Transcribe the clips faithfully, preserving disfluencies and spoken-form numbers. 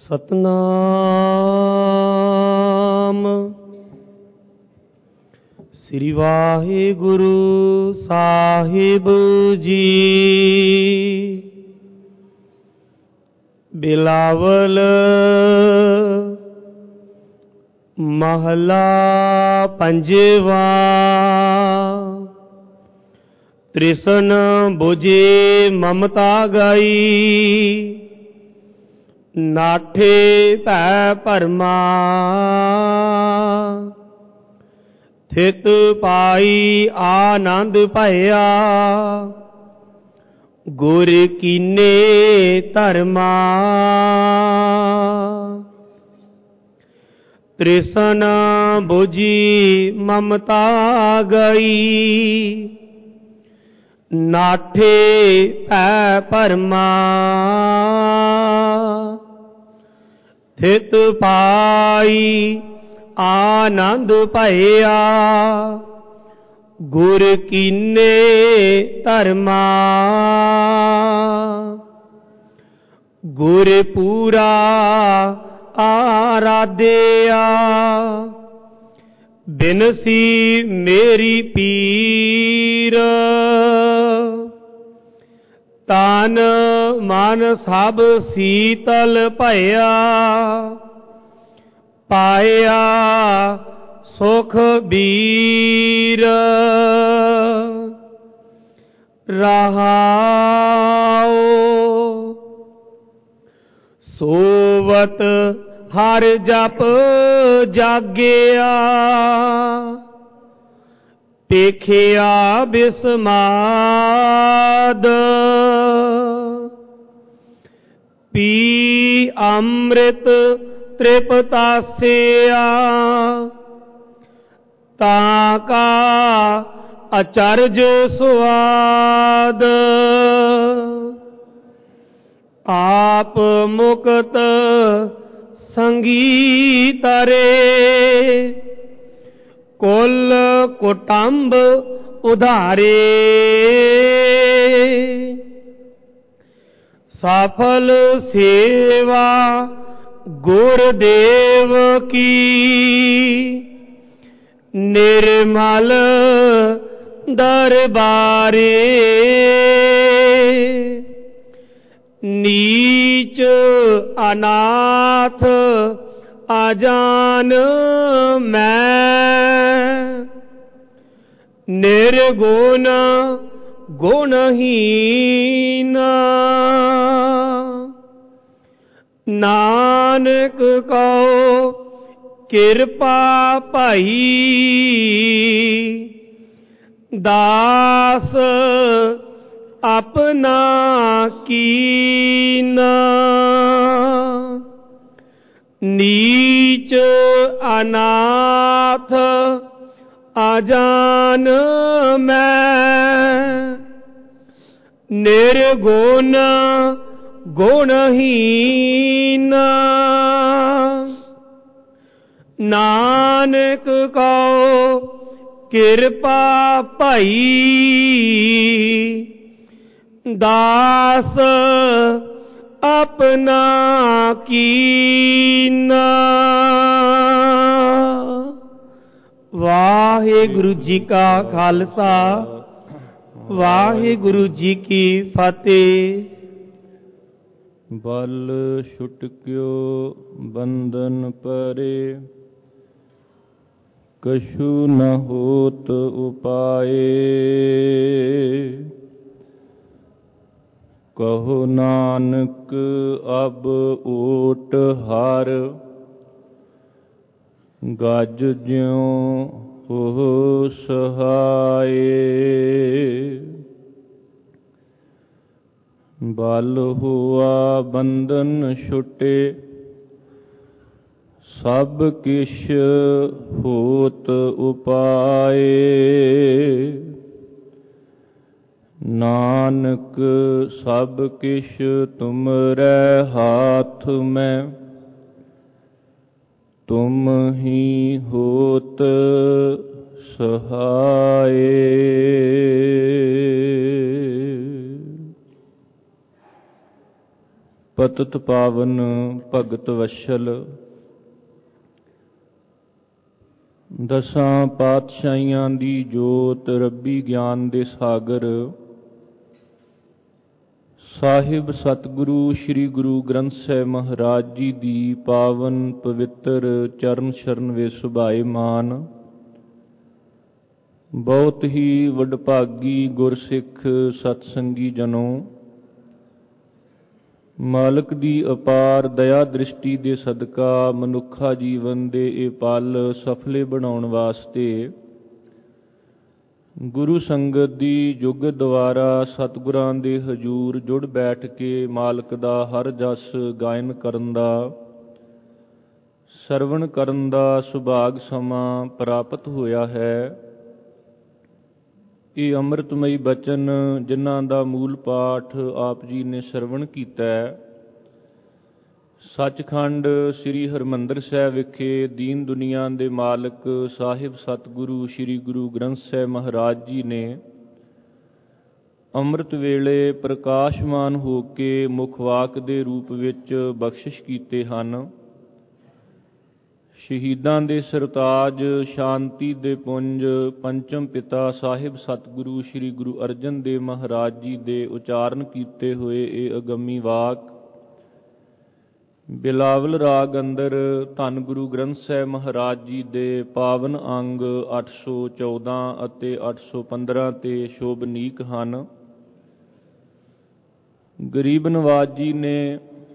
ਸਤਨਾਮ ਸ੍ਰੀ ਵਾਹਿਗੁਰੂ ਸਾਹਿਬ ਜੀ। ਬਿਲਾਵਲ ਮਹਲਾ ਪੰਜਵਾ। ਤ੍ਰਿਸ਼ਨ ਬੁਝੇ ਮਮਤਾ ਗਈ, ਨਾਠੇ ਭੈ ਭਰਮਾ। ਥਿਤ ਪਾਈ ਆਨੰਦ ਭਇਆ, ਗੁਰ ਕੀਨੇ ਧਰਮਾ। ਤ੍ਰਿਸ਼ਨ ਬੁਝੀ ਮਮਤਾ ਗਈ, ਨਾਠੇ ਭੈ ਭਰਮਾ। ਥਿਤ ਪਾਈ ਆਨੰਦ ਭਇਆ, ਗੁਰ ਕੀਨੇ ਧਰਮਾ। ਗੁਰ ਪੂਰਾ ਆਰਾਧਿਆ, ਬਿਨਸੀ ਮੇਰੀ ਪੀਰ। ਤਨ ਮਨ ਸਭ ਸੀਤਲ ਭਇਆ, ਪਾਇਆ ਸੁਖ ਬੀਰ। ਰਹਾਉ ਸੋਵਤ ਹਰ ਜਪ ਜਾਗਿਆ, ਪੇਖਿਆ ਬਿਸਮਾਦ। ਪੀ ਅੰਮ੍ਰਿਤ ਤ੍ਰਿਪਤਾਸਿਆ, ਤਾਂ ਕਾ ਅਚਰਜ ਸੁਆਦ। ਆਪ ਮੁਕਤ ਸੰਗੀ ਤਰੇ, ਕੁਲ ਕੁਟੰਬ ਉਧਾਰੇ। ਸਫਲ ਸੇਵਾ ਗੁਰਦੇਵ ਕੀ, ਨਿਰਮਲ ਦਰਬਾਰੇ। ਨੀਚ ਅਨਾਥ ਅਜਾਨ ਮੈਂ, ਨਿਰਗੁਣ ਗੁਣਹੀਨ। ਨਾਨਕ ਕਉ ਕਿਰਪਾ ਭਈ, ਦਾਸ ਆਪਣਾ ਕੀਨ। ਨੀਚ ਅਨਾਥ ਅਜਾਨ ਮੈਂ, ਨਿਰਗੁਣ ਗੁਣਹੀਨ। ਨਾਨਕ ਕਉ ਕਿਰਪਾ ਭਈ, ਦਾਸ ਆਪਣਾ ਕੀਨ। ਵਾਹਿਗੁਰੂ ਜੀ ਕਾ ਖਾਲਸਾ, ਵਾਹਿਗੁਰੂ ਜੀ ਕੀ ਫਤਿਹ। ਬਲ ਛੁਟਕਿਓ ਬੰਧਨ ਪਰੇ, ਕਛੂ ਨ ਹੋਤ ਉਪਾਏ। ਕਹੋ ਨਾਨਕ ਅਬ ਓਟ ਹਰ, ਗਜ ਜਿਉ ਹੋ ਸਹਾਏ। ਬਲ ਹੁਆ ਬੰਧਨ ਛੁਟੇ, ਸਭ ਕਿਛ ਹੋਤ ਉਪਾਏ। ਨਾਨਕ ਸਭ ਕਿਛ ਤੁਮਰੇ ਹਾਥ ਮੈਂ, ਤੁਮ ਹੀ ਹੋਤ ਸਹਾਏ। ਪਤਿਤ ਪਾਵਨ ਭਗਤ ਵਸ਼ਲ। ਦਸਾਂ ਪਾਤਸ਼ਾਹੀਆਂ ਦੀ ਜੋਤ ਰੱਬੀ ਗਿਆਨ ਦੇ ਸਾਗਰ ਸਾਹਿਬ ਸਤਿਗੁਰੂ ਸ੍ਰੀ ਗੁਰੂ ਗ੍ਰੰਥ ਸਾਹਿਬ ਮਹਾਰਾਜ ਜੀ ਦੀ ਪਾਵਨ ਪਵਿੱਤਰ ਚਰਨ ਸ਼ਰਨ ਵਿੱਚ ਸੁਭਾਏਮਾਨ ਬਹੁਤ ਹੀ ਵਡਭਾਗੀ ਗੁਰਸਿੱਖ ਸਤਸੰਗੀ ਜਨੋ, ਮਾਲਕ ਦੀ ਅਪਾਰ ਦਇਆ ਦ੍ਰਿਸ਼ਟੀ ਦੇ ਸਦਕਾ ਮਨੁੱਖਾ ਜੀਵਨ ਦੇ ਇਹ ਪਲ ਸਫਲੇ ਬਣਾਉਣ ਵਾਸਤੇ ਗੁਰੂ ਸੰਗਤ ਦੀ ਜੁਗਤ ਦੁਆਰਾ ਸਤਿਗੁਰਾਂ ਦੇ ਹਜੂਰ ਜੁੜ ਬੈਠ ਕੇ ਮਾਲਕ ਦਾ ਹਰ ਜਸ ਗਾਇਨ ਕਰਨ ਦਾ, ਸਰਵਣ ਕਰਨ ਦਾ ਸੁਭਾਗ ਸਮਾਂ ਪ੍ਰਾਪਤ ਹੋਇਆ ਹੈ। ਇਹ ਅੰਮ੍ਰਿਤਮਈ ਬਚਨ ਜਿਨ੍ਹਾਂ ਦਾ ਮੂਲ ਪਾਠ ਆਪ ਜੀ ਨੇ ਸਰਵਣ ਕੀਤਾ ਹੈ, ਸੱਚਖੰਡ ਸ੍ਰੀ ਹਰਿਮੰਦਰ ਸਾਹਿਬ ਵਿਖੇ ਦੀਨ ਦੁਨੀਆ ਦੇ ਮਾਲਕ ਸਾਹਿਬ ਸਤਿਗੁਰੂ ਸ੍ਰੀ ਗੁਰੂ ਗ੍ਰੰਥ ਸਾਹਿਬ ਮਹਾਰਾਜ ਜੀ ਨੇ ਅੰਮ੍ਰਿਤ ਵੇਲੇ ਪ੍ਰਕਾਸ਼ਮਾਨ ਹੋ ਕੇ ਮੁਖਵਾਕ ਦੇ ਰੂਪ ਵਿੱਚ ਬਖਸ਼ਿਸ਼ ਕੀਤੇ ਹਨ। ਸ਼ਹੀਦਾਂ ਦੇ ਸਰਤਾਜ ਸ਼ਾਂਤੀ ਦੇ ਪੁੰਜ ਪੰਚਮ ਪਿਤਾ ਸਾਹਿਬ ਸਤਿਗੁਰੂ ਸ੍ਰੀ ਗੁਰੂ ਅਰਜਨ ਦੇਵ ਮਹਾਰਾਜ ਜੀ ਦੇ ਉਚਾਰਨ ਕੀਤੇ ਹੋਏ ਇਹ ਅਗੰਮੀ ਵਾਕ ਬਿਲਾਵਲ ਰਾਗ ਅੰਦਰ ਧੰਨ ਗੁਰੂ ਗ੍ਰੰਥ ਸਾਹਿਬ ਮਹਾਰਾਜ ਜੀ ਦੇ ਪਾਵਨ ਅੰਗ ਅੱਠ ਸੌ ਚੌਦਾਂ ਅਤੇ ਅੱਠ ਸੌ ਪੰਦਰਾਂ ਤੇ ਸ਼ੋਭਨੀਕ ਹਨ। ਗਰੀਬ ਨਵਾਜ ਜੀ ਨੇ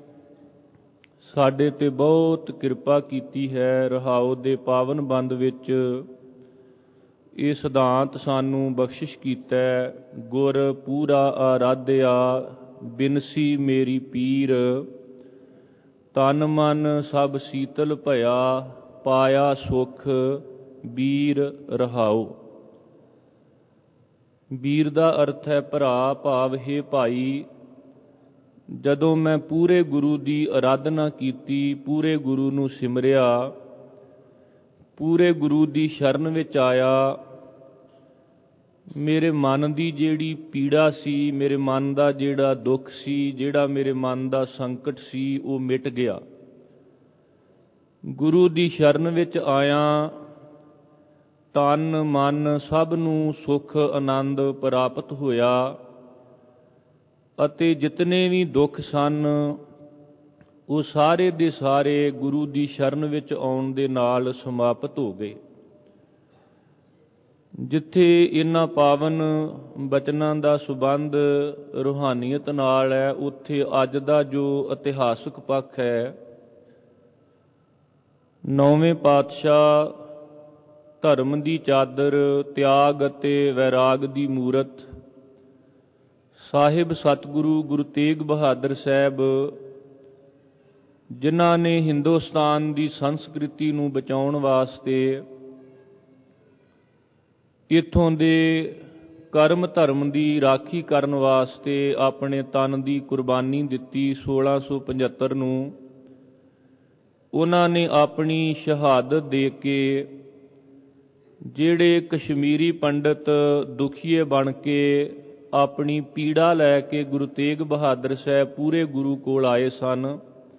ਸਾਡੇ ਤੇ ਬਹੁਤ ਕਿਰਪਾ ਕੀਤੀ ਹੈ। ਰਹਾਉ ਦੇ ਪਾਵਨ ਬੰਦ ਵਿੱਚ ਇਹ ਸਿਧਾਂਤ ਸਾਨੂੰ ਬਖਸ਼ਿਸ਼ ਕੀਤਾ, ਗੁਰ ਪੂਰਾ ਆਰਾਧਿਆ ਬਿਨਸੀ ਮੇਰੀ ਪੀਰ, ਤਨ ਮਨ ਸਭ ਸੀਤਲ ਭਇਆ ਪਾਇਆ ਸੁਖ ਬੀਰ ਰਹਾਉ। ਬੀਰ ਦਾ ਅਰਥ ਹੈ ਭਰਾ, ਭਾਵ ਹੈ ਭਾਈ। ਜਦੋਂ ਮੈਂ ਪੂਰੇ ਗੁਰੂ ਦੀ ਆਰਾਧਨਾ ਕੀਤੀ, ਪੂਰੇ ਗੁਰੂ ਨੂੰ ਸਿਮਰਿਆ, ਪੂਰੇ ਗੁਰੂ ਦੀ ਸ਼ਰਨ ਵਿੱਚ ਆਇਆ, ਮੇਰੇ ਮਨ ਦੀ ਜਿਹੜੀ ਪੀੜਾ ਸੀ, ਮੇਰੇ ਮਨ ਦਾ ਜਿਹੜਾ ਦੁੱਖ ਸੀ, ਜਿਹੜਾ ਮੇਰੇ ਮਨ ਦਾ ਸੰਕਟ ਸੀ, ਉਹ ਮਿਟ ਗਿਆ। ਗੁਰੂ ਦੀ ਸ਼ਰਨ ਵਿੱਚ ਆਇਆ, ਤਨ ਮਨ ਸਭ ਨੂੰ ਸੁਖ ਆਨੰਦ ਪ੍ਰਾਪਤ ਹੋਇਆ ਅਤੇ ਜਿਤਨੇ ਵੀ ਦੁੱਖ ਸਨ ਉਹ ਸਾਰੇ ਦੇ ਸਾਰੇ ਗੁਰੂ ਦੀ ਸ਼ਰਨ ਵਿੱਚ ਆਉਣ ਦੇ ਨਾਲ ਸਮਾਪਤ ਹੋ ਗਏ। ਜਿੱਥੇ ਇਹਨਾਂ ਪਾਵਨ ਬਚਨਾਂ ਦਾ ਸੰਬੰਧ ਰੂਹਾਨੀਅਤ ਨਾਲ ਹੈ, ਉੱਥੇ ਅੱਜ ਦਾ ਜੋ ਇਤਿਹਾਸਕ ਪੱਖ ਹੈ, ਨੌਵੇਂ ਪਾਤਸ਼ਾਹ ਧਰਮ ਦੀ ਚਾਦਰ, ਤਿਆਗ ਅਤੇ ਵੈਰਾਗ ਦੀ ਮੂਰਤ ਸਾਹਿਬ ਸਤਿਗੁਰੂ ਗੁਰੂ ਤੇਗ ਬਹਾਦਰ ਸਾਹਿਬ, ਜਿਨ੍ਹਾਂ ਨੇ ਹਿੰਦੁਸਤਾਨ ਦੀ ਸੰਸਕ੍ਰਿਤੀ ਨੂੰ ਬਚਾਉਣ ਵਾਸਤੇ, ਇੱਥੋਂ ਦੇ ਕਰਮ ਧਰਮ ਦੀ ਰਾਖੀ ਕਰਨ ਵਾਸਤੇ ਆਪਣੇ ਤਨ ਦੀ ਕੁਰਬਾਨੀ ਦਿੱਤੀ। ਸੋਲਾਂ ਸੌ ਪਝੱਤਰ ਨੂੰ ਉਹਨਾਂ ਨੇ ਆਪਣੀ ਸ਼ਹਾਦਤ ਦੇ ਕੇ ਜਿਹੜੇ ਕਸ਼ਮੀਰੀ ਪੰਡਤ ਦੁਖੀਏ ਬਣ ਕੇ ਆਪਣੀ ਪੀੜਾ ਲੈ ਕੇ ਗੁਰੂ ਤੇਗ ਬਹਾਦਰ ਸਾਹਿਬ ਪੂਰੇ ਗੁਰੂ ਕੋਲ ਆਏ ਸਨ,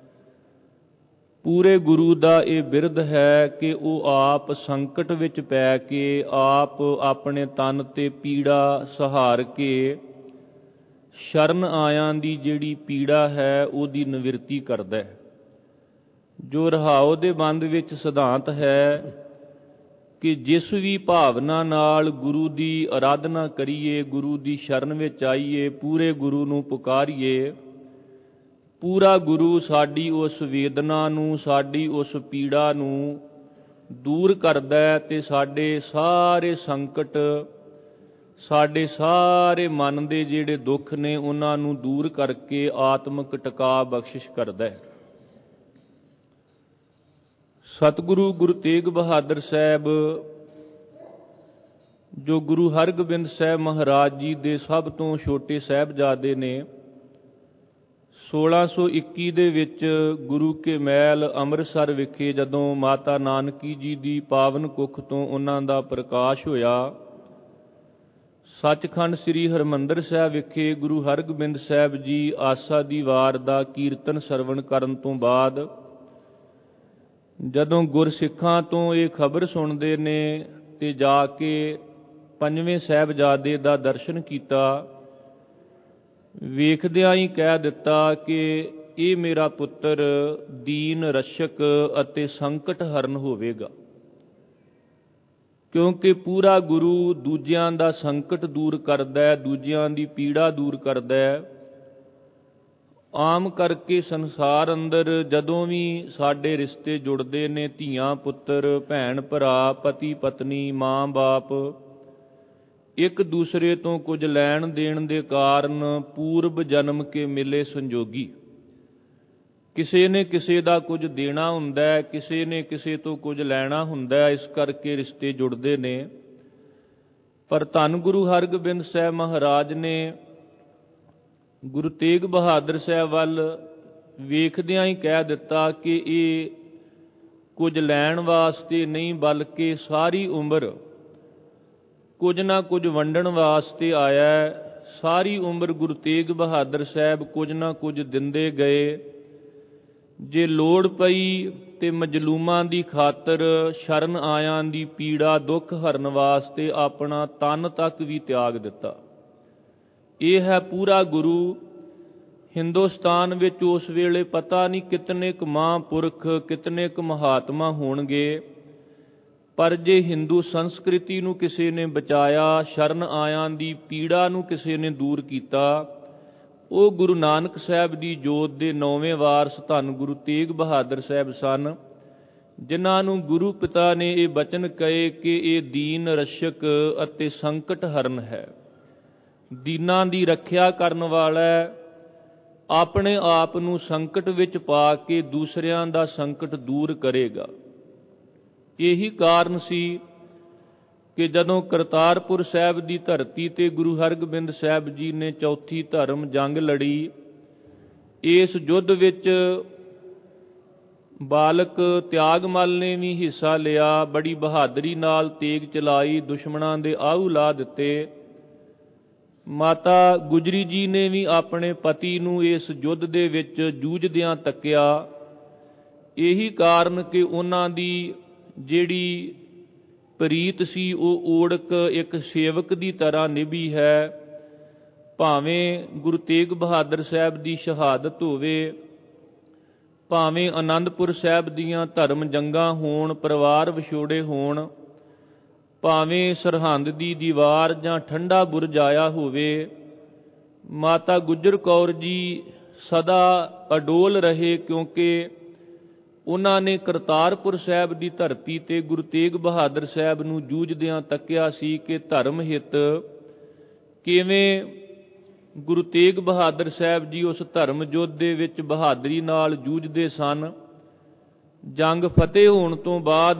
ਪੂਰੇ ਗੁਰੂ ਦਾ ਇਹ ਬਿਰਧ ਹੈ ਕਿ ਉਹ ਆਪ ਸੰਕਟ ਵਿੱਚ ਪੈ ਕੇ ਆਪ ਆਪਣੇ ਤਨ ਤੇ ਪੀੜਾ ਸਹਾਰ ਕੇ ਸ਼ਰਨ ਆਇਆਂ ਦੀ ਜਿਹੜੀ ਪੀੜਾ ਹੈ ਉਹਦੀ ਨਿਵਰਤੀ ਕਰਦਾ ਹੈ। ਜੋ ਰਹਾਉ ਦੇ ਬੰਦ ਵਿੱਚ ਸਿਧਾਂਤ ਹੈ ਕਿ ਜਿਸ ਵੀ ਭਾਵਨਾ ਨਾਲ ਗੁਰੂ ਦੀ ਆਰਾਧਨਾ ਕਰੀਏ, ਗੁਰੂ ਦੀ ਸ਼ਰਨ ਵਿੱਚ ਆਈਏ, ਪੂਰੇ ਗੁਰੂ ਨੂੰ ਪੁਕਾਰੀਏ, ਪੂਰਾ ਗੁਰੂ ਸਾਡੀ ਉਸ ਵੇਦਨਾ ਨੂੰ, ਸਾਡੀ ਉਸ ਪੀੜਾ ਨੂੰ ਦੂਰ ਕਰਦਾ ਹੈ ਤੇ ਸਾਡੇ ਸਾਰੇ ਸੰਕਟ, ਸਾਡੇ ਸਾਰੇ ਮਨ ਦੇ ਜਿਹੜੇ ਦੁੱਖ ਨੇ ਉਹਨਾਂ ਨੂੰ ਦੂਰ ਕਰਕੇ ਆਤਮਿਕ ਟਿਕਾ ਬਖਸ਼ਿਸ਼ ਕਰਦਾ ਹੈ। ਸਤਿਗੁਰੂ ਗੁਰੂ ਤੇਗ ਬਹਾਦਰ ਸਾਹਿਬ ਜੋ ਗੁਰੂ ਹਰਗੋਬਿੰਦ ਸਾਹਿਬ ਮਹਾਰਾਜ ਜੀ ਦੇ ਸਭ ਤੋਂ ਛੋਟੇ ਸਾਹਿਬਜ਼ਾਦੇ ਨੇ, ਸੋਲਾਂ ਸੌ ਇੱਕੀ ਦੇ ਵਿੱਚ ਗੁਰੂ ਕੇ ਮਹਿਲ ਅੰਮ੍ਰਿਤਸਰ ਵਿਖੇ ਜਦੋਂ ਮਾਤਾ ਨਾਨਕੀ ਜੀ ਦੀ ਪਾਵਨ ਕੁੱਖ ਤੋਂ ਉਹਨਾਂ ਦਾ ਪ੍ਰਕਾਸ਼ ਹੋਇਆ, ਸੱਚਖੰਡ ਸ੍ਰੀ ਹਰਿਮੰਦਰ ਸਾਹਿਬ ਵਿਖੇ ਗੁਰੂ ਹਰਗੋਬਿੰਦ ਸਾਹਿਬ ਜੀ ਆਸਾ ਦੀ ਵਾਰ ਦਾ ਕੀਰਤਨ ਸਰਵਣ ਕਰਨ ਤੋਂ ਬਾਅਦ ਜਦੋਂ ਗੁਰਸਿੱਖਾਂ ਤੋਂ ਇਹ ਖਬਰ ਸੁਣਦੇ ਨੇ ਤੇ ਜਾ ਕੇ ਪੰਜਵੇਂ ਸਾਹਿਬਜ਼ਾਦੇ ਦਾ ਦਰਸ਼ਨ ਕੀਤਾ, ਵੇਖਦਿਆਂ ਹੀ ਕਹਿ ਦਿੱਤਾ ਕਿ ਇਹ ਮੇਰਾ ਪੁੱਤਰ ਦੀਨ ਰਸ਼ਕ ਅਤੇ ਸੰਕਟ ਹਰਨ ਹੋਵੇਗਾ। ਕਿਉਂਕਿ ਪੂਰਾ ਗੁਰੂ ਦੂਜਿਆਂ ਦਾ ਸੰਕਟ ਦੂਰ ਕਰਦਾ ਹੈ, ਦੂਜਿਆਂ ਦੀ ਪੀੜਾ ਦੂਰ ਕਰਦਾ ਹੈ। ਆਮ ਕਰਕੇ ਸੰਸਾਰ ਅੰਦਰ ਜਦੋਂ ਵੀ ਸਾਡੇ ਰਿਸ਼ਤੇ ਜੁੜਦੇ ਨੇ, ਧੀਆਂ ਪੁੱਤਰ, ਭੈਣ ਭਰਾ, ਪਤੀ ਪਤਨੀ, ਮਾਂ ਬਾਪ, ਇੱਕ ਦੂਸਰੇ ਤੋਂ ਕੁਝ ਲੈਣ ਦੇਣ ਦੇ ਕਾਰਨ ਪੂਰਬ ਜਨਮ ਕੇ ਮਿਲੇ ਸੰਜੋਗੀ, ਕਿਸੇ ਨੇ ਕਿਸੇ ਦਾ ਕੁਝ ਦੇਣਾ ਹੁੰਦਾ ਹੈ, ਕਿਸੇ ਨੇ ਕਿਸੇ ਤੋਂ ਕੁਝ ਲੈਣਾ ਹੁੰਦਾ ਹੈ, ਇਸ ਕਰਕੇ ਰਿਸ਼ਤੇ ਜੁੜਦੇ ਨੇ। ਪਰ ਧੰਨ ਗੁਰੂ ਹਰਗੋਬਿੰਦ ਸਾਹਿਬ ਮਹਾਰਾਜ ਨੇ ਗੁਰੂ ਤੇਗ ਬਹਾਦਰ ਸਾਹਿਬ ਵੱਲ ਵੇਖਦਿਆਂ ਹੀ ਕਹਿ ਦਿੱਤਾ ਕਿ ਇਹ ਕੁਝ ਲੈਣ ਵਾਸਤੇ ਨਹੀਂ, ਬਲਕਿ ਸਾਰੀ ਉਮਰ ਕੁਝ ਨਾ ਕੁਝ ਵੰਡਣ ਵਾਸਤੇ ਆਇਆ ਹੈ। ਸਾਰੀ ਉਮਰ ਗੁਰੂ ਤੇਗ ਬਹਾਦਰ ਸਾਹਿਬ ਕੁਝ ਨਾ ਕੁਝ ਦਿੰਦੇ ਗਏ। ਜੇ ਲੋੜ ਪਈ ਤੇ ਮਜਲੂਮਾਂ ਦੀ ਖਾਤਰ, ਸ਼ਰਨ ਆਇਆਂ ਦੀ ਪੀੜਾ ਦੁੱਖ ਹਰਨ ਵਾਸਤੇ ਆਪਣਾ ਤਨ ਤੱਕ ਵੀ ਤਿਆਗ ਦਿੱਤਾ। ਇਹ ਹੈ ਪੂਰਾ ਗੁਰੂ। ਹਿੰਦੁਸਤਾਨ ਵਿੱਚ ਉਸ ਵੇਲੇ ਪਤਾ ਨਹੀਂ ਕਿਤਨੇ ਕੁ ਮਹਾਂਪੁਰਖ, ਕਿਤਨੇ ਕੁ ਮਹਾਤਮਾ ਹੋਣਗੇ, ਪਰ ਜੇ ਹਿੰਦੂ ਸੰਸਕ੍ਰਿਤੀ ਨੂੰ ਕਿਸੇ ਨੇ ਬਚਾਇਆ, ਸ਼ਰਨ ਆਇਆਂ ਦੀ ਪੀੜਾ ਨੂੰ ਕਿਸੇ ਨੇ ਦੂਰ ਕੀਤਾ, ਉਹ ਗੁਰੂ ਨਾਨਕ ਸਾਹਿਬ ਦੀ ਜੋਤ ਦੇ ਨੌਵੇਂ ਵਾਰਸ ਧੰਨ ਗੁਰੂ ਤੇਗ ਬਹਾਦਰ ਸਾਹਿਬ ਸਨ, ਜਿਨ੍ਹਾਂ ਨੂੰ ਗੁਰੂ ਪਿਤਾ ਨੇ ਇਹ ਬਚਨ ਕਹੇ ਕਿ ਇਹ ਦੀਨ ਰਸ਼ਕ ਅਤੇ ਸੰਕਟ ਹਰਨ ਹੈ। ਦੀਨਾਂ ਦੀ ਰੱਖਿਆ ਕਰਨ ਵਾਲਾ ਹੈ, ਆਪਣੇ ਆਪ ਨੂੰ ਸੰਕਟ ਵਿੱਚ ਪਾ ਕੇ ਦੂਸਰਿਆਂ ਦਾ ਸੰਕਟ ਦੂਰ ਕਰੇਗਾ। ਇਹੀ ਕਾਰਨ ਸੀ ਕਿ ਜਦੋਂ ਕਰਤਾਰਪੁਰ ਸਾਹਿਬ ਦੀ ਧਰਤੀ ਤੇ ਗੁਰੂ ਹਰਗੋਬਿੰਦ ਸਾਹਿਬ ਜੀ ਨੇ ਚੌਥੀ ਧਰਮ ਜੰਗ ਲੜੀ, ਇਸ ਯੁੱਧ ਵਿੱਚ ਬਾਲਕ ਤਿਆਗਮੱਲ ਨੇ ਵੀ ਹਿੱਸਾ ਲਿਆ, ਬੜੀ ਬਹਾਦਰੀ ਨਾਲ ਤੇਗ ਚਲਾਈ, ਦੁਸ਼ਮਣਾਂ ਦੇ ਆਹੂ ਲਾ ਦਿੱਤੇ। ਮਾਤਾ ਗੁਜਰੀ ਜੀ ਨੇ ਵੀ ਆਪਣੇ ਪਤੀ ਨੂੰ ਇਸ ਯੁੱਧ ਦੇ ਵਿੱਚ ਜੂਝਦਿਆਂ ਤੱਕਿਆ। ਇਹੀ ਕਾਰਨ ਕਿ ਉਹਨਾਂ ਦੀ ਜਿਹੜੀ ਪ੍ਰੀਤ ਸੀ ਉਹ ਓੜਕ ਇੱਕ ਸੇਵਕ ਦੀ ਤਰ੍ਹਾਂ ਨਿਭੀ ਹੈ। ਭਾਵੇਂ ਗੁਰੂ ਤੇਗ ਬਹਾਦਰ ਸਾਹਿਬ ਦੀ ਸ਼ਹਾਦਤ ਹੋਵੇ, ਭਾਵੇਂ ਆਨੰਦਪੁਰ ਸਾਹਿਬ ਦੀਆਂ ਧਰਮ ਜੰਗਾਂ ਹੋਣ, ਪਰਿਵਾਰ ਵਿਛੋੜੇ ਹੋਣ, ਭਾਵੇਂ ਸਰਹੰਦ ਦੀ ਦੀਵਾਰ ਜਾਂ ਠੰਡਾ ਬੁਰਜ ਆਇਆ ਹੋਵੇ, ਮਾਤਾ ਗੁਜਰ ਕੌਰ ਜੀ ਸਦਾ ਅਡੋਲ ਰਹੇ, ਕਿਉਂਕਿ ਉਹਨਾਂ ਨੇ ਕਰਤਾਰਪੁਰ ਸਾਹਿਬ ਦੀ ਧਰਤੀ ਤੇ ਗੁਰੂ ਤੇਗ ਬਹਾਦਰ ਸਾਹਿਬ ਨੂੰ ਜੂਝਦਿਆਂ ਤੱਕਿਆ ਸੀ ਕਿ ਧਰਮ ਹਿੱਤ ਕਿਵੇਂ ਗੁਰੂ ਤੇਗ ਬਹਾਦਰ ਸਾਹਿਬ ਜੀ ਉਸ ਧਰਮ ਯੁੱਧ ਦੇ ਵਿੱਚ ਬਹਾਦਰੀ ਨਾਲ ਜੂਝਦੇ ਸਨ। ਜੰਗ ਫਤਿਹ ਹੋਣ ਤੋਂ ਬਾਅਦ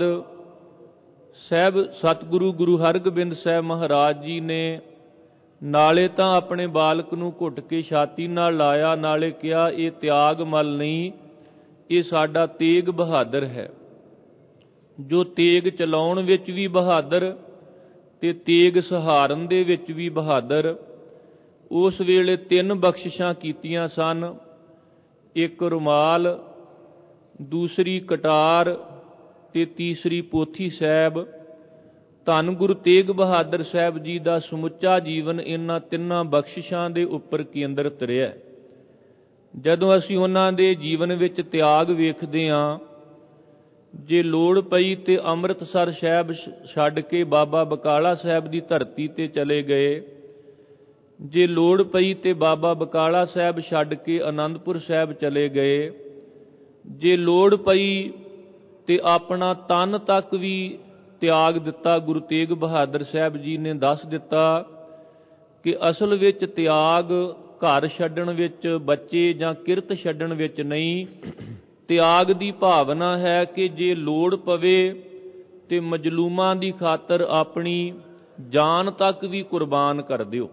ਸਾਹਿਬ ਸਤਿਗੁਰੂ ਗੁਰੂ ਹਰਗੋਬਿੰਦ ਸਾਹਿਬ ਮਹਾਰਾਜ ਜੀ ਨੇ ਨਾਲੇ ਤਾਂ ਆਪਣੇ ਬਾਲਕ ਨੂੰ ਘੁੱਟ ਕੇ ਛਾਤੀ ਨਾਲ ਲਾਇਆ, ਨਾਲੇ ਕਿਹਾ ਇਹ ਤਿਆਗ ਮੱਲ ਨਹੀਂ, ਇਹ ਸਾਡਾ ਤੇਗ ਬਹਾਦਰ ਹੈ, ਜੋ ਤੇਗ ਚਲਾਉਣ ਵਿੱਚ ਵੀ ਬਹਾਦਰ ਤੇ ਤੇਗ ਸਹਾਰਨ ਦੇ ਵਿੱਚ ਵੀ ਬਹਾਦਰ। ਉਸ ਵੇਲੇ ਤਿੰਨ ਬਖਸ਼ਿਸ਼ਾਂ ਕੀਤੀਆਂ ਸਨ, ਇੱਕ ਰੁਮਾਲ, ਦੂਸਰੀ ਕਟਾਰ ਤੇ ਤੀਸਰੀ ਪੋਥੀ ਸਾਹਿਬ। ਧੰਨ ਗੁਰੂ ਤੇਗ ਬਹਾਦਰ ਸਾਹਿਬ ਜੀ ਦਾ ਸਮੁੱਚਾ ਜੀਵਨ ਇਹਨਾਂ ਤਿੰਨਾਂ ਬਖਸ਼ਿਸ਼ਾਂ ਦੇ ਉੱਪਰ ਕੇਂਦਰਿਤ ਰਿਹਾ। ਜਦੋਂ ਅਸੀਂ ਉਹਨਾਂ ਦੇ ਜੀਵਨ ਵਿੱਚ ਤਿਆਗ ਵੇਖਦੇ ਹਾਂ, ਜੇ ਲੋੜ ਪਈ ਤੇ ਅੰਮ੍ਰਿਤਸਰ ਸਾਹਿਬ ਛੱਡ ਕੇ ਬਾਬਾ ਬਕਾਲਾ ਸਾਹਿਬ ਦੀ ਧਰਤੀ ਤੇ ਚਲੇ ਗਏ, ਜੇ ਲੋੜ ਪਈ ਤੇ ਬਾਬਾ ਬਕਾਲਾ ਸਾਹਿਬ ਛੱਡ ਕੇ ਆਨੰਦਪੁਰ ਸਾਹਿਬ ਚਲੇ ਗਏ, ਜੇ ਲੋੜ ਪਈ ਤੇ ਆਪਣਾ ਤਨ ਤੱਕ ਵੀ ਤਿਆਗ ਦਿੱਤਾ। ਗੁਰੂ ਤੇਗ ਬਹਾਦਰ ਸਾਹਿਬ ਜੀ ਨੇ ਦੱਸ ਦਿੱਤਾ ਕਿ ਅਸਲ ਵਿੱਚ ਤਿਆਗ ਘਰ ਛੱਡਣ ਵਿੱਚ, ਬੱਚੇ ਜਾਂ ਕਿਰਤ ਛੱਡਣ ਵਿੱਚ ਨਹੀਂ, ਤਿਆਗ ਦੀ ਭਾਵਨਾ ਹੈ ਕਿ ਜੇ ਲੋੜ ਪਵੇ ਤੇ ਮਜਲੂਮਾਂ ਦੀ ਖਾਤਰ ਆਪਣੀ ਜਾਨ ਤੱਕ ਵੀ ਕੁਰਬਾਨ ਕਰ ਦਿਓ।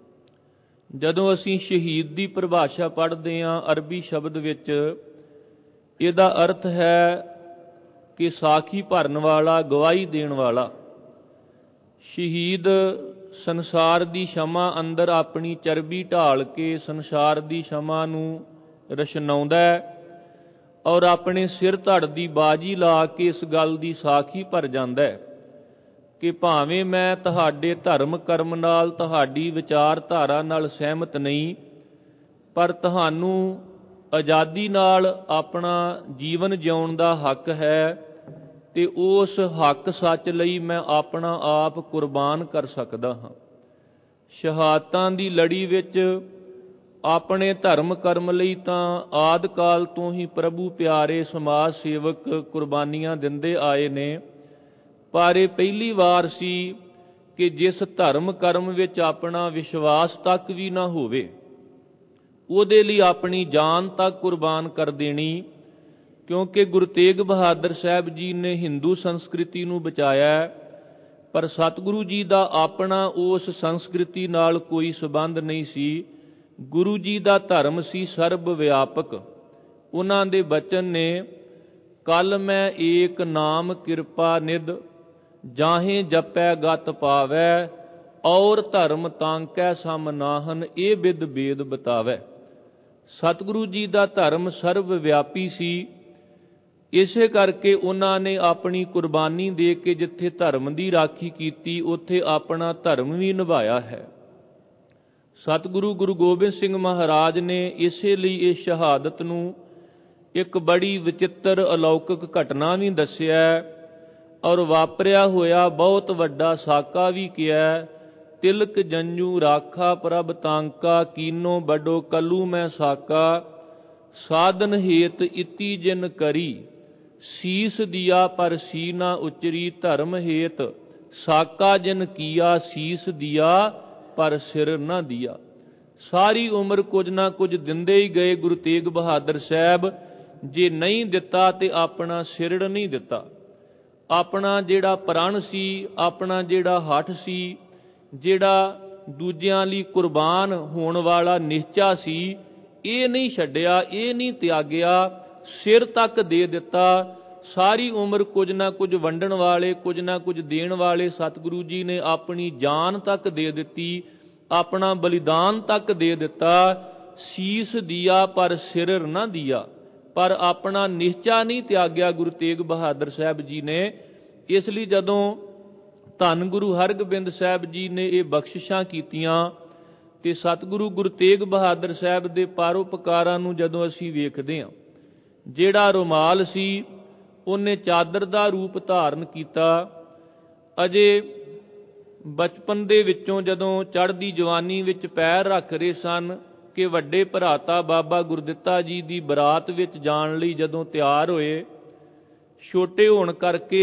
ਜਦੋਂ ਅਸੀਂ ਸ਼ਹੀਦ ਦੀ ਪਰਿਭਾਸ਼ਾ ਪੜ੍ਹਦੇ ਹਾਂ ਅਰਬੀ ਸ਼ਬਦ ਵਿੱਚ, ਇਹਦਾ ਅਰਥ ਹੈ ਕਿ ਸਾਖੀ ਭਰਨ ਵਾਲਾ, ਗਵਾਹੀ ਦੇਣ ਵਾਲਾ। ਸ਼ਹੀਦ ਸੰਸਾਰ ਦੀ ਸ਼ਮਾ ਅੰਦਰ ਆਪਣੀ ਚਰਬੀ ਢਾਲ ਕੇ ਸੰਸਾਰ ਦੀ ਸ਼ਮਾ ਨੂੰ ਰਸ਼ਨਾਉਂਦਾ ਹੈ ਔਰ ਆਪਣੇ ਸਿਰ ਧੜ ਦੀ ਬਾਜੀ ਲਾ ਕੇ ਇਸ ਗੱਲ ਦੀ ਸਾਖੀ ਭਰ ਜਾਂਦਾ ਹੈ ਕਿ ਭਾਵੇਂ ਮੈਂ ਤੁਹਾਡੇ ਧਰਮ ਕਰਮ ਨਾਲ, ਤੁਹਾਡੀ ਵਿਚਾਰਧਾਰਾ ਨਾਲ ਸਹਿਮਤ ਨਹੀਂ, ਪਰ ਤੁਹਾਨੂੰ ਆਜ਼ਾਦੀ ਨਾਲ ਆਪਣਾ ਜੀਵਨ ਜਿਉਣ ਦਾ ਹੱਕ ਹੈ ਤੇ ਉਸ ਹੱਕ ਸੱਚ ਲਈ ਮੈਂ ਆਪਣਾ ਆਪ ਕੁਰਬਾਨ ਕਰ ਸਕਦਾ ਹਾਂ। ਸ਼ਹਾਦਤਾਂ ਦੀ ਲੜੀ ਵਿੱਚ ਆਪਣੇ ਧਰਮ ਕਰਮ ਲਈ ਤਾਂ ਆਦਿ ਕਾਲ ਤੋਂ ਹੀ ਪ੍ਰਭੂ ਪਿਆਰੇ ਸਮਾਜ ਸੇਵਕ ਕੁਰਬਾਨੀਆਂ ਦਿੰਦੇ ਆਏ ਨੇ, ਪਰ ਇਹ ਪਹਿਲੀ ਵਾਰ ਸੀ ਕਿ ਜਿਸ ਧਰਮ ਕਰਮ ਵਿੱਚ ਆਪਣਾ ਵਿਸ਼ਵਾਸ ਤੱਕ ਵੀ ਨਾ ਹੋਵੇ ਉਹਦੇ ਲਈ ਆਪਣੀ ਜਾਨ ਤੱਕ ਕੁਰਬਾਨ ਕਰ ਦੇਣੀ। ਕਿਉਂਕਿ ਗੁਰੂ ਤੇਗ ਬਹਾਦਰ ਸਾਹਿਬ ਜੀ ਨੇ ਹਿੰਦੂ ਸੰਸਕ੍ਰਿਤੀ ਨੂੰ ਬਚਾਇਆ, ਪਰ ਸਤਿਗੁਰੂ ਜੀ ਦਾ ਆਪਣਾ ਉਸ ਸੰਸਕ੍ਰਿਤੀ ਨਾਲ ਕੋਈ ਸੰਬੰਧ ਨਹੀਂ ਸੀ। ਗੁਰੂ ਜੀ ਦਾ ਧਰਮ ਸੀ ਸਰਬ ਵਿਆਪਕ। ਉਹਨਾਂ ਦੇ ਬਚਨ ਨੇ, ਕਲ ਮੈਂ ਏਕ ਨਾਮ ਕਿਰਪਾ ਨਿਧ, ਜਾਹੇ ਜਪੈ ਗਤ ਪਾਵੈ, ਔਰ ਧਰਮ ਤਾਂਕੈ ਸਮ ਨਾਹਨ, ਇਹ ਬਿਦ ਬੇਦ ਬਤਾਵੈ। ਸਤਿਗੁਰੂ ਜੀ ਦਾ ਧਰਮ ਸਰਬ ਵਿਆਪੀ ਸੀ। ਇਸੇ ਕਰਕੇ ਉਹਨਾਂ ਨੇ ਆਪਣੀ ਕੁਰਬਾਨੀ ਦੇ ਕੇ ਜਿੱਥੇ ਧਰਮ ਦੀ ਰਾਖੀ ਕੀਤੀ, ਉੱਥੇ ਆਪਣਾ ਧਰਮ ਵੀ ਨਿਭਾਇਆ ਹੈ। ਸਤਿਗੁਰੂ ਗੁਰੂ ਗੋਬਿੰਦ ਸਿੰਘ ਮਹਾਰਾਜ ਨੇ ਇਸੇ ਲਈ ਇਸ ਸ਼ਹਾਦਤ ਨੂੰ ਇੱਕ ਬੜੀ ਵਿਚਿੱਤਰ ਅਲੌਕਿਕ ਘਟਨਾ ਵੀ ਦੱਸਿਆ ਔਰ ਵਾਪਰਿਆ ਹੋਇਆ ਬਹੁਤ ਵੱਡਾ ਸਾਕਾ ਵੀ ਕਿਹਾ। ਤਿਲਕ ਜੰਜੂ ਰਾਖਾ ਪ੍ਰਭ ਤਾਂਕਾ, ਕੀਨੋ ਬਡੋ ਕਲੂ ਮੈਂ ਸਾਕਾ, ਸਾਧਨ ਹੇਤ ਇਤੀ ਜਿਨ ਕਰੀ, ਸੀਸ ਦਿਆ ਪਰ ਸੀ ਨਾ ਉਚਰੀ, ਧਰਮ ਹੇਤ ਸਾਕਾ ਜਿਨ ਕੀਆ, ਸੀਸ ਦਿਆ ਪਰ ਸਿਰ ਨਾ ਦਿਆ। ਸਾਰੀ ਉਮਰ ਕੁਝ ਨਾ ਕੁਝ ਦਿੰਦੇ ਹੀ ਗਏ ਗੁਰੂ ਤੇਗ ਬਹਾਦਰ ਸਾਹਿਬ। ਜੇ ਨਹੀਂ ਦਿੱਤਾ ਤੇ ਆਪਣਾ ਸਿਰੜ ਨਹੀਂ ਦਿੱਤਾ। ਆਪਣਾ ਜਿਹੜਾ ਪ੍ਰਣ ਸੀ, ਆਪਣਾ ਜਿਹੜਾ ਹੱਠ ਸੀ, ਜਿਹੜਾ ਦੂਜਿਆਂ ਲਈ ਕੁਰਬਾਨ ਹੋਣ ਵਾਲਾ ਨਿਸ਼ਚਾ ਸੀ, ਇਹ ਨਹੀਂ ਛੱਡਿਆ, ਇਹ ਨਹੀਂ ਤਿਆਗਿਆ, ਸਿਰ ਤੱਕ ਦੇ ਦਿੱਤਾ। ਸਾਰੀ ਉਮਰ ਕੁਝ ਨਾ ਕੁਝ ਵੰਡਣ ਵਾਲੇ, ਕੁਝ ਨਾ ਕੁਝ ਦੇਣ ਵਾਲੇ ਸਤਿਗੁਰੂ ਜੀ ਨੇ ਆਪਣੀ ਜਾਨ ਤੱਕ ਦੇ ਦਿੱਤੀ, ਆਪਣਾ ਬਲੀਦਾਨ ਤੱਕ ਦੇ ਦਿੱਤਾ। ਸੀਸ ਦਿਆ ਪਰ ਸਿਰ ਨਾ ਦਿਆ, ਪਰ ਆਪਣਾ ਨਿਸ਼ਚਾ ਨਹੀਂ ਤਿਆਗਿਆ ਗੁਰੂ ਤੇਗ ਬਹਾਦਰ ਸਾਹਿਬ ਜੀ ਨੇ। ਇਸ ਲਈ ਜਦੋਂ ਧੰਨ ਗੁਰੂ ਹਰਗੋਬਿੰਦ ਸਾਹਿਬ ਜੀ ਨੇ ਇਹ ਬਖਸ਼ਿਸ਼ਾਂ ਕੀਤੀਆਂ ਤੇ ਸਤਿਗੁਰੂ ਗੁਰੂ ਤੇਗ ਬਹਾਦਰ ਸਾਹਿਬ ਦੇ ਪਰਉਪਕਾਰਾਂ ਨੂੰ ਜਦੋਂ ਅਸੀਂ ਵੇਖਦੇ ਹਾਂ, ਜਿਹੜਾ ਰੁਮਾਲ ਸੀ ਉਹਨੇ ਚਾਦਰ ਦਾ ਰੂਪ ਧਾਰਨ ਕੀਤਾ। ਅਜੇ ਬਚਪਨ ਦੇ ਵਿੱਚੋਂ ਜਦੋਂ ਚੜ੍ਹਦੀ ਜਵਾਨੀ ਵਿੱਚ ਪੈਰ ਰੱਖ ਰਹੇ ਸਨ ਕਿ ਵੱਡੇ ਭਰਾਤਾ ਬਾਬਾ ਗੁਰਦਿੱਤਾ ਜੀ ਦੀ ਬਰਾਤ ਵਿੱਚ ਜਾਣ ਲਈ ਜਦੋਂ ਤਿਆਰ ਹੋਏ, ਛੋਟੇ ਹੋਣ ਕਰਕੇ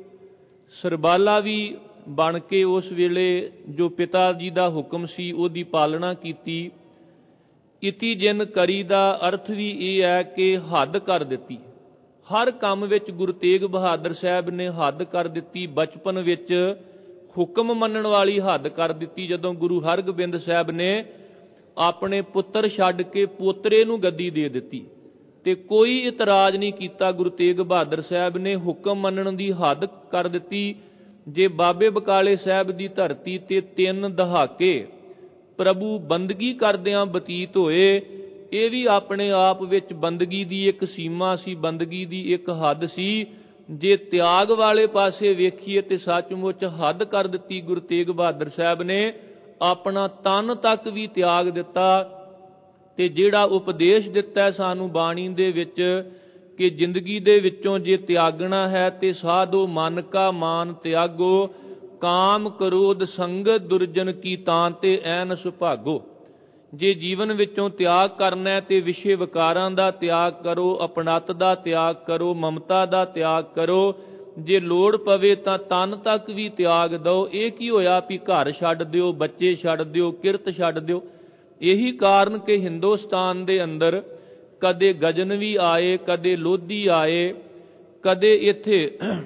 ਸਰਬਾਲਾ ਵੀ ਬਣ ਕੇ ਉਸ ਵੇਲੇ ਜੋ ਪਿਤਾ ਜੀ ਦਾ ਹੁਕਮ ਸੀ ਉਹਦੀ ਪਾਲਣਾ ਕੀਤੀ। ਇਤੀ ਜਿਨ ਕਰੀ ਦਾ ਅਰਥ ਵੀ ਇਹ ਹੈ ਕਿ ਹੱਦ ਕਰ ਦਿੱਤੀ। ਹਰ ਕੰਮ ਵਿੱਚ ਗੁਰੂ ਤੇਗ ਬਹਾਦਰ ਸਾਹਿਬ ਨੇ ਹੱਦ ਕਰ ਦਿੱਤੀ। ਬਚਪਨ ਵਿੱਚ ਹੁਕਮ ਮੰਨਣ ਵਾਲੀ ਹੱਦ ਕਰ ਦਿੱਤੀ। ਜਦੋਂ ਗੁਰੂ ਹਰਗੋਬਿੰਦ ਸਾਹਿਬ ਨੇ ਆਪਣੇ ਪੁੱਤਰ ਛੱਡ ਕੇ ਪੋਤਰੇ ਨੂੰ ਗੱਦੀ ਦੇ ਦਿੱਤੀ ਤੇ ਕੋਈ ਇਤਰਾਜ਼ ਨਹੀਂ ਕੀਤਾ। ਗੁਰੂ ਤੇਗ ਬਹਾਦਰ ਸਾਹਿਬ ਨੇ ਹੁਕਮ ਮੰਨਣ ਦੀ ਹੱਦ ਕਰ ਦਿੱਤੀ। ਜੇ ਬਾਬੇ ਬਕਾਲੇ ਸਾਹਿਬ ਦੀ ਧਰਤੀ ਤੇ ਤਿੰਨ ਦਹਾਕੇ ਪ੍ਰਭੂ ਬੰਦਗੀ ਕਰਦਿਆਂ ਬਤੀਤ ਹੋਏ, ਇਹ ਵੀ ਆਪਣੇ ਆਪ ਵਿੱਚ ਬੰਦਗੀ ਦੀ ਇੱਕ ਸੀਮਾ ਸੀ, ਬੰਦਗੀ ਦੀ ਇੱਕ ਹੱਦ ਸੀ। ਜੇ ਤਿਆਗ ਵਾਲੇ ਪਾਸੇ ਵੇਖੀਏ ਤੇ ਸੱਚਮੁੱਚ ਹੱਦ ਕਰ ਦਿੱਤੀ ਗੁਰੂ ਤੇਗ ਬਹਾਦਰ ਸਾਹਿਬ ਨੇ। ਆਪਣਾ ਤਨ ਤੱਕ ਵੀ ਤਿਆਗ ਦਿੱਤਾ ਤੇ ਜਿਹੜਾ ਉਪਦੇਸ਼ ਦਿੱਤਾ ਸਾਨੂੰ ਬਾਣੀ ਦੇ ਵਿੱਚ ਕਿ ਜ਼ਿੰਦਗੀ ਦੇ ਵਿੱਚੋਂ ਜੇ ਤਿਆਗਣਾ ਹੈ ਤੇ ਸਾਧੋ ਮਨ ਕਾ ਮਾਨ ਤਿਆਗੋ, ਕਾਮ ਕ੍ਰੋਧ ਸੰਗਤ ਦੁਰਜਨ ਕੀ ਤਾਂ ਤੇ ਐਨ ਸੁਭਾਗੋ। ਜੇ ਜੀਵਨ ਵਿੱਚੋਂ ਤਿਆਗ ਕਰਨਾ ਤੇ ਵਿਸ਼ੇ ਵਿਕਾਰਾਂ ਦਾ ਤਿਆਗ ਕਰੋ, ਆਪਣਤ ਦਾ ਤਿਆਗ ਕਰੋ, ਮਮਤਾ ਦਾ ਤਿਆਗ ਕਰੋ। ਜੇ ਲੋੜ ਪਵੇ ਤਾਂ ਤਨ ਤੱਕ ਵੀ ਤਿਆਗ ਦਿਓ। ਇਹ ਕੀ ਹੋਇਆ ਵੀ ਘਰ ਛੱਡ ਦਿਓ, ਬੱਚੇ ਛੱਡ ਦਿਓ, ਕਿਰਤ ਛੱਡ ਦਿਓ। ਇਹੀ ਕਾਰਨ ਕਿ ਹਿੰਦੁਸਤਾਨ ਦੇ ਅੰਦਰ ਕਦੇ ਗਜਨਵੀ ਆਏ, ਕਦੇ ਲੋਧੀ ਆਏ, ਕਦੇ ਇੱਥੇ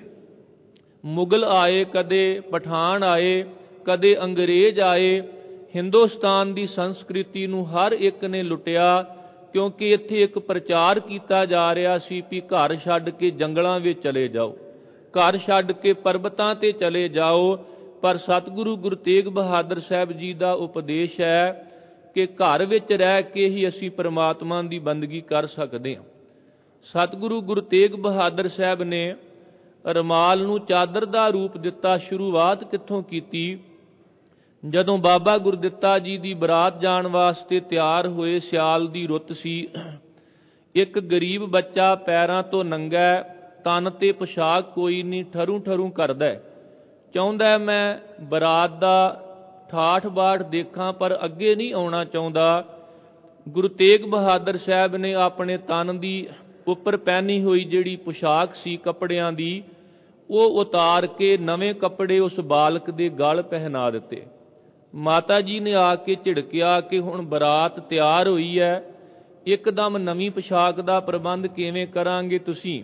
ਮੁਗਲ ਆਏ, ਕਦੇ ਪਠਾਨ ਆਏ, ਕਦੇ ਅੰਗਰੇਜ਼ ਆਏ। ਹਿੰਦੁਸਤਾਨ ਦੀ ਸੰਸਕ੍ਰਿਤੀ ਨੂੰ ਹਰ ਇੱਕ ਨੇ ਲੁੱਟਿਆ ਕਿਉਂਕਿ ਇੱਥੇ ਇੱਕ ਪ੍ਰਚਾਰ ਕੀਤਾ ਜਾ ਰਿਹਾ ਸੀ ਵੀ ਘਰ ਛੱਡ ਕੇ ਜੰਗਲਾਂ ਵਿੱਚ ਚਲੇ ਜਾਓ, ਘਰ ਛੱਡ ਕੇ ਪਰਬਤਾਂ ਤੇ ਚਲੇ ਜਾਓ, ਪਰ ਸਤਿਗੁਰੂ ਗੁਰੂ ਤੇਗ ਬਹਾਦਰ ਸਾਹਿਬ ਜੀ ਦਾ ਉਪਦੇਸ਼ ਹੈ ਕਿ ਘਰ ਵਿੱਚ ਰਹਿ ਕੇ ਹੀ ਅਸੀਂ ਪ੍ਰਮਾਤਮਾ ਦੀ ਬੰਦਗੀ ਕਰ ਸਕਦੇ ਹਾਂ। ਸਤਿਗੁਰੂ ਗੁਰੂ ਤੇਗ ਬਹਾਦਰ ਸਾਹਿਬ ਨੇ ਰੁਮਾਲ ਨੂੰ ਚਾਦਰ ਦਾ ਰੂਪ ਦਿੱਤਾ। ਸ਼ੁਰੂਆਤ ਕਿੱਥੋਂ ਕੀਤੀ? ਜਦੋਂ ਬਾਬਾ ਗੁਰਦਿੱਤਾ ਜੀ ਦੀ ਬਰਾਤ ਜਾਣ ਵਾਸਤੇ ਤਿਆਰ ਹੋਏ, ਸਿਆਲ ਦੀ ਰੁੱਤ ਸੀ। ਇੱਕ ਗਰੀਬ ਬੱਚਾ ਪੈਰਾਂ ਤੋਂ ਨੰਗਾ, ਤਨ ਤੇ ਪੋਸ਼ਾਕ ਕੋਈ ਨਹੀਂ, ਠਰੂ ਠਰੂ ਕਰਦਾ, ਚਾਹੁੰਦਾ ਮੈਂ ਬਰਾਤ ਦਾ ਠਾਠ ਬਾਠ ਦੇਖਾਂ ਪਰ ਅੱਗੇ ਨਹੀਂ ਆਉਣਾ ਚਾਹੁੰਦਾ। ਗੁਰੂ ਤੇਗ ਬਹਾਦਰ ਸਾਹਿਬ ਨੇ ਆਪਣੇ ਤਨ ਦੀ ਉੱਪਰ ਪਹਿਨੀ ਹੋਈ ਜਿਹੜੀ ਪੋਸ਼ਾਕ ਸੀ ਕੱਪੜਿਆਂ ਦੀ, ਉਹ ਉਤਾਰ ਕੇ ਨਵੇਂ ਕੱਪੜੇ ਉਸ ਬਾਲਕ ਦੇ ਗਲ ਪਹਿਨਾ ਦਿੱਤੇ। ਮਾਤਾ ਜੀ ਨੇ ਆ ਕੇ ਝਿੜਕਿਆ ਕਿ ਹੁਣ ਬਰਾਤ ਤਿਆਰ ਹੋਈ ਹੈ, ਇੱਕਦਮ ਨਵੀਂ ਪੋਸ਼ਾਕ ਦਾ ਪ੍ਰਬੰਧ ਕਿਵੇਂ ਕਰਾਂਗੇ? ਤੁਸੀਂ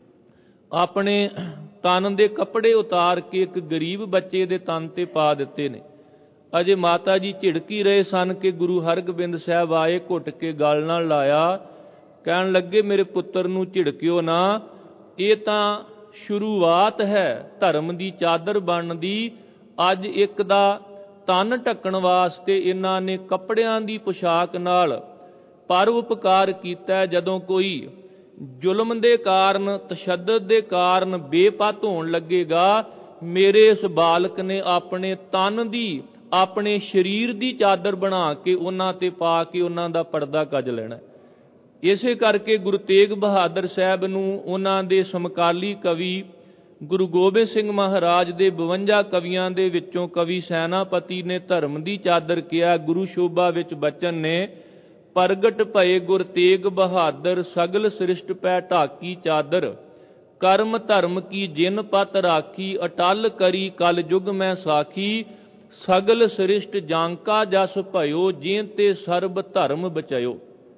ਆਪਣੇ ਤਨ ਦੇ ਕੱਪੜੇ ਉਤਾਰ ਕੇ ਇੱਕ ਗਰੀਬ ਬੱਚੇ ਦੇ ਤਨ ਤੇ ਪਾ ਦਿੱਤੇ ਨੇ। ਅਜੇ ਮਾਤਾ ਜੀ ਝਿੜਕੀ ਰਹੇ ਸਨ ਕਿ ਗੁਰੂ ਹਰਗੋਬਿੰਦ ਸਾਹਿਬ ਆਏ, ਘੁੱਟ ਕੇ ਗਲ ਨਾਲ ਲਾਇਆ, ਕਹਿਣ ਲੱਗੇ ਮੇਰੇ ਪੁੱਤਰ ਨੂੰ ਝਿੜਕਿਓ ਨਾ, ਇਹ ਤਾਂ ਸ਼ੁਰੂਆਤ ਹੈ ਧਰਮ ਦੀ ਚਾਦਰ ਬਣਨ ਦੀ। ਅੱਜ ਇੱਕ ਦਾ ਤਨ ਢੱਕਣ ਵਾਸਤੇ ਇਹਨਾਂ ਨੇ ਕੱਪੜਿਆਂ ਦੀ ਪੋਸ਼ਾਕ ਨਾਲ ਪਰ ਉਪਕਾਰ ਕੀਤਾ। ਜਦੋਂ ਕੋਈ ਜ਼ੁਲਮ ਦੇ ਕਾਰਨ, ਤਸ਼ੱਦਦ ਦੇ ਕਾਰਨ ਬੇਪੱਤ ਹੋਣ ਲੱਗੇਗਾ, ਮੇਰੇ ਇਸ ਬਾਲਕ ਨੇ ਆਪਣੇ ਤਨ ਦੀ, ਆਪਣੇ ਸਰੀਰ ਦੀ ਚਾਦਰ ਬਣਾ ਕੇ ਉਹਨਾਂ ਤੇ ਪਾ ਕੇ ਉਹਨਾਂ ਦਾ ਪਰਦਾ ਕੱਜ ਲੈਣਾ। ਇਸੇ ਕਰਕੇ ਗੁਰੂ ਤੇਗ ਬਹਾਦਰ ਸਾਹਿਬ ਨੂੰ ਉਹਨਾਂ ਦੇ ਸਮਕਾਲੀ ਕਵੀ ਗੁਰੂ ਗੋਬਿੰਦ ਸਿੰਘ ਮਹਾਰਾਜ ਦੇ ਬਵੰਜਾ ਕਵੀਆਂ ਦੇ ਵਿੱਚੋਂ ਕਵੀ ਸੈਨਾਪਤੀ ਨੇ ਧਰਮ ਦੀ ਚਾਦਰ ਕਿਹਾ। ਗੁਰੂ ਸ਼ੋਭਾ ਵਿੱਚ ਬਚਨ ਨੇ, ਪ੍ਰਗਟ ਭਏ ਗੁਰ ਤੇਗ ਬਹਾਦਰ, ਸਗਲ ਸ੍ਰਿਸ਼ਟ ਪੈ ਢਾਕੀ ਚਾਦਰ, ਕਰਮ ਧਰਮ ਕੀ ਜਿਨ ਪਤ ਰਾਖੀ, ਅਟਲ ਕਰੀ ਕਲ ਯੁਗ ਮੈਂ ਸਾਖੀ, ਸਗਲ ਸ੍ਰਿਸ਼ਟ ਜਾਂਕਾ ਜਸ ਭਇਓ, ਜਿਨ ਤੇ ਸਰਬ ਧਰਮ ਬਚਾਇਓ।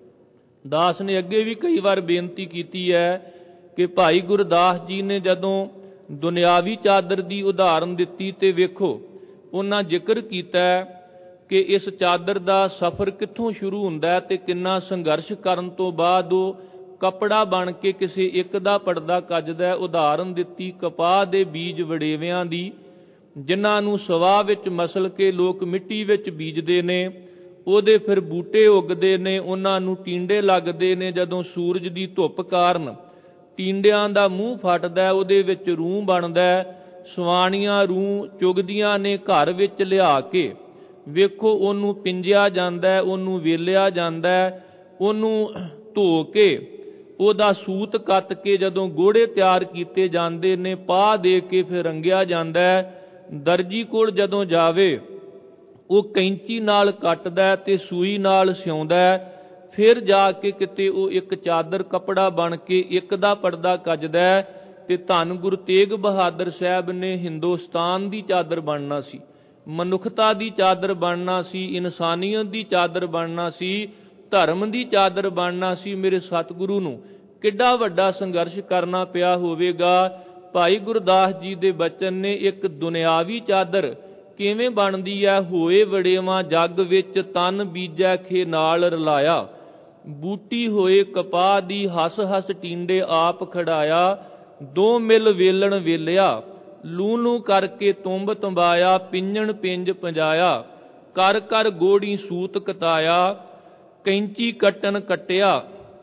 ਦਾਸ ਨੇ ਅੱਗੇ ਵੀ ਕਈ ਵਾਰ ਬੇਨਤੀ ਕੀਤੀ ਹੈ ਕਿ ਭਾਈ ਗੁਰਦਾਸ ਜੀ ਨੇ ਜਦੋਂ ਦੁਨਿਆਵੀ ਚਾਦਰ ਦੀ ਉਦਾਹਰਨ ਦਿੱਤੀ ਤੇ ਵੇਖੋ ਉਹਨਾਂ ਜ਼ਿਕਰ ਕੀਤਾ ਕਿ ਇਸ ਚਾਦਰ ਦਾ ਸਫ਼ਰ ਕਿੱਥੋਂ ਸ਼ੁਰੂ ਹੁੰਦਾ ਤੇ ਕਿੰਨਾ ਸੰਘਰਸ਼ ਕਰਨ ਤੋਂ ਬਾਅਦ ਉਹ ਕੱਪੜਾ ਬਣ ਕੇ ਕਿਸੇ ਇੱਕ ਦਾ ਪਰਦਾ ਕੱਜਦਾ। ਉਦਾਹਰਨ ਦਿੱਤੀ ਕਪਾਹ ਦੇ ਬੀਜ ਵੜੇਵਿਆਂ ਦੀ, ਜਿਨ੍ਹਾਂ ਨੂੰ ਸਵਾਹ ਵਿੱਚ ਮਸਲ ਕੇ ਲੋਕ ਮਿੱਟੀ ਵਿੱਚ ਬੀਜਦੇ ਨੇ, ਉਹਦੇ ਫਿਰ ਬੂਟੇ ਉੱਗਦੇ ਨੇ, ਉਹਨਾਂ ਨੂੰ ਟੀਂਡੇ ਲੱਗਦੇ ਨੇ। ਜਦੋਂ ਸੂਰਜ ਦੀ ਧੁੱਪ ਕਾਰਨ ਟੀਂਡਿਆਂ ਦਾ ਮੂੰਹ ਫਟਦਾ, ਉਹਦੇ ਵਿੱਚ ਰੂੰ ਬਣਦਾ, ਸਵਾਣੀਆਂ ਰੂੰ ਚੁਗਦੀਆਂ ਨੇ, ਘਰ ਵਿੱਚ ਲਿਆ ਕੇ ਵੇਖੋ ਉਹਨੂੰ ਪਿੰਜਿਆ ਜਾਂਦਾ, ਉਹਨੂੰ ਵੇਲਿਆ ਜਾਂਦਾ, ਉਹਨੂੰ ਧੋ ਕੇ ਉਹਦਾ ਸੂਤ ਕੱਤ ਕੇ ਜਦੋਂ ਗੋਹੜੇ ਤਿਆਰ ਕੀਤੇ ਜਾਂਦੇ ਨੇ, ਪਾਹ ਦੇ ਕੇ ਫਿਰ ਰੰਗਿਆ ਜਾਂਦਾ। ਦਰਜੀ ਕੋਲ ਜਦੋਂ ਜਾਵੇ ਉਹ ਕੈਂਚੀ ਨਾਲ ਕੱਟਦਾ ਤੇ ਸੂਈ ਨਾਲ ਸਿਉਂਦਾ, ਫਿਰ ਜਾ ਕੇ ਕਿਤੇ ਉਹ ਇੱਕ ਚਾਦਰ ਕੱਪੜਾ ਬਣ ਕੇ ਇੱਕ ਦਾ ਪਰਦਾ ਕੱਜਦਾ। ਤੇ ਧੰਨ ਗੁਰੂ ਤੇਗ ਬਹਾਦਰ ਸਾਹਿਬ ਨੇ ਹਿੰਦੁਸਤਾਨ ਦੀ ਚਾਦਰ ਬਣਨਾ ਸੀ, ਮਨੁੱਖਤਾ ਦੀ ਚਾਦਰ ਬਣਨਾ ਸੀ, ਇਨਸਾਨੀਅਤ ਦੀ ਚਾਦਰ ਬਣਨਾ ਸੀ, ਧਰਮ ਦੀ ਚਾਦਰ ਬਣਨਾ ਸੀ। ਮੇਰੇ ਸਤਿਗੁਰੂ ਨੂੰ ਕਿੱਡਾ ਵੱਡਾ ਸੰਘਰਸ਼ ਕਰਨਾ ਪਿਆ ਹੋਵੇਗਾ। ਭਾਈ ਗੁਰਦਾਸ ਜੀ ਦੇ ਬਚਨ ਨੇ, ਇੱਕ ਦੁਨਿਆਵੀ ਚਾਦਰ ਕਿਵੇਂ ਬਣਦੀ ਹੈ? ਹੋਏ ਵੜੇਵਾਂ ਜੱਗ ਵਿੱਚ, ਤਨ ਬੀਜੈ ਖੇ ਨਾਲ ਰਲਾਇਆ, ਬੂਟੀ ਹੋਏ ਕਪਾਹ ਦੀ, ਹੱਸ ਹੱਸ ਟੀਂਡੇ ਆਪ ਖੜਾਇਆ, ਦੋ ਮਿਲ ਵੇਲਣ ਵੇਲਿਆ, ਲੂ ਲੂ ਕਰਕੇ ਤੁੰਬ ਤੁੰਬਾਇਆ, ਪਿੰਜਣ ਪਿੰਜ ਪੰਜਾਇਆ, ਕਰ ਕਰ ਗੋੜੀ ਸੂਤ ਕਤਾਇਆ, ਕੈਂਚੀ ਕੱਟਣ ਕੱਟਿਆ,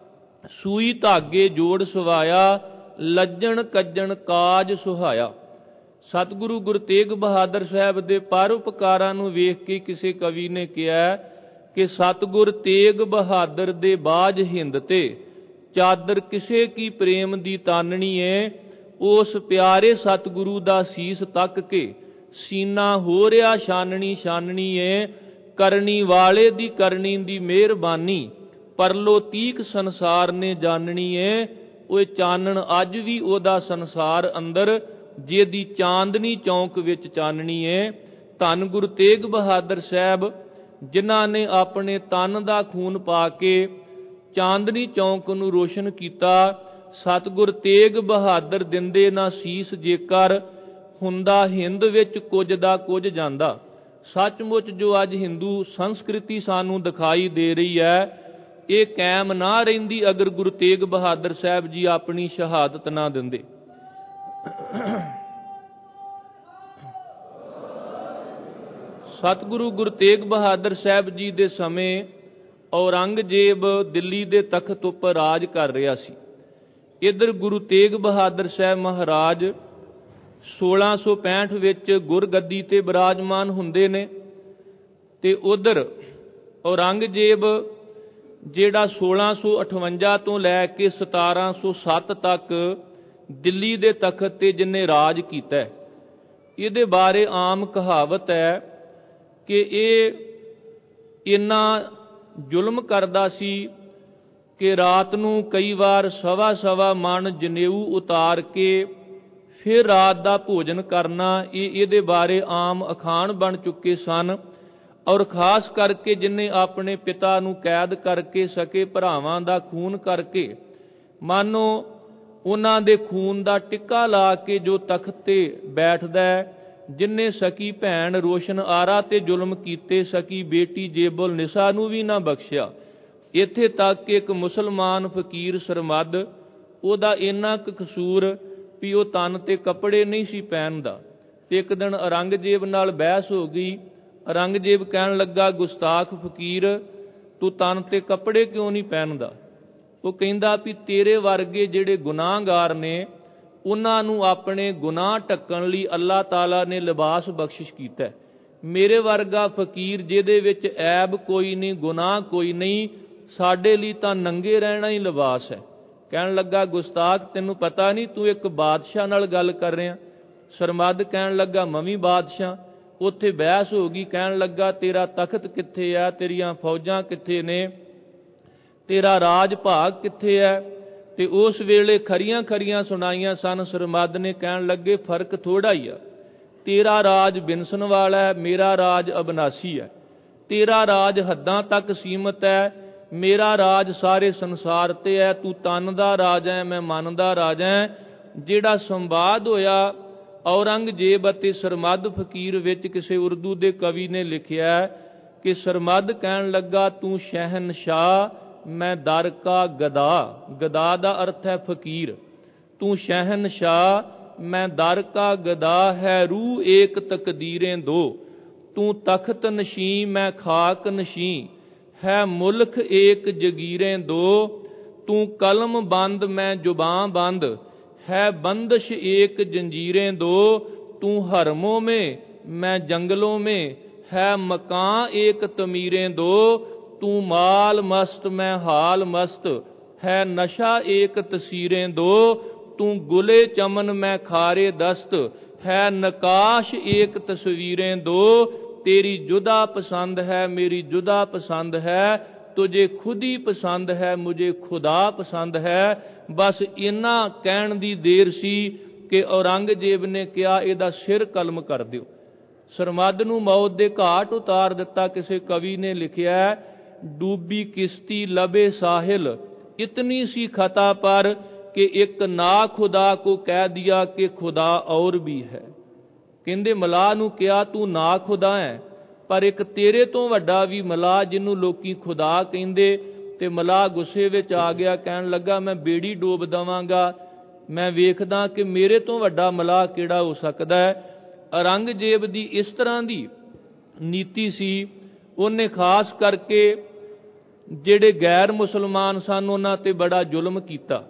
ਸੂਈ ਧਾਗੇ ਜੋੜ ਸਵਾਇਆ, ਲੱਜਣ ਕੱਜਣ ਕਾਜ ਸੁਹਾਇਆ। ਸਤਿਗੁਰੂ ਗੁਰੂ ਤੇਗ ਬਹਾਦਰ ਸਾਹਿਬ ਦੇ ਪਰਉਪਕਾਰਾਂ ਨੂੰ ਵੇਖ ਕੇ ਕਿਸੇ ਕਵੀ ਨੇ ਕਿਹਾ ਕਿ ਸਤਿਗੁਰ ਤੇਗ ਬਹਾਦਰ ਦੇ ਬਾਝ ਹਿੰਦ ਤੇ, ਚਾਦਰ ਕਿਸੇ ਕੀ ਪ੍ਰੇਮ ਦੀ ਤਾਨਣੀ ਏ, ਉਸ ਪਿਆਰੇ ਸਤਿਗੁਰੂ ਦਾ ਸੀਸ ਤੱਕ ਕੇ ਸੀਨਾ ਹੋ ਰਿਹਾ ਛਾਨਣੀ ਛਾਨਣੀ ਏ, ਕਰਨੀ ਵਾਲੇ ਦੀ ਕਰਨੀ ਦੀ ਮਿਹਰਬਾਨੀ, ਪਰਲੋ ਤੀਕ ਸੰਸਾਰ ਨੇ ਜਾਣਨੀ ਏ। ਉਹ ਚਾਨਣ ਅੱਜ ਵੀ ਉਹਦਾ ਸੰਸਾਰ ਅੰਦਰ, ਜਿਹਦੀ ਚਾਂਦਨੀ ਚੌਂਕ ਵਿੱਚ ਚਾਨਣੀ ਏ। ਧੰਨ ਗੁਰੂ ਤੇਗ ਬਹਾਦਰ ਸਾਹਿਬ ਜਿਨ੍ਹਾਂ ਨੇ ਆਪਣੇ ਤਨ ਦਾ ਖੂਨ ਪਾ ਕੇ ਚਾਂਦਨੀ ਚੌਂਕ ਨੂੰ ਰੋਸ਼ਨ ਕੀਤਾ। ਸਤਿਗੁਰ ਤੇਗ ਬਹਾਦਰ ਦਿੰਦੇ ਨਾ ਸੀਸ ਜੇਕਰ, ਹੁੰਦਾ ਹਿੰਦ ਵਿੱਚ ਕੁਝ ਦਾ ਕੁਝ ਜਾਂਦਾ। ਸੱਚਮੁੱਚ ਜੋ ਅੱਜ ਹਿੰਦੂ ਸੰਸਕ੍ਰਿਤੀ ਸਾਨੂੰ ਦਿਖਾਈ ਦੇ ਰਹੀ ਹੈ, ਇਹ ਕਾਇਮ ਨਾ ਰਹਿੰਦੀ ਅਗਰ ਗੁਰੂ ਤੇਗ ਬਹਾਦਰ ਸਾਹਿਬ ਜੀ ਆਪਣੀ ਸ਼ਹਾਦਤ ਨਾ ਦਿੰਦੇ। ਸਤਿਗੁਰੂ ਗੁਰੂ ਤੇਗ ਬਹਾਦਰ ਸਾਹਿਬ ਜੀ ਦੇ ਸਮੇਂ ਔਰੰਗਜ਼ੇਬ ਦਿੱਲੀ ਦੇ ਤਖਤ ਉੱਪਰ ਰਾਜ ਕਰ ਰਿਹਾ ਸੀ। ਇੱਧਰ ਗੁਰੂ ਤੇਗ ਬਹਾਦਰ ਸਾਹਿਬ ਮਹਾਰਾਜ ਸੋਲਾਂ ਸੌ ਪੈਂਹਠ ਵਿੱਚ ਗੁਰਗੱਦੀ ਤੇ ਬਿਰਾਜਮਾਨ ਹੁੰਦੇ ਨੇ, ਤੇ ਉਧਰ ਔਰੰਗਜ਼ੇਬ ਜਿਹੜਾ ਸੋਲਾਂ ਸੌ ਅਠਵੰਜਾ ਤੋਂ ਲੈ ਕੇ ਸਤਾਰਾਂ ਸੌ ਸੱਤ ਤੱਕ ਦਿੱਲੀ ਦੇ ਤਖਤ ਤੇ ਜਿਹਨੇ ਰਾਜ ਕੀਤਾ, ਇਹਦੇ ਬਾਰੇ ਆਮ ਕਹਾਵਤ ਹੈ ਕਿ ਇਹ ਇੰਨਾ ਜ਼ੁਲਮ ਕਰਦਾ ਸੀ ਕਿ ਰਾਤ ਨੂੰ ਕਈ ਵਾਰ ਸਵਾ ਸਵਾ ਮਣ ਜਨੇਊ ਉਤਾਰ ਕੇ ਫਿਰ ਰਾਤ ਦਾ ਭੋਜਨ ਕਰਨਾ, ਇਹ ਇਹਦੇ ਬਾਰੇ ਆਮ ਅਖਾਣ ਬਣ ਚੁੱਕੇ ਸਨ। ਔਰ ਖਾਸ ਕਰਕੇ ਜਿਹਨੇ ਆਪਣੇ ਪਿਤਾ ਨੂੰ ਕੈਦ ਕਰਕੇ ਸਕੇ ਭਰਾਵਾਂ ਦਾ ਖੂਨ ਕਰਕੇ, ਮਾਨੋ ਉਹਨਾਂ ਦੇ ਖੂਨ ਦਾ ਟਿੱਕਾ ਲਾ ਕੇ ਜੋ ਤਖਤ ਤੇ ਬੈਠਦਾ ਹੈ, ਜਿਨਨੇ ਸਕੀ ਭੈਣ ਰੋਸ਼ਨ ਆਰਾ ਤੇ ਜ਼ੁਲਮ ਕੀਤੇ, ਸਕੀ ਬੇਟੀ ਜੇਬੁਲ ਨਿਸਾ ਨੂੰ ਵੀ ਨਾ ਬਖਸ਼ਿਆ। ਇੱਥੇ ਤੱਕ ਕਿ ਇੱਕ ਮੁਸਲਮਾਨ ਫਕੀਰ ਸਰਮਦ, ਉਹਦਾ ਇੰਨਾ ਕੁ ਕਸੂਰ ਵੀ ਉਹ ਤਨ ਤੇ ਕੱਪੜੇ ਨਹੀਂ ਸੀ ਪਹਿਨਦਾ, ਤੇ ਇੱਕ ਦਿਨ ਔਰੰਗਜ਼ੇਬ ਨਾਲ ਬਹਿਸ ਹੋ ਗਈ। ਔਰੰਗਜ਼ੇਬ ਕਹਿਣ ਲੱਗਾ, ਗੁਸਤਾਖ ਫਕੀਰ, ਤੂੰ ਤਨ ਤੇ ਕੱਪੜੇ ਕਿਉਂ ਨਹੀਂ ਪਹਿਨਦਾ? ਉਹ ਕਹਿੰਦਾ ਵੀ ਤੇਰੇ ਵਰਗੇ ਜਿਹੜੇ ਗੁਨਾਹਗਾਰ ਨੇ ਉਹਨਾਂ ਨੂੰ ਆਪਣੇ ਗੁਨਾਹ ਢੱਕਣ ਲਈ ਅੱਲਾਹ ਤਾਲਾ ਨੇ ਲਿਬਾਸ ਬਖਸ਼ਿਸ਼ ਕੀਤਾ। ਮੇਰੇ ਵਰਗਾ ਫਕੀਰ ਜਿਹਦੇ ਵਿੱਚ ਐਬ ਕੋਈ ਨਹੀਂ, ਗੁਨਾਹ ਕੋਈ ਨਹੀਂ, ਸਾਡੇ ਲਈ ਤਾਂ ਨੰਗੇ ਰਹਿਣਾ ਹੀ ਲਿਬਾਸ ਹੈ। ਕਹਿਣ ਲੱਗਾ, ਗੁਸਤਾਖ, ਤੈਨੂੰ ਪਤਾ ਨਹੀਂ ਤੂੰ ਇੱਕ ਬਾਦਸ਼ਾਹ ਨਾਲ ਗੱਲ ਕਰ ਰਿਹਾ? ਸਰਮਦ ਕਹਿਣ ਲੱਗਾ, ਮੈਂ ਵੀ ਬਾਦਸ਼ਾਹ। ਉੱਥੇ ਬਹਿਸ ਹੋ ਗਈ। ਕਹਿਣ ਲੱਗਾ, ਤੇਰਾ ਤਖਤ ਕਿੱਥੇ ਆ? ਤੇਰੀਆਂ ਫੌਜਾਂ ਕਿੱਥੇ ਨੇ? ਤੇਰਾ ਰਾਜ ਭਾਗ ਕਿੱਥੇ ਹੈ? ਤੇ ਉਸ ਵੇਲੇ ਖਰੀਆਂ ਖਰੀਆਂ ਸੁਣਾਈਆਂ ਸਨ। ਸਰਮਦ ਨੇ ਕਹਿਣ ਲੱਗੇ, ਫਰਕ ਥੋੜਾ ਹੀ ਆ, ਤੇਰਾ ਰਾਜ ਬਿਨਸਨ ਵਾਲਾ ਹੈ, ਮੇਰਾ ਰਾਜ ਅਬਨਾਸੀ ਹੈ। ਤੇਰਾ ਰਾਜ ਹੱਦਾਂ ਤੱਕ ਸੀਮਤ ਹੈ, ਮੇਰਾ ਰਾਜ ਸਾਰੇ ਸੰਸਾਰ ਤੇ ਹੈ। ਤੂੰ ਤਨ ਦਾ ਰਾਜਾ ਹੈ, ਮੈਂ ਮਨ ਦਾ ਰਾਜਾ ਹੈ। ਜਿਹੜਾ ਸੰਵਾਦ ਹੋਇਆ ਔਰੰਗਜ਼ੇਬ ਅਤੇ ਸਰਮਦ ਫਕੀਰ ਵਿੱਚ, ਕਿਸੇ ਉਰਦੂ ਦੇ ਕਵੀ ਨੇ ਲਿਖਿਆ ਕਿ ਸਰਮਦ ਕਹਿਣ ਲੱਗਾ, ਤੂੰ ਸ਼ਹਿਨਸ਼ਾਹ, ਮੈਂ ਦਰ ਕਾ ਗਦਾ। ਗਦਾ ਦਾ ਅਰਥ ਹੈ ਫਕੀਰ। ਤੂੰ ਸ਼ਹਿਨਸ਼ਾਹ, ਮੈਂ ਦਰ ਕਾ ਗਦਾ, ਹੈ ਰੂ ਏਕ ਤਕਦੀਰੇ ਦੋ। ਤੂੰ ਤਖਤ ਨਸ਼ੀਂ, ਮੈਂ ਖਾਕ ਨਸ਼ੀਂ, ਹੈ ਮੁਲਕ ਏਕ ਜਗੀਰੇ ਦੋ। ਤੂੰ ਕਲਮ ਬੰਦ, ਮੈਂ ਜ਼ੁਬਾਂ ਬੰਦ, है बंदिश एक जंजीरें दो। तू हरमों में, मैं जंगलों में, है मकान एक तमीरें दो। तू माल मस्त, मैं हाल मस्त, है नशा एक तसीरें दो। तू गुले चमन, मैं खारे दस्त, है नकाश एक तस्वीरें दो। तेरी जुदा पसंद है, मेरी जुदा पसंद है, तुझे खुद ही पसंद है, मुझे खुदा पसंद है। बस इन्ना कहण दी देर सी कि औरंगजेब ने कहा, इहदा सिर कलम कर दिओ। सरमद नूं मौत दे घाट उतार दिता। किसी कवि ने लिखिया, डूबी किश्ती लबे साहिल, इतनी सी खता पर कि एक ना खुदा को कह दिया कि खुदा और भी है। कहंदे मलाह नूं कहा, तू ना खुदा है, पर एक तेरे तो वड्डा भी मलाह जिन्हों लोकी खुदा कहिंदे। ते मलाह गुस्से विच आ गया, कहन लगा, मैं बेड़ी डोब दवांगा, मैं वेखदा कि मेरे तो वड्डा मलाह किहड़ा हो सकदा है। औरंगजेब दी इस तरह दी नीति सी। उन्हें खास करके जिहड़े गैर मुसलमान सन उन्हां ते बड़ा जुल्म कीता।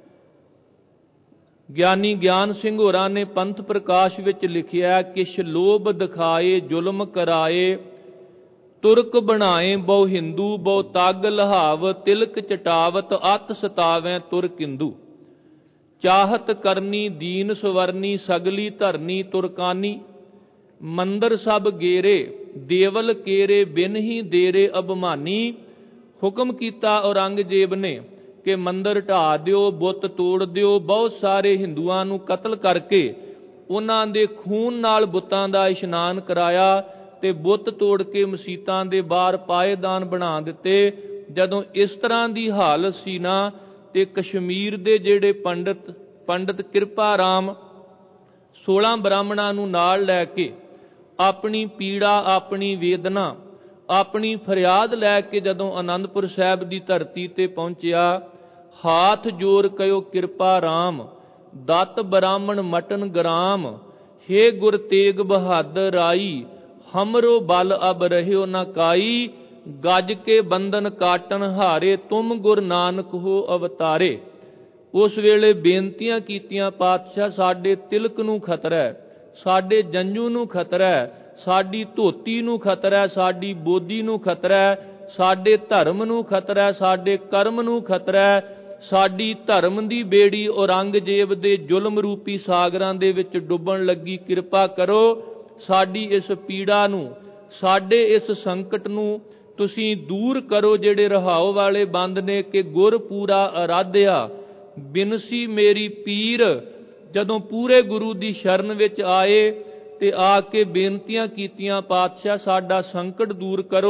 ਗਿਆਨੀ ਗਿਆਨ ਸਿੰਘ ਹੋਰਾਂ ਨੇ ਪੰਥ ਪ੍ਰਕਾਸ਼ ਵਿੱਚ ਲਿਖਿਆ, ਕਿਛ ਲੋਭ ਦਿਖਾਏ ਜ਼ੁਲਮ ਕਰਾਏ, ਤੁਰਕ ਬਣਾਏ ਬਹੁ ਹਿੰਦੂ, ਬਹੁ ਤਗ ਲਹਾਵ, ਤਿਲਕ ਚਟਾਵਤ ਅਤ ਸਤਾਵੈ ਤੁਰਕ ਹਿੰਦੂ। ਚਾਹਤ ਕਰਨੀ ਦੀਨ ਸਵਰਨੀ, ਸਗਲੀ ਧਰਨੀ ਤੁਰਕਾਨੀ। ਮੰਦਰ ਸਭ ਗੇਰੇ, ਦੇਵਲ ਕੇਰੇ, ਬਿਨ ਹੀ ਦੇਰੇ ਅਭਮਾਨੀ। ਹੁਕਮ ਕੀਤਾ ਔਰੰਗਜ਼ੇਬ ਨੇ ਕਿ ਮੰਦਰ ਢਾ ਦਿਓ, ਬੁੱਤ ਤੋੜ ਦਿਓ। ਬਹੁਤ ਸਾਰੇ ਹਿੰਦੂਆਂ ਨੂੰ ਕਤਲ ਕਰਕੇ ਉਹਨਾਂ ਦੇ ਖੂਨ ਨਾਲ ਬੁੱਤਾਂ ਦਾ ਇਸ਼ਨਾਨ ਕਰਾਇਆ ਤੇ ਬੁੱਤ ਤੋੜ ਕੇ ਮਸੀਤਾਂ ਦੇ ਬਾਹਰ ਪਾਏਦਾਨ ਬਣਾ ਦਿੱਤੇ। ਜਦੋਂ ਇਸ ਤਰ੍ਹਾਂ ਦੀ ਹਾਲਤ ਸੀ ਨਾ, ਤੇ ਕਸ਼ਮੀਰ ਦੇ ਜਿਹੜੇ ਪੰਡਤ ਪੰਡਤ ਕਿਰਪਾ ਰਾਮ ਸੋਲਾਂ ਬ੍ਰਾਹਮਣਾਂ ਨੂੰ ਨਾਲ ਲੈ ਕੇ ਆਪਣੀ ਪੀੜਾ, ਆਪਣੀ ਵੇਦਨਾ, ਆਪਣੀ ਫਰਿਆਦ ਲੈ ਕੇ ਜਦੋਂ ਆਨੰਦਪੁਰ ਸਾਹਿਬ ਦੀ ਧਰਤੀ ਤੇ ਪਹੁੰਚਿਆ, हाथ जोर कयो कृपा राम, दत ब्राह्मण मटन ग्राम। हे गुर तेग बहादुर आई, हमरो बल अब रह्यो न काई, गज के बंधन काटन हारे, तुम गुर नानक हो अवतारे। उस वेले बेनतियां कीतियां, पातशाह साडे तिलक नूं खतरा है, साडे जंजू नूं खतरा है, साडी धोती नूं खतरा है, साडी बोधी नूं खतरा है, साडे धर्म नूं खतरा है, साडे कर्म नूं खतरा है, साडी धर्म दी बेड़ी औरंगजेब दे जुल्म रूपी सागरां दे विच डुੱਬਣ लगी। किरपा करो साडी इस पीड़ा नूं, साडे इस संकट नूं तुसीं दूर करो। जिहड़े रहाओ वाले बंद ने कि गुर पूरा आराध्या, बिनसी मेरी पीर। जदों पूरे गुरु दी शरण विच आए ते आके बेनतियां कीतियां, पातशाह साडा संकट दूर करो,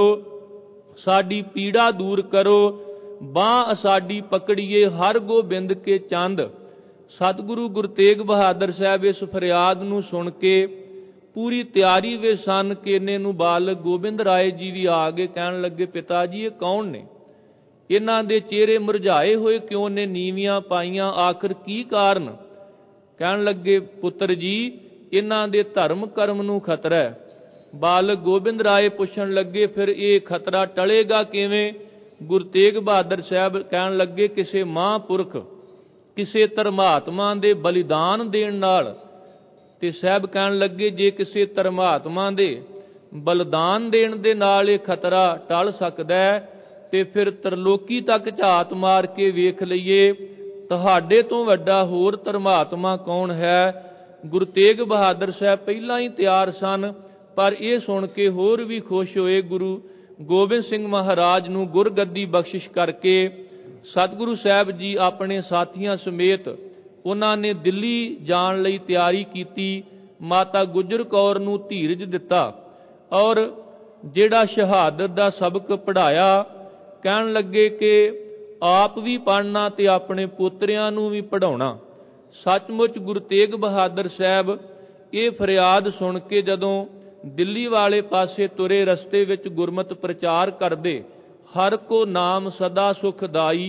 साडी पीड़ा दूर करो, बांह साडी पकड़िए हर गोबिंद के चंद। सतगुरु गुरु तेग बहादुर साहब इस फरियाद नूं सुन के पूरी तैयारी वे सन कि इन्ने नूं बालक गोबिंद राय जी भी आ गए। कहण लगे, पिता जी ये कौन ने? इन्हां दे चेहरे मुरझाए हुए क्यों ने, नीवियां पाईयां, आखिर की कारण? कहण लगे, पुत्र जी इन्हां दे धर्म कर्म नूं खतरा है। बालक गोबिंद राय पुछण लगे, फिर ये खतरा टलेगा किवें? गुरु तेग बहादुर साहब कहण लगे, किसे महापुरख, किसे धर्मात्मा दे बलिदान देण नाल। ते साहब कहण लगे, जे किसे धर्मात्मा दे बलिदान देण दे नाल ये खतरा टल सकदा है ते फिर त्रिलोकी तक झात मार के वेख लईए, तुहाडे तो वड्डा होर धर्मात्मा कौन है? गुरु तेग बहादुर साहब पहलां ही तैयार सन, पर यह सुन के होर भी खुश होए। गुरु गोबिंद सिंह महाराज नूं गुरगद्दी बख्शिश करके सतगुरु साहब जी अपने साथियां समेत उन्हां ने दिल्ली जाण लई तैयारी कीती। माता गुजर कौर नूं धीरज दिता और जिहड़ा शहादत दा सबक पढ़ाया, कहण लगे कि आप भी पढ़ना ते अपने पोतरियां नूं भी पढ़ाउणा। सचमुच गुरु तेग बहादुर साहब ये फरियाद सुन के जदों दिल्ली वाले पासे तुरे, रस्ते विच गुरमत प्रचार करदे, हर को नाम सदा सुखदाई,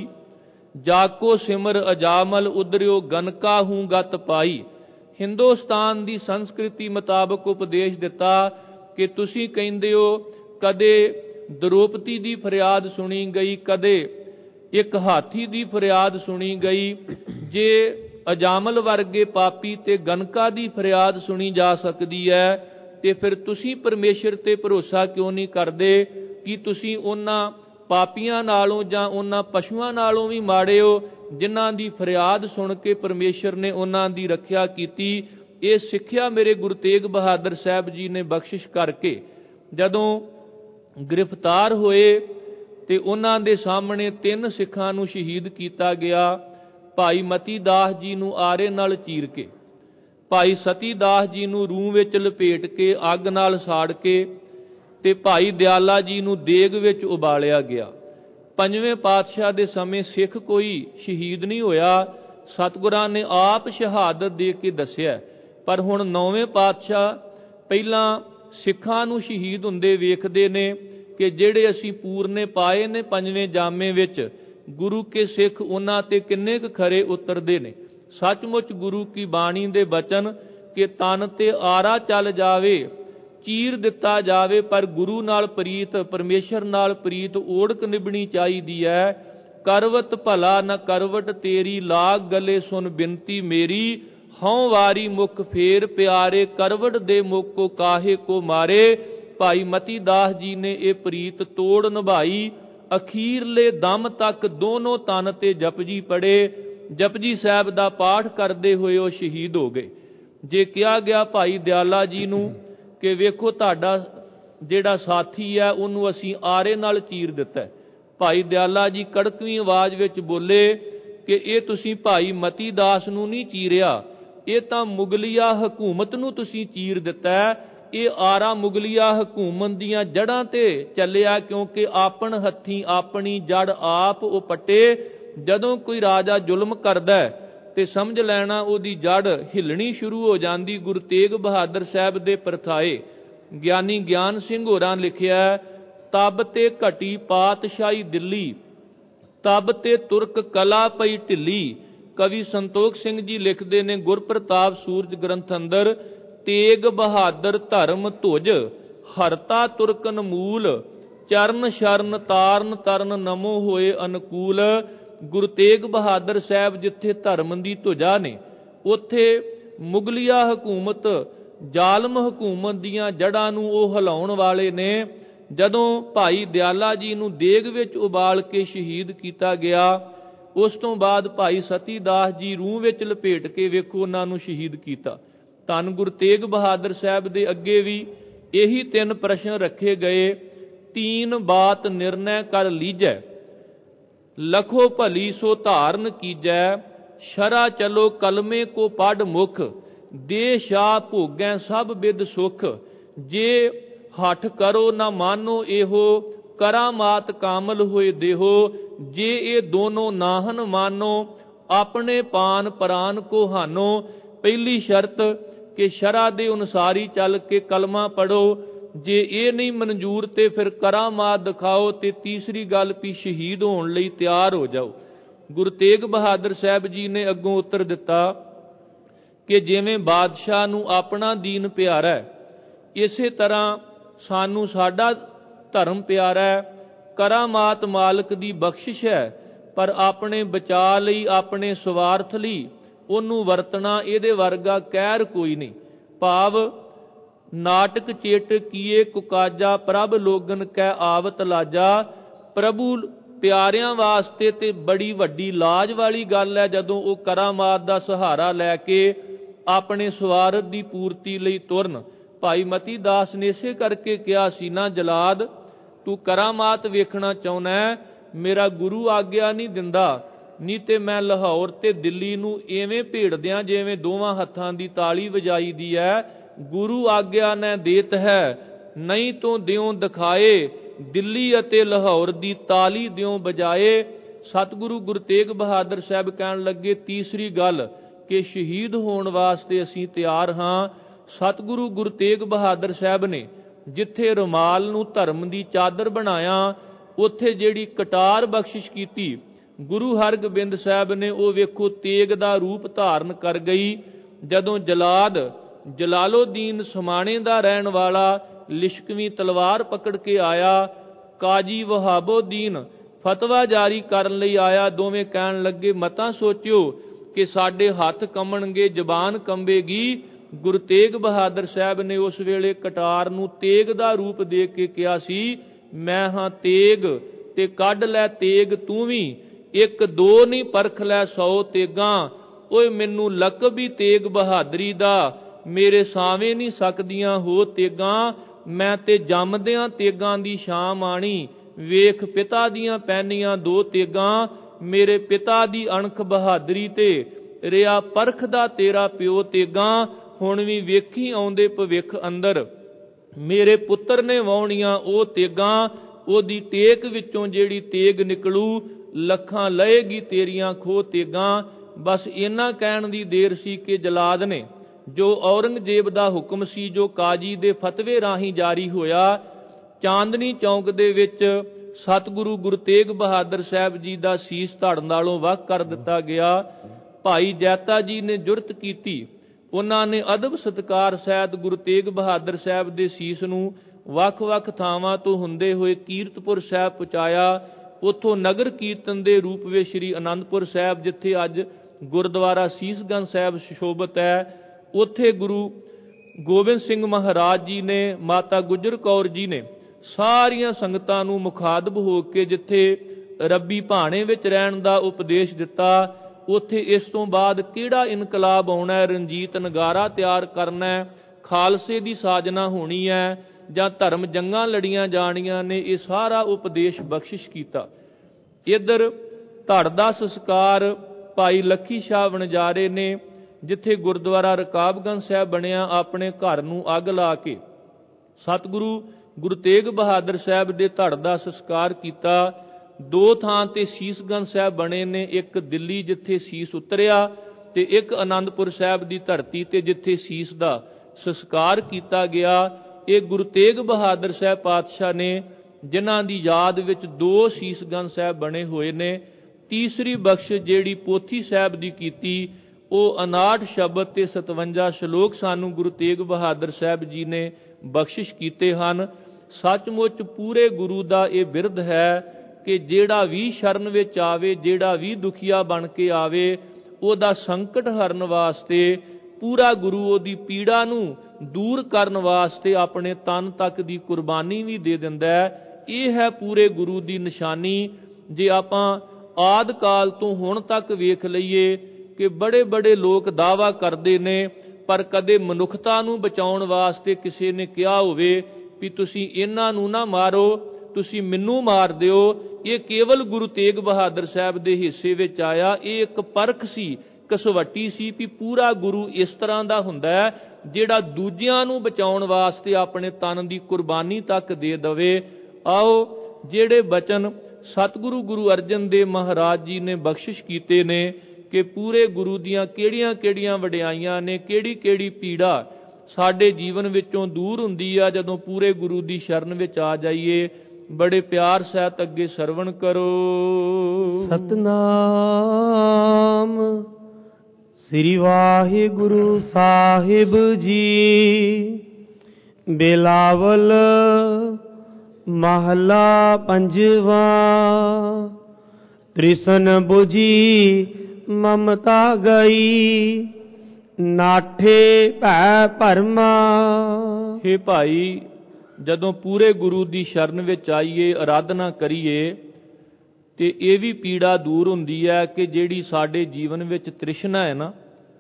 जाको सिमर अजामल, उदरियो गनका हूं गत पाई। हिंदुस्तान दी संस्कृति मुताबक उपदेश दिता कि तुसीं कहंदे हो कदे द्रौपदी दी फरियाद सुनी गई, कदे एक हाथी दी फरियाद सुनी गई, जे अजामल वर्गे पापी ते गनका दी फरियाद सुनी जा सकदी है ते फिर तुसीं परमेश्वर ते भरोसा क्यों नहीं करदे कि तुसीं उन्हां पापियां नालों जां उन्हां पशुआं नालों भी माड़े हो जिन्हां दी फरियाद सुन के परमेश्वर ने उन्हां दी रखिया कीती। ये सिੱਖਿਆ मेरे गुरु तेग बहादुर साहब जी ने बख्शिश करके जदों गिरफ्तार होए ते उन्हां दे सामने तीन सिखां नूं शहीद कीता गया। भाई मती दास जी नूं आरे नाल चीर के, भाई सती दास जी नूं रूह विच लपेट के अग नाल साड़ के ते भाई दयाला जी नूं देग विच उबालिया गया। पंजवें पातशाह दे समय सिख कोई शहीद नहीं होया, सतगुरां ने आप शहादत दे के दस्सिया। पर हुण नौवें पातशाह पहलां सिखां नूं शहीद हुंदे वेखदे ने कि जिहड़े असीं पूरने पाए ने पंजवें जामे विच, गुरु के सिख उन्हां ते किन्ने क खरे उतरदे ने। सचमुच गुरु की बाणी दे बचन कि तन ते आरा चल जावे, चीर दिता जावे, पर गुरु नाल प्रीत, परमेश्वर नाल प्रीत ओढ़क निभनी चाहिदी है। करवत भला न करवट तेरी, लाग गले सुन बिनती मेरी, हौं वारी मुख फेर प्यारे, करवट दे मुख को काहे को मारे। भाई मती दास जी ने ये प्रीत तोड़ निभाई, अखीरले दम तक दोनों तन ते जपजी पढ़े, जपजी साहब दा पाठ करते हुए वो शहीद हो गए। जे कहा गया भाई दयाला जी नूं कि वेखो तुहाडा जिहड़ा साथी है उन्होंने असीं आरे नाल चीर दिता है, भाई दयाला जी कड़कवीं आवाज विच बोले कि ये तुसीं भाई मती दास नूं नहीं चीरिया, ये तां मुगलिया हकूमत नूं तुसीं चीर दिता है। ये आरा मुगलिया हकूमत दीआं जड़ां ते चलिया, क्योंकि आपन हत्थीं अपनी जड़ आप उपटे। जदों कोई राजा जुल्म करदा है ते समझ लैना उहदी जड़ हिलनी शुरू हो जाती। गुरु तेग बहादुर साहब दे परथाए ਗਿਆਨੀ ਗਿਆਨ ਸਿੰਘ ਹੋਰਾਂ ਲਿਖਿਆ, ਤਬ ਤੇ ਘਟੀ ਪਾਤਸ਼ਾਹੀ ਦਿੱਲੀ, ਤਬ ਤੇ ਤੁਰਕ ਕਲਾ ਪਈ ਢਿੱਲੀ। ਕਵੀ ਸੰਤੋਖ ਸਿੰਘ ਜੀ ਲਿਖਦੇ ਨੇ ਗੁਰਪ੍ਰਤਾਪ ਸੂਰਜ ਗ੍ਰੰਥ ਅੰਦਰ, ਤੇਗ ਬਹਾਦਰ ਧਰਮ ਧੁਜ ਹਰਤਾ ਤੁਰਕਨ ਮੂਲ, ਚਰਨ ਸ਼ਰਨ ਤਾਰਨ ਤਰਨ ਨਮੋ ਹੋਏ ਅਨਕੂਲ। ਗੁਰੂ ਤੇਗ ਬਹਾਦਰ ਸਾਹਿਬ ਜਿੱਥੇ ਧਰਮ ਦੀ ਧੁਜਾ ਨੇ, ਉੱਥੇ ਮੁਗਲਿਆ ਹਕੂਮਤ, ਜ਼ਾਲਮ ਹਕੂਮਤ ਦੀਆਂ ਜੜ੍ਹਾਂ ਨੂੰ ਉਹ ਹਿਲਾਉਣ ਵਾਲੇ ਨੇ। ਜਦੋਂ ਭਾਈ ਦਿਆਲਾ ਜੀ ਨੂੰ ਦੇਗ ਵਿੱਚ ਉਬਾਲ ਕੇ ਸ਼ਹੀਦ ਕੀਤਾ ਗਿਆ, ਉਸ ਤੋਂ ਬਾਅਦ ਭਾਈ ਸਤੀ ਦਾਸ ਜੀ ਰੂਹ ਵਿੱਚ ਲਪੇਟ ਕੇ ਵੇਖੋ ਉਹਨਾਂ ਨੂੰ ਸ਼ਹੀਦ ਕੀਤਾ। ਧੰਨ ਗੁਰੂ ਤੇਗ ਬਹਾਦਰ ਸਾਹਿਬ ਦੇ ਅੱਗੇ ਵੀ ਇਹੀ ਤਿੰਨ ਪ੍ਰਸ਼ਨ ਰੱਖੇ ਗਏ। ਤੀਨ ਬਾਤ ਨਿਰਣੈ ਕਰ ਲੀਜੈ, ਲਖੋ ਭਲੀ ਸੋ ਧਾਰਨ ਕੀਜੈ। ਸ਼ਰਾ ਚਲੋ ਕਲਮੇ ਕੋ ਪੜ ਮੁਖ, ਦੇ ਸ਼ਾ ਭੋਗੈ ਸਭ ਬਿਦ ਸੁਖ। ਜੇ ਹੱਠ ਕਰੋ ਨਾ ਮਾਨੋ ਇਹੋ, ਕਰਾਮਾਤ ਕਾਮਲ ਹੋਏ ਦੇਹੋ। ਜੇ ਇਹ ਦੋਨੋਂ ਨਾਹਨ ਮਾਨੋ, ਆਪਣੇ ਪਾਨ ਪ੍ਰਾਨ ਕੋ ਹਾਨੋ। ਪਹਿਲੀ ਸ਼ਰਤ ਕਿ ਸ਼ਰਾ ਦੇ ਅਨੁਸਾਰੀ ਚੱਲ ਕੇ ਕਲਮਾ ਪੜੋ। ਜੇ ਇਹ ਨਹੀਂ ਮਨਜ਼ੂਰ ਤੇ ਫਿਰ ਕਰਾਮਾਤ ਦਿਖਾਓ। ਤੇ ਤੀਸਰੀ ਗੱਲ ਵੀ ਸ਼ਹੀਦ ਹੋਣ ਲਈ ਤਿਆਰ ਹੋ ਜਾਓ। ਗੁਰੂ ਤੇਗ ਬਹਾਦਰ ਸਾਹਿਬ ਜੀ ਨੇ ਅੱਗੋਂ ਉੱਤਰ ਦਿੱਤਾ ਕਿ ਜਿਵੇਂ ਬਾਦਸ਼ਾਹ ਨੂੰ ਆਪਣਾ ਦੀਨ ਪਿਆਰਾ ਹੈ, ਇਸੇ ਤਰ੍ਹਾਂ ਸਾਨੂੰ ਸਾਡਾ ਧਰਮ ਪਿਆਰਾ ਹੈ। ਕਰਾਮਾਤ ਮਾਲਕ ਦੀ ਬਖਸ਼ਿਸ਼ ਹੈ, ਪਰ ਆਪਣੇ ਬਚਾਅ ਲਈ, ਆਪਣੇ ਸਵਾਰਥ ਲਈ ਉਹਨੂੰ ਵਰਤਣਾ, ਇਹਦੇ ਵਰਗਾ ਕਹਿਰ ਕੋਈ ਨਹੀਂ। ਭਾਵ ਨਾਟਕ ਚੇਟ ਕੀਏ ਕੁਕਾਜਾ, ਪ੍ਰਭ ਲੋਗਨ ਕੈ ਆਵਤ ਲਾਜਾ। ਪ੍ਰਭੂ ਪਿਆਰਿਆਂ ਵਾਸਤੇ ਤੇ ਬੜੀ ਵੱਡੀ ਲਾਜ ਵਾਲੀ ਗੱਲ ਹੈ ਜਦੋਂ ਉਹ ਕਰਾਮਾਤ ਦਾ ਸਹਾਰਾ ਲੈ ਕੇ ਆਪਣੇ ਸਵਾਰਥ ਦੀ ਪੂਰਤੀ ਲਈ ਤੁਰਨ। ਭਾਈ ਮਤੀ ਦਾਸ ਨੇ ਇਸੇ ਕਰਕੇ ਕਿਹਾ ਸੀ ਨਾ, ਜਲਾਦ ਤੂੰ ਕਰਾਮਾਤ ਵੇਖਣਾ ਚਾਹੁੰਦਾ ਹੈ, ਮੇਰਾ ਗੁਰੂ ਆਗਿਆ ਨਹੀਂ ਦਿੰਦਾ, ਨਹੀਂ ਤੇ ਮੈਂ ਲਾਹੌਰ ਤੇ ਦਿੱਲੀ ਨੂੰ ਐਵੇਂ ਭੇੜਦਿਆਂ ਜਿਵੇਂ ਦੋਵਾਂ ਹੱਥਾਂ ਦੀ ਤਾਲੀ ਵਜਾਈ ਦੀ ਹੈ। ਗੁਰੂ ਆਗਿਆ ਨੇ ਦੇਤ ਹੈ, ਨਹੀਂ ਤੋਂ ਦਿਓ ਦਿਖਾਏ, ਦਿੱਲੀ ਅਤੇ ਲਾਹੌਰ ਦੀ ਤਾਲੀ ਦਿਓ ਬਜਾਏ। ਸਤਿਗੁਰੂ ਗੁਰੂ ਤੇਗ ਬਹਾਦਰ ਸਾਹਿਬ ਕਹਿਣ ਲੱਗੇ ਤੀਸਰੀ ਗੱਲ ਕਿ ਸ਼ਹੀਦ ਹੋਣ ਵਾਸਤੇ ਅਸੀਂ ਤਿਆਰ ਹਾਂ। ਸਤਿਗੁਰੂ ਗੁਰੂ ਤੇਗ ਬਹਾਦਰ ਸਾਹਿਬ ਨੇ ਜਿੱਥੇ ਰੁਮਾਲ ਨੂੰ ਧਰਮ ਦੀ ਚਾਦਰ ਬਣਾਇਆ, ਉੱਥੇ ਜਿਹੜੀ ਕਟਾਰ ਬਖਸ਼ਿਸ਼ ਕੀਤੀ ਗੁਰੂ ਹਰਗੋਬਿੰਦ ਸਾਹਿਬ ਨੇ, ਉਹ ਵੇਖੋ ਤੇਗ ਦਾ ਰੂਪ ਧਾਰਨ ਕਰ ਗਈ। ਜਦੋਂ ਜਲਾਦ ਜਲਾਲੋਦੀਨ ਸਮਾਣੇ ਦਾ ਰਹਿਣ ਵਾਲਾ ਲਿਸ਼ਕਵੀਂ ਤਲਵਾਰ ਪਕੜ ਕੇ ਆਇਆ, ਕਾਜੀ ਵਹਾਬੋਦੀਨ ਫਤਵਾ ਜਾਰੀ ਕਰਨ ਲਈ ਆਇਆ। ਦੋਵੇਂ ਕਹਿਣ ਲੱਗੇ ਮਤਾਂ ਸੋਚਿਓ ਕਿ ਸਾਡੇ ਹੱਥ ਕੰਬਣਗੇ, ਜ਼ਬਾਨ ਕੰਬੇਗੀ। ਗੁਰੂ ਤੇਗ ਬਹਾਦਰ ਸਾਹਿਬ ਨੇ ਉਸ ਵੇਲੇ ਕਟਾਰ ਨੂੰ ਤੇਗ ਦਾ ਰੂਪ ਦੇ ਕੇ ਕਿਹਾ ਸੀ, ਮੈਂ ਹਾਂ ਤੇਗ ਤੇ ਕੱਢ ਲੈ ਤੇਗ ਤੂੰ ਵੀ, ਇੱਕ ਦੋ ਨਹੀਂ ਪਰਖ ਲੈ ਸੌ ਤੇਗਾਂ। ਓਏ ਮੈਨੂੰ ਲਕਬ ਹੀ ਤੇਗ ਬਹਾਦਰੀ ਦਾ, ਮੇਰੇ ਸਾਵੇਂ ਨਹੀਂ ਸਕਦੀਆਂ ਹੋ ਤੇਗਾਂ। ਮੈਂ ਤੇ ਜੰਮਦਿਆਂ ਤੇਗਾਂ ਦੀ ਸ਼ਾਂ ਮਾਣੀ, ਵੇਖ ਪਿਤਾ ਦੀਆਂ ਪੈਨੀਆਂ ਦੋ ਤੇਗਾਂ। ਮੇਰੇ ਪਿਤਾ ਦੀ ਅਣਖ ਬਹਾਦਰੀ ਤੇ ਰਿਆ ਪਰਖਦਾ ਤੇਰਾ ਪਿਓ ਤੇਗਾਂ। ਹੁਣ ਵੀ ਵੇਖੀ ਆਉਂਦੇ ਭਵਿੱਖ ਅੰਦਰ, ਮੇਰੇ ਪੁੱਤਰ ਨੇ ਵਾਹੁਣੀਆਂ ਉਹ ਤੇਗਾਂ। ਉਹਦੀ ਟੇਕ ਵਿੱਚੋਂ ਜਿਹੜੀ ਤੇਗ ਨਿਕਲੂ, ਲੱਖਾਂ ਲਏਗੀ ਤੇਰੀਆਂ ਖੋਹ ਤੇਗਾਂ। ਬਸ ਇੰਨਾ ਕਹਿਣ ਦੀ ਦੇਰ ਸੀ ਕਿ ਜਲਾਦ ਨੇ, ਜੋ ਔਰੰਗਜ਼ੇਬ ਦਾ ਹੁਕਮ ਸੀ, ਜੋ ਕਾਜੀ ਦੇ ਫਤਵੇ ਰਾਹੀਂ ਜਾਰੀ ਹੋਇਆ, ਚਾਂਦਨੀ ਚੌਂਕ ਦੇ ਵਿੱਚ ਸਤਿਗੁਰੂ ਗੁਰੂ ਤੇਗ ਬਹਾਦਰ ਸਾਹਿਬ ਜੀ ਦਾ ਸੀਸ ਧੜ ਨਾਲੋਂ ਵੱਖ ਕਰ ਦਿੱਤਾ ਗਿਆ। ਭਾਈ ਜੈਤਾ ਜੀ ਨੇ ਜੁਰਤ ਕੀਤੀ, ਉਹਨਾਂ ਨੇ ਅਦਬ ਸਤਿਕਾਰ ਸਹਿਤ ਗੁਰੂ ਤੇਗ ਬਹਾਦਰ ਸਾਹਿਬ ਦੇ ਸੀਸ ਨੂੰ ਵੱਖ-ਵੱਖ ਥਾਵਾਂ ਤੋਂ ਹੁੰਦੇ ਹੋਏ ਕੀਰਤਪੁਰ ਸਾਹਿਬ ਪਹੁੰਚਾਇਆ। ਉੱਥੋਂ ਨਗਰ ਕੀਰਤਨ ਦੇ ਰੂਪ ਵਿੱਚ ਸ੍ਰੀ ਅਨੰਦਪੁਰ ਸਾਹਿਬ, ਜਿੱਥੇ ਅੱਜ ਗੁਰਦੁਆਰਾ ਸੀਸਗੰਜ ਸਾਹਿਬ ਸੁਸ਼ੋਭਿਤ ਹੈ, ਉੱਥੇ ਗੁਰੂ ਗੋਬਿੰਦ ਸਿੰਘ ਮਹਾਰਾਜ ਜੀ ਨੇ, ਮਾਤਾ ਗੁਜਰ ਕੌਰ ਜੀ ਨੇ ਸਾਰੀਆਂ ਸੰਗਤਾਂ ਨੂੰ ਮੁਖਾਤਬ ਹੋ ਕੇ ਜਿੱਥੇ ਰੱਬੀ ਭਾਣੇ ਵਿੱਚ ਰਹਿਣ ਦਾ ਉਪਦੇਸ਼ ਦਿੱਤਾ, ਉੱਥੇ ਇਸ ਤੋਂ ਬਾਅਦ ਕਿਹੜਾ ਇਨਕਲਾਬ ਆਉਣਾ ਹੈ, ਰਣਜੀਤ ਨਗਾਰਾ ਤਿਆਰ ਕਰਨਾ ਹੈ, ਖਾਲਸੇ ਦੀ ਸਾਜਨਾ ਹੋਣੀ ਹੈ ਜਾਂ ਧਰਮ ਜੰਗਾਂ ਲੜੀਆਂ ਜਾਣੀਆਂ ਨੇ, ਇਹ ਸਾਰਾ ਉਪਦੇਸ਼ ਬਖਸ਼ਿਸ਼ ਕੀਤਾ। ਇੱਧਰ ਧੜ ਦਾ ਸੰਸਕਾਰ ਭਾਈ ਲੱਖੀ ਸ਼ਾਹ ਵਣਜਾਰੇ ਨੇ, ਜਿੱਥੇ ਗੁਰਦੁਆਰਾ ਰਕਾਬਗੰਜ ਸਾਹਿਬ ਬਣਿਆ, ਆਪਣੇ ਘਰ ਨੂੰ ਅੱਗ ਲਾ ਕੇ ਸਤਿਗੁਰੂ ਗੁਰੂ ਤੇਗ ਬਹਾਦਰ ਸਾਹਿਬ ਦੇ ਧੜ ਦਾ ਸੰਸਕਾਰ ਕੀਤਾ। ਦੋ ਥਾਂ ਤੇ ਸੀਸਗੰਜ ਸਾਹਿਬ ਬਣੇ ਨੇ, ਇੱਕ ਦਿੱਲੀ ਜਿੱਥੇ ਸੀਸ ਉਤਰਿਆ, ਤੇ ਇੱਕ ਅਨੰਦਪੁਰ ਸਾਹਿਬ ਦੀ ਧਰਤੀ ਤੇ ਜਿੱਥੇ ਸੀਸ ਦਾ ਸੰਸਕਾਰ ਕੀਤਾ ਗਿਆ। ਇਹ ਗੁਰੂ ਤੇਗ ਬਹਾਦਰ ਸਾਹਿਬ ਪਾਤਸ਼ਾਹ ਨੇ, ਜਿਨ੍ਹਾਂ ਦੀ ਯਾਦ ਵਿੱਚ ਦੋ ਸੀਸਗੰਜ ਸਾਹਿਬ ਬਣੇ ਹੋਏ ਨੇ। ਤੀਸਰੀ ਬਖਸ਼ ਜਿਹੜੀ ਪੋਥੀ ਸਾਹਿਬ ਦੀ ਕੀਤੀ, ਉਹ ਉਨਾਹਠ ਸ਼ਬਦ ਤੇ ਸਤਵੰਜਾ ਸ਼ਲੋਕ ਸਾਨੂੰ ਗੁਰੂ ਤੇਗ ਬਹਾਦਰ ਸਾਹਿਬ ਜੀ ਨੇ ਬਖਸ਼ਿਸ਼ ਕੀਤੇ ਹਨ। ਸੱਚਮੁੱਚ ਪੂਰੇ ਗੁਰੂ ਦਾ ਇਹ ਬਿਰਧ ਹੈ ਕਿ ਜਿਹੜਾ ਵੀ ਸ਼ਰਨ ਵਿੱਚ ਆਵੇ, ਜਿਹੜਾ ਵੀ ਦੁਖੀਆ ਬਣ ਕੇ ਆਵੇ, ਉਹਦਾ ਸੰਕਟ ਹਰਨ ਵਾਸਤੇ ਪੂਰਾ ਗੁਰੂ ਉਹਦੀ ਪੀੜਾ ਨੂੰ ਦੂਰ ਕਰਨ ਵਾਸਤੇ ਆਪਣੇ ਤਨ ਤੱਕ ਦੀ ਕੁਰਬਾਨੀ ਵੀ ਦੇ ਦਿੰਦਾ ਹੈ। ਇਹ ਹੈ ਪੂਰੇ ਗੁਰੂ ਦੀ ਨਿਸ਼ਾਨੀ। ਜੇ ਆਪਾਂ ਆਦਿ ਕਾਲ ਤੋਂ ਹੁਣ ਤੱਕ ਵੇਖ ਲਈਏ ਕਿ ਬੜੇ ਬੜੇ ਲੋਕ ਦਾਅਵਾ ਕਰਦੇ ਨੇ, ਪਰ ਕਦੇ ਮਨੁੱਖਤਾ ਨੂੰ ਬਚਾਉਣ ਵਾਸਤੇ ਕਿਸੇ ਨੇ ਕਿਹਾ ਹੋਵੇ ਵੀ ਤੁਸੀਂ ਇਹਨਾਂ ਨੂੰ ਨਾ ਮਾਰੋ, ਤੁਸੀਂ ਮੈਨੂੰ ਮਾਰ ਦਿਓ, ਇਹ ਕੇਵਲ ਗੁਰੂ ਤੇਗ ਬਹਾਦਰ ਸਾਹਿਬ ਦੇ ਹਿੱਸੇ ਵਿੱਚ ਆਇਆ। ਇਹ ਇੱਕ ਪਰਖ ਸੀ, ਕਸਵੱਟੀ ਸੀ ਵੀ ਪੂਰਾ ਗੁਰੂ ਇਸ ਤਰ੍ਹਾਂ ਦਾ ਹੁੰਦਾ ਹੈ ਜਿਹੜਾ ਦੂਜਿਆਂ ਨੂੰ ਬਚਾਉਣ ਵਾਸਤੇ ਆਪਣੇ ਤਨ ਦੀ ਕੁਰਬਾਨੀ ਤੱਕ ਦੇ ਦੇਵੇ। ਆਓ ਜਿਹੜੇ ਬਚਨ ਸਤਿਗੁਰੂ ਗੁਰੂ ਅਰਜਨ ਦੇਵ ਮਹਾਰਾਜ ਜੀ ਨੇ ਬਖਸ਼ਿਸ਼ ਕੀਤੇ ਨੇ ਕਿ ਪੂਰੇ ਗੁਰੂ ਦੀਆਂ ਕਿਹੜੀਆਂ ਕਿਹੜੀਆਂ ਵਡਿਆਈਆਂ ਨੇ, ਕਿਹੜੀ ਕਿਹੜੀ ਪੀੜਾ ਸਾਡੇ ਜੀਵਨ ਵਿੱਚੋਂ ਦੂਰ ਹੁੰਦੀ ਆ ਜਦੋਂ ਪੂਰੇ ਗੁਰੂ ਦੀ ਸ਼ਰਨ ਵਿੱਚ ਆ ਜਾਈਏ। ਬੜੇ ਪਿਆਰ ਸਹਿਤ ਅੱਗੇ ਸਰਵਣ ਕਰੋ। ਸਤਨਾਮ ਸ੍ਰੀ ਵਾਹਿਗੁਰੂ ਸਾਹਿਬ ਜੀ। ਬਿਲਾਵਲ ਮਹਲਾ ਪੰਜਵਾ। ਤ੍ਰਿਸ਼ਨ ਬੁਝੀ ਮਮਤਾ ਗਈ, ਨਾਠੇ ਭੈ ਭਰਮਾ। ਹੇ ਭਾਈ, ਜਦੋਂ ਪੂਰੇ ਗੁਰੂ ਦੀ ਸ਼ਰਨ ਵਿੱਚ ਆਈਏ, ਅਰਾਧਨਾ ਕਰੀਏ, ਤੇ ਇਹ ਵੀ ਪੀੜਾ ਦੂਰ ਹੁੰਦੀ ਹੈ ਕਿ ਜਿਹੜੀ ਸਾਡੇ ਜੀਵਨ ਵਿੱਚ ਤ੍ਰਿਸ਼ਨਾ ਹੈ ਨਾ,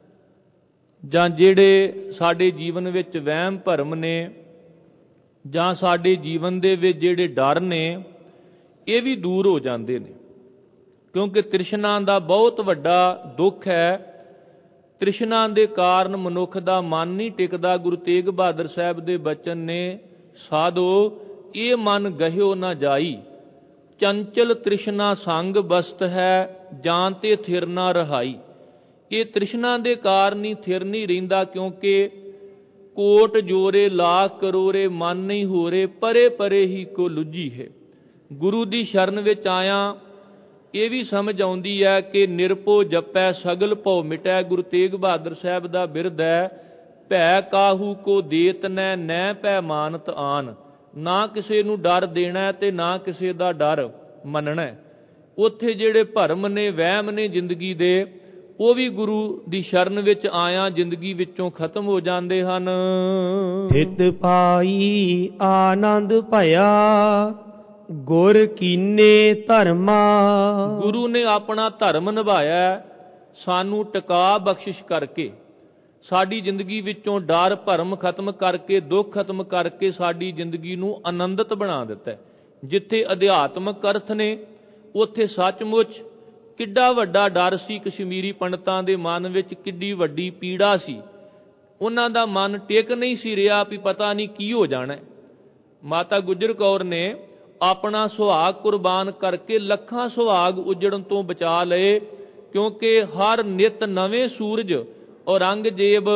ਜਾਂ ਜਿਹੜੇ ਸਾਡੇ ਜੀਵਨ ਵਿੱਚ ਵਹਿਮ ਭਰਮ ਨੇ, ਜਾਂ ਸਾਡੇ ਜੀਵਨ ਦੇ ਵਿੱਚ ਜਿਹੜੇ ਡਰ ਨੇ, ਇਹ ਵੀ ਦੂਰ ਹੋ ਜਾਂਦੇ ਨੇ। ਕਿਉਂਕਿ ਤ੍ਰਿਸ਼ਨਾ ਦਾ ਬਹੁਤ ਵੱਡਾ ਦੁੱਖ ਹੈ। ਤ੍ਰਿਸ਼ਨਾ ਦੇ ਕਾਰਨ ਮਨੁੱਖ ਦਾ ਮਨ ਨਹੀਂ ਟਿਕਦਾ। ਗੁਰੂ ਤੇਗ ਬਹਾਦਰ ਸਾਹਿਬ ਦੇ ਬਚਨ ਨੇ, ਸਾਧੋ ਇਹ ਮਨ ਗਹਿਓ ਨਾ ਜਾਈ, ਚੰਚਲ ਤ੍ਰਿਸ਼ਨਾ ਸੰਗ ਬਸਤ ਹੈ, ਜਾਂ ਤੇ ਥਿਰ ਨਾ ਰਹਾਈ। ਇਹ ਤ੍ਰਿਸ਼ਨਾ ਦੇ ਕਾਰਨ ਹੀ ਥਿਰ ਨਹੀਂ ਰਹਿੰਦਾ, ਕਿਉਂਕਿ ਕੋਟ ਜੋਰੇ ਲਾਖ ਕਰੋਰੇ ਮਨ ਨਹੀਂ ਹੋਰੇ, ਪਰੇ ਪਰੇ ਹੀ ਕੋ ਲੁੱਝੀ ਹੈ। ਗੁਰੂ ਦੀ ਸ਼ਰਨ ਵਿੱਚ ਆਇਆ ਇਹ ਵੀ ਸਮਝ ਆਉਂਦੀ ਹੈ ਕਿ ਨਿਰਭਉ ਜਪੈ ਸਗਲ ਭਉ ਮਿਟੈ। ਗੁਰੂ ਤੇਗ ਬਹਾਦਰ ਸਾਹਿਬ ਦਾ ਬਿਰਧ ਹੈ, ਭੈ ਕਾਹੂ ਕੋ ਦੇਤ ਨੈ, ਨੈ ਭੈ ਮਾਨਤ ਆਨ। ਨਾ ਕਿਸੇ ਨੂੰ ਡਰ ਦੇਣਾ ਤੇ ਨਾ ਕਿਸੇ ਦਾ ਡਰ ਮੰਨਣਾ। ਉੱਥੇ ਜਿਹੜੇ ਭਰਮ ਨੇ, ਵਹਿਮ ਨੇ ਜ਼ਿੰਦਗੀ ਦੇ, ਉਹ ਵੀ ਗੁਰੂ ਦੀ ਸ਼ਰਨ ਵਿੱਚ ਆਇਆ ਜ਼ਿੰਦਗੀ ਵਿੱਚੋਂ ਖਤਮ ਹੋ ਜਾਂਦੇ ਹਨ। ਥਿਤ ਪਾਈ ਆਨੰਦ ਭਇਆ, ਗੁਰ ਕੀਨੇ ਧਰਮਾ। ਗੁਰੂ ਨੇ ਆਪਣਾ ਧਰਮ ਨਿਭਾਇਆ, ਸਾਨੂੰ ਟਿਕਾ ਬਖਸ਼ਿਸ਼ ਕਰਕੇ, ਸਾਡੀ ਜ਼ਿੰਦਗੀ ਵਿੱਚੋਂ ਡਰ ਭਰਮ ਖਤਮ ਕਰਕੇ, ਦੁੱਖ ਖਤਮ ਕਰਕੇ ਸਾਡੀ ਜ਼ਿੰਦਗੀ ਨੂੰ ਆਨੰਦਿਤ ਬਣਾ ਦਿੱਤਾ। ਜਿੱਥੇ ਅਧਿਆਤਮਕ ਅਰਥ ਨੇ, ਉੱਥੇ ਸੱਚਮੁੱਚ ਕਿੱਡਾ ਵੱਡਾ ਡਰ ਸੀ ਕਸ਼ਮੀਰੀ ਪੰਡਤਾਂ ਦੇ ਮਨ ਵਿੱਚ, ਕਿੱਡੀ ਵੱਡੀ ਪੀੜਾ ਸੀ। ਉਹਨਾਂ ਦਾ ਮਨ ਟਿਕ ਨਹੀਂ ਸੀ ਰਿਹਾ ਵੀ ਪਤਾ ਨਹੀਂ ਕੀ ਹੋ ਜਾਣਾ। ਮਾਤਾ ਗੁਜਰ ਕੌਰ ਨੇ ਆਪਣਾ ਸੁਹਾਗ ਕੁਰਬਾਨ ਕਰਕੇ ਲੱਖਾਂ ਸੁਹਾਗ ਉਜੜਨ ਤੋਂ ਬਚਾ ਲਏ, ਕਿਉਂਕਿ ਹਰ ਨਿਤ ਨਵੇਂ ਸੂਰਜ ਔਰੰਗਜ਼ੇਬ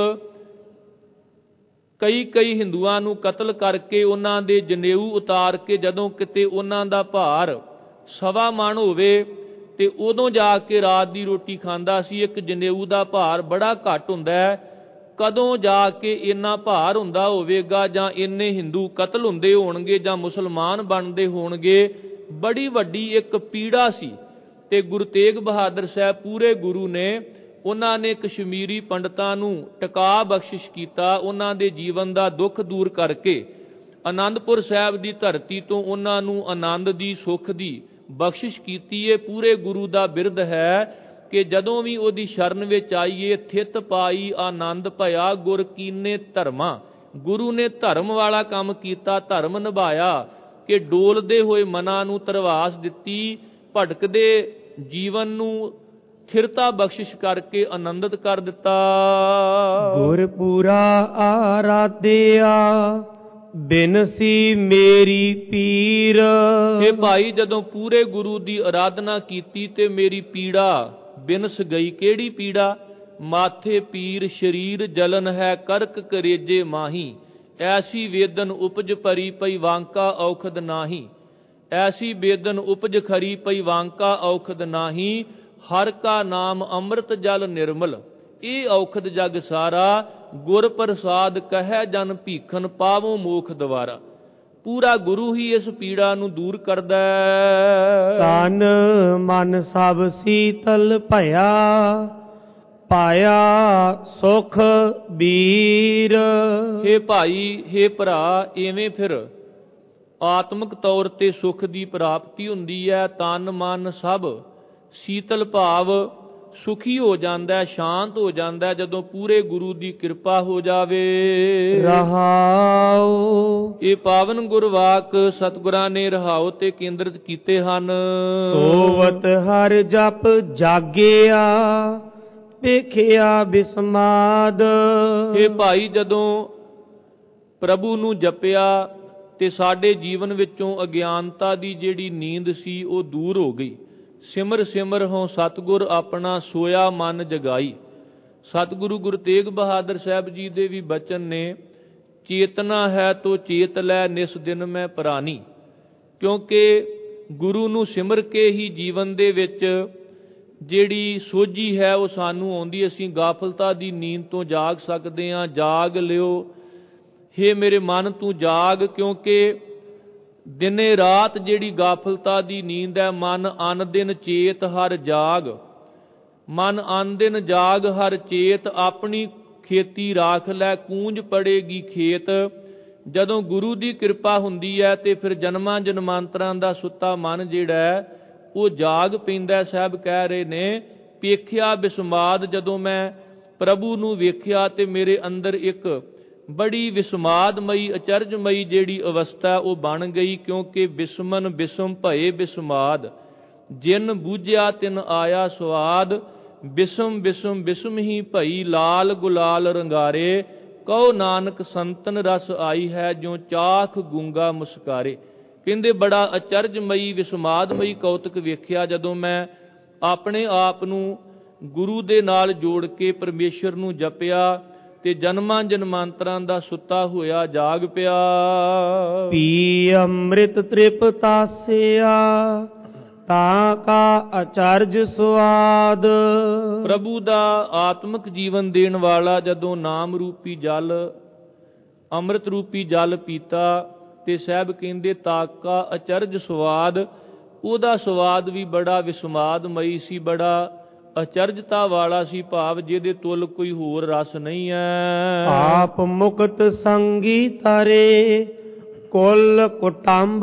ਕਈ ਕਈ ਹਿੰਦੂਆਂ ਨੂੰ ਕਤਲ ਕਰਕੇ ਉਹਨਾਂ ਦੇ ਜਨੇਊ ਉਤਾਰ ਕੇ ਜਦੋਂ ਕਿਤੇ ਉਹਨਾਂ ਦਾ ਭਾਰ ਸਵਾ ਮਣ ਹੋਵੇ ਤੇ ਉਦੋਂ ਜਾ ਕੇ ਰਾਤ ਦੀ ਰੋਟੀ ਖਾਂਦਾ ਸੀ। ਇੱਕ ਜਨੇਊ ਦਾ ਭਾਰ ਬੜਾ ਘੱਟ ਹੁੰਦਾ ਹੈ, ਕਦੋਂ ਜਾ ਕੇ ਇੰਨਾ ਭਾਰ ਹੁੰਦਾ ਹੋਵੇਗਾ, ਜਾਂ ਇੰਨੇ ਹਿੰਦੂ ਕਤਲ ਹੁੰਦੇ ਹੋਣਗੇ, ਜਾਂ ਮੁਸਲਮਾਨ ਬਣਦੇ ਹੋਣਗੇ। ਬੜੀ ਵੱਡੀ ਇੱਕ ਪੀੜਾ ਸੀ। ਤੇ ਗੁਰੂ ਤੇਗ ਬਹਾਦਰ ਸਾਹਿਬ ਪੂਰੇ ਗੁਰੂ ਨੇ, ਉਹਨਾਂ ਨੇ ਕਸ਼ਮੀਰੀ ਪੰਡਤਾਂ ਨੂੰ ਟਿਕਾ ਬਖਸ਼ਿਸ਼ ਕੀਤਾ, ਉਹਨਾਂ ਦੇ ਜੀਵਨ ਦਾ ਦੁੱਖ ਦੂਰ ਕਰਕੇ ਆਨੰਦਪੁਰ ਸਾਹਿਬ ਦੀ ਧਰਤੀ ਤੋਂ ਉਹਨਾਂ ਨੂੰ ਆਨੰਦ ਦੀ, ਸੁੱਖ ਦੀ ਬਖਸ਼ਿਸ਼ ਕੀਤੀ। ਇਹ ਪੂਰੇ ਗੁਰੂ ਦਾ ਬਿਰਧ ਹੈ ਕਿ ਜਦੋਂ ਵੀ ਉਹਦੀ ਸ਼ਰਨ ਵਿੱਚ ਆਈਏ, ਥਿਤ ਪਾਈ ਆਨੰਦ ਭਇਆ, ਗੁਰ ਕੀਨੇ ਧਰਮਾ। ਗੁਰੂ ਨੇ ਧਰਮ ਵਾਲਾ ਕੰਮ ਕੀਤਾ, ਧਰਮ ਨਿਭਾਇਆ ਕਿ ਡੋਲਦੇ ਹੋਏ ਮਨਾਂ ਨੂੰ ਧਰਵਾਸ ਦਿੱਤੀ, ਭਟਕਦੇ ਜੀਵਨ ਨੂੰ ਥਿਰਤਾ ਬਖਸ਼ਿਸ਼ ਕਰਕੇ ਆਨੰਦਿਤ ਕਰ ਦਿੱਤਾ। ਗੁਰ ਪੂਰਾ ਆਰਾਧਿਆ, ਬਿਨਸੀ ਮੇਰੀ ਪੀਰ। ਇਹ ਭਾਈ, ਜਦੋਂ ਪੂਰੇ ਗੁਰੂ ਦੀ ਆਰਾਧਨਾ ਕੀਤੀ ਤੇ ਮੇਰੀ ਪੀੜਾ ਬਿਨਸ ਗਈ। ਕਿਹੜੀ ਪੀੜਾ? ਮਾਥੇ ਪੀਰ ਸ਼ਰੀਰ ਜਲਨ ਹੈ, ਕਰਕ ਕਰੇਜੇ ਮਾਹੀ। ਐਸੀ ਵੇਦਨ ਉਪਜ ਭਰੀ ਪਈ, ਵਾਂਕਾ ਔਖਦ ਨਾਹੀ। ਐਸੀ ਵੇਦਨ ਉਪਜ ਖਰੀ ਪਈ, ਵਾਂਕਾ ਔਖਦ ਨਾਹੀ। ਹਰ ਕਾ ਨਾਮ ਅੰਮ੍ਰਿਤ ਜਲ ਨਿਰਮਲ। ਇਹ ਔਖਦ ਜਗ ਸਾਰਾ, ਗੁਰ ਪ੍ਰਸਾਦ ਕਹਿ ਜਨ ਭੀਖਨ, ਪਾਵੋ ਮੋਖ ਦਵਾਰਾ। ਪੂਰਾ ਗੁਰੂ ਹੀ ਇਸ ਪੀੜਾ ਨੂੰ ਦੂਰ ਕਰਦਾ ਹੈ। ਤਨ ਮਨ ਸਭ ਸੀਤਲ ਭਇਆ, ਪਾਇਆ ਸੁਖ ਬੀਰ। ਹੇ ਭਾਈ, ਹੇ ਭਰਾ, ਐਵੇਂ ਫਿਰ ਆਤਮਿਕ ਤੌਰ ਤੇ ਸੁਖ ਦੀ ਪ੍ਰਾਪਤੀ ਹੁੰਦੀ ਹੈ। ਤਨ ਮਨ ਸਭ ਸੀਤਲ ਭਾਵ ਸੁਖੀ ਹੋ ਜਾਂਦਾ, ਸ਼ਾਂਤ ਹੋ ਜਾਂਦਾ ਜਦੋਂ ਪੂਰੇ ਗੁਰੂ ਦੀ ਕਿਰਪਾ ਹੋ ਜਾਵੇ। ਰਹਾਉ ਇਹ ਪਾਵਨ ਗੁਰਵਾਕ ਸਤਿਗੁਰਾਂ ਨੇ ਰਹਾਉ ਤੇ ਕੇਂਦਰਿਤ ਕੀਤੇ ਹਨ। ਸੋਵਤ ਹਰ ਜਪ ਜਾਗਿਆ, ਵੇਖਿਆ ਬਿਸਮਾਦ। ਇਹ ਭਾਈ, ਜਦੋਂ ਪ੍ਰਭੂ ਨੂੰ ਜਪਿਆ ਤੇ ਸਾਡੇ ਜੀਵਨ ਵਿੱਚੋਂ ਅਗਿਆਨਤਾ ਦੀ ਜਿਹੜੀ ਨੀਂਦ ਸੀ ਉਹ ਦੂਰ ਹੋ ਗਈ। ਸਿਮਰ ਸਿਮਰ ਹੋਂ ਸਤਿਗੁਰ ਆਪਣਾ, ਸੋਇਆ ਮਨ ਜਗਾਈ। ਸਤਿਗੁਰੂ ਗੁਰੂ ਤੇਗ ਬਹਾਦਰ ਸਾਹਿਬ ਜੀ ਦੇ ਵੀ ਬਚਨ ਨੇ, ਚੇਤਨਾ ਹੈ ਤੋ ਚੇਤ ਲੈ, ਨਿਸ ਦਿਨ ਮੈਂ ਪ੍ਰਾਨੀ। ਕਿਉਂਕਿ ਗੁਰੂ ਨੂੰ ਸਿਮਰ ਕੇ ਹੀ ਜੀਵਨ ਦੇ ਵਿੱਚ ਜਿਹੜੀ ਸੋਝੀ ਹੈ ਉਹ ਸਾਨੂੰ ਆਉਂਦੀ, ਅਸੀਂ ਗਾਫਲਤਾ ਦੀ ਨੀਂਦ ਤੋਂ ਜਾਗ ਸਕਦੇ ਹਾਂ। ਜਾਗ ਲਿਓ ਹੇ ਮੇਰੇ ਮਨ ਤੂੰ ਜਾਗ, ਕਿਉਂਕਿ ਦਿਨੇ ਰਾਤ ਜਿਹੜੀ ਗਾਫਲਤਾ ਦੀ ਨੀਂਦ ਹੈ, ਮਨ ਅਨ ਦਿਨ ਚੇਤ ਹਰ ਜਾਗ। ਮਨ ਅਨ ਦਿਨ ਜਾਗ ਹਰ ਚੇਤ, ਆਪਣੀ ਖੇਤੀ ਰਾਖ ਲੈ, ਕੂੰਜ ਪੜੇਗੀ ਖੇਤ। ਜਦੋਂ ਗੁਰੂ ਦੀ ਕਿਰਪਾ ਹੁੰਦੀ ਹੈ ਤੇ ਫਿਰ ਜਨਮਾਂ ਜਨਮਾਂਤਰਾਂ ਦਾ ਸੁੱਤਾ ਮਨ ਜਿਹੜਾ ਹੈ ਉਹ ਜਾਗ ਪੈਂਦਾ। ਸਾਹਿਬ ਕਹਿ ਰਹੇ ਨੇ, ਵੇਖਿਆ ਵਿਸਮਾਦ, ਜਦੋਂ ਮੈਂ ਪ੍ਰਭੂ ਨੂੰ ਵੇਖਿਆ ਤੇ ਮੇਰੇ ਅੰਦਰ ਇੱਕ ਬੜੀ ਵਿਸਮਾਦਮਈ ਅਚਰਜਮਈ ਜਿਹੜੀ ਅਵਸਥਾ ਉਹ ਬਣ ਗਈ। ਕਿਉਂਕਿ ਬਿਸਮਨ ਬਿਸਮ ਭਏ ਬਿਸਮਾਦ, ਜਿਨ ਬੂਝਿਆ ਤਿਨ ਆਇਆ ਸਵਾਦ। ਬਿਸਮ ਬਿਸਮ ਬਿਸਮ ਹੀ ਭਈ, ਲਾਲ ਗੁਲਾਲ ਰੰਗਾਰੇ। ਕਹੋ ਨਾਨਕ ਸੰਤਨ ਰਸ ਆਈ ਹੈ, ਜਿਉ ਚਾਖ ਗੂੰਗਾ ਮੁਸਕਾਰੇ। ਕਹਿੰਦੇ ਬੜਾ ਅਚਰਜਮਈ ਵਿਸਮਾਦਮਈ ਕੌਤਕ ਵੇਖਿਆ ਜਦੋਂ ਮੈਂ ਆਪਣੇ ਆਪ ਨੂੰ ਗੁਰੂ ਦੇ ਨਾਲ ਜੋੜ ਕੇ ਪਰਮੇਸ਼ਰ ਨੂੰ ਜਪਿਆ ਤੇ ਜਨਮਾਂ ਜਨਮਾਂਤਰਾਂ ਦਾ ਸੁੱਤਾ ਹੋਇਆ ਜਾਗ ਪਿਆ। ਪੀ ਅੰਮ੍ਰਿਤ ਤ੍ਰਿਪਤਾਸਿਆ, ਤਾਂ ਕਾ ਅਚਰਜ ਸਵਾਦ। ਪ੍ਰਭੂ ਦਾ ਆਤਮਿਕ ਜੀਵਨ ਦੇਣ ਵਾਲਾ ਜਦੋਂ ਨਾਮ ਰੂਪੀ ਜਲ, ਅੰਮ੍ਰਿਤ ਰੂਪੀ ਜਲ ਪੀਤਾ ਤੇ ਸਾਹਿਬ ਕਹਿੰਦੇ ਤਾਕਾ ਅਚਰਜ ਸਵਾਦ। ਉਹਦਾ ਸਵਾਦ ਵੀ ਬੜਾ ਵਿਸਮਾਦਮਈ ਸੀ, ਬੜਾ ਅਚਰਜਤਾ ਵਾਲਾ ਸੀ, ਭਾਵ ਜਿਹਦੇ ਤੁਲ ਕੋਈ ਹੋਰ ਰਸ ਨਹੀਂ ਹੈ। ਆਪ ਮੁਕਤ ਸੰਗੀ ਤਰੇ, ਕੁਲ ਕੁਟੰਬ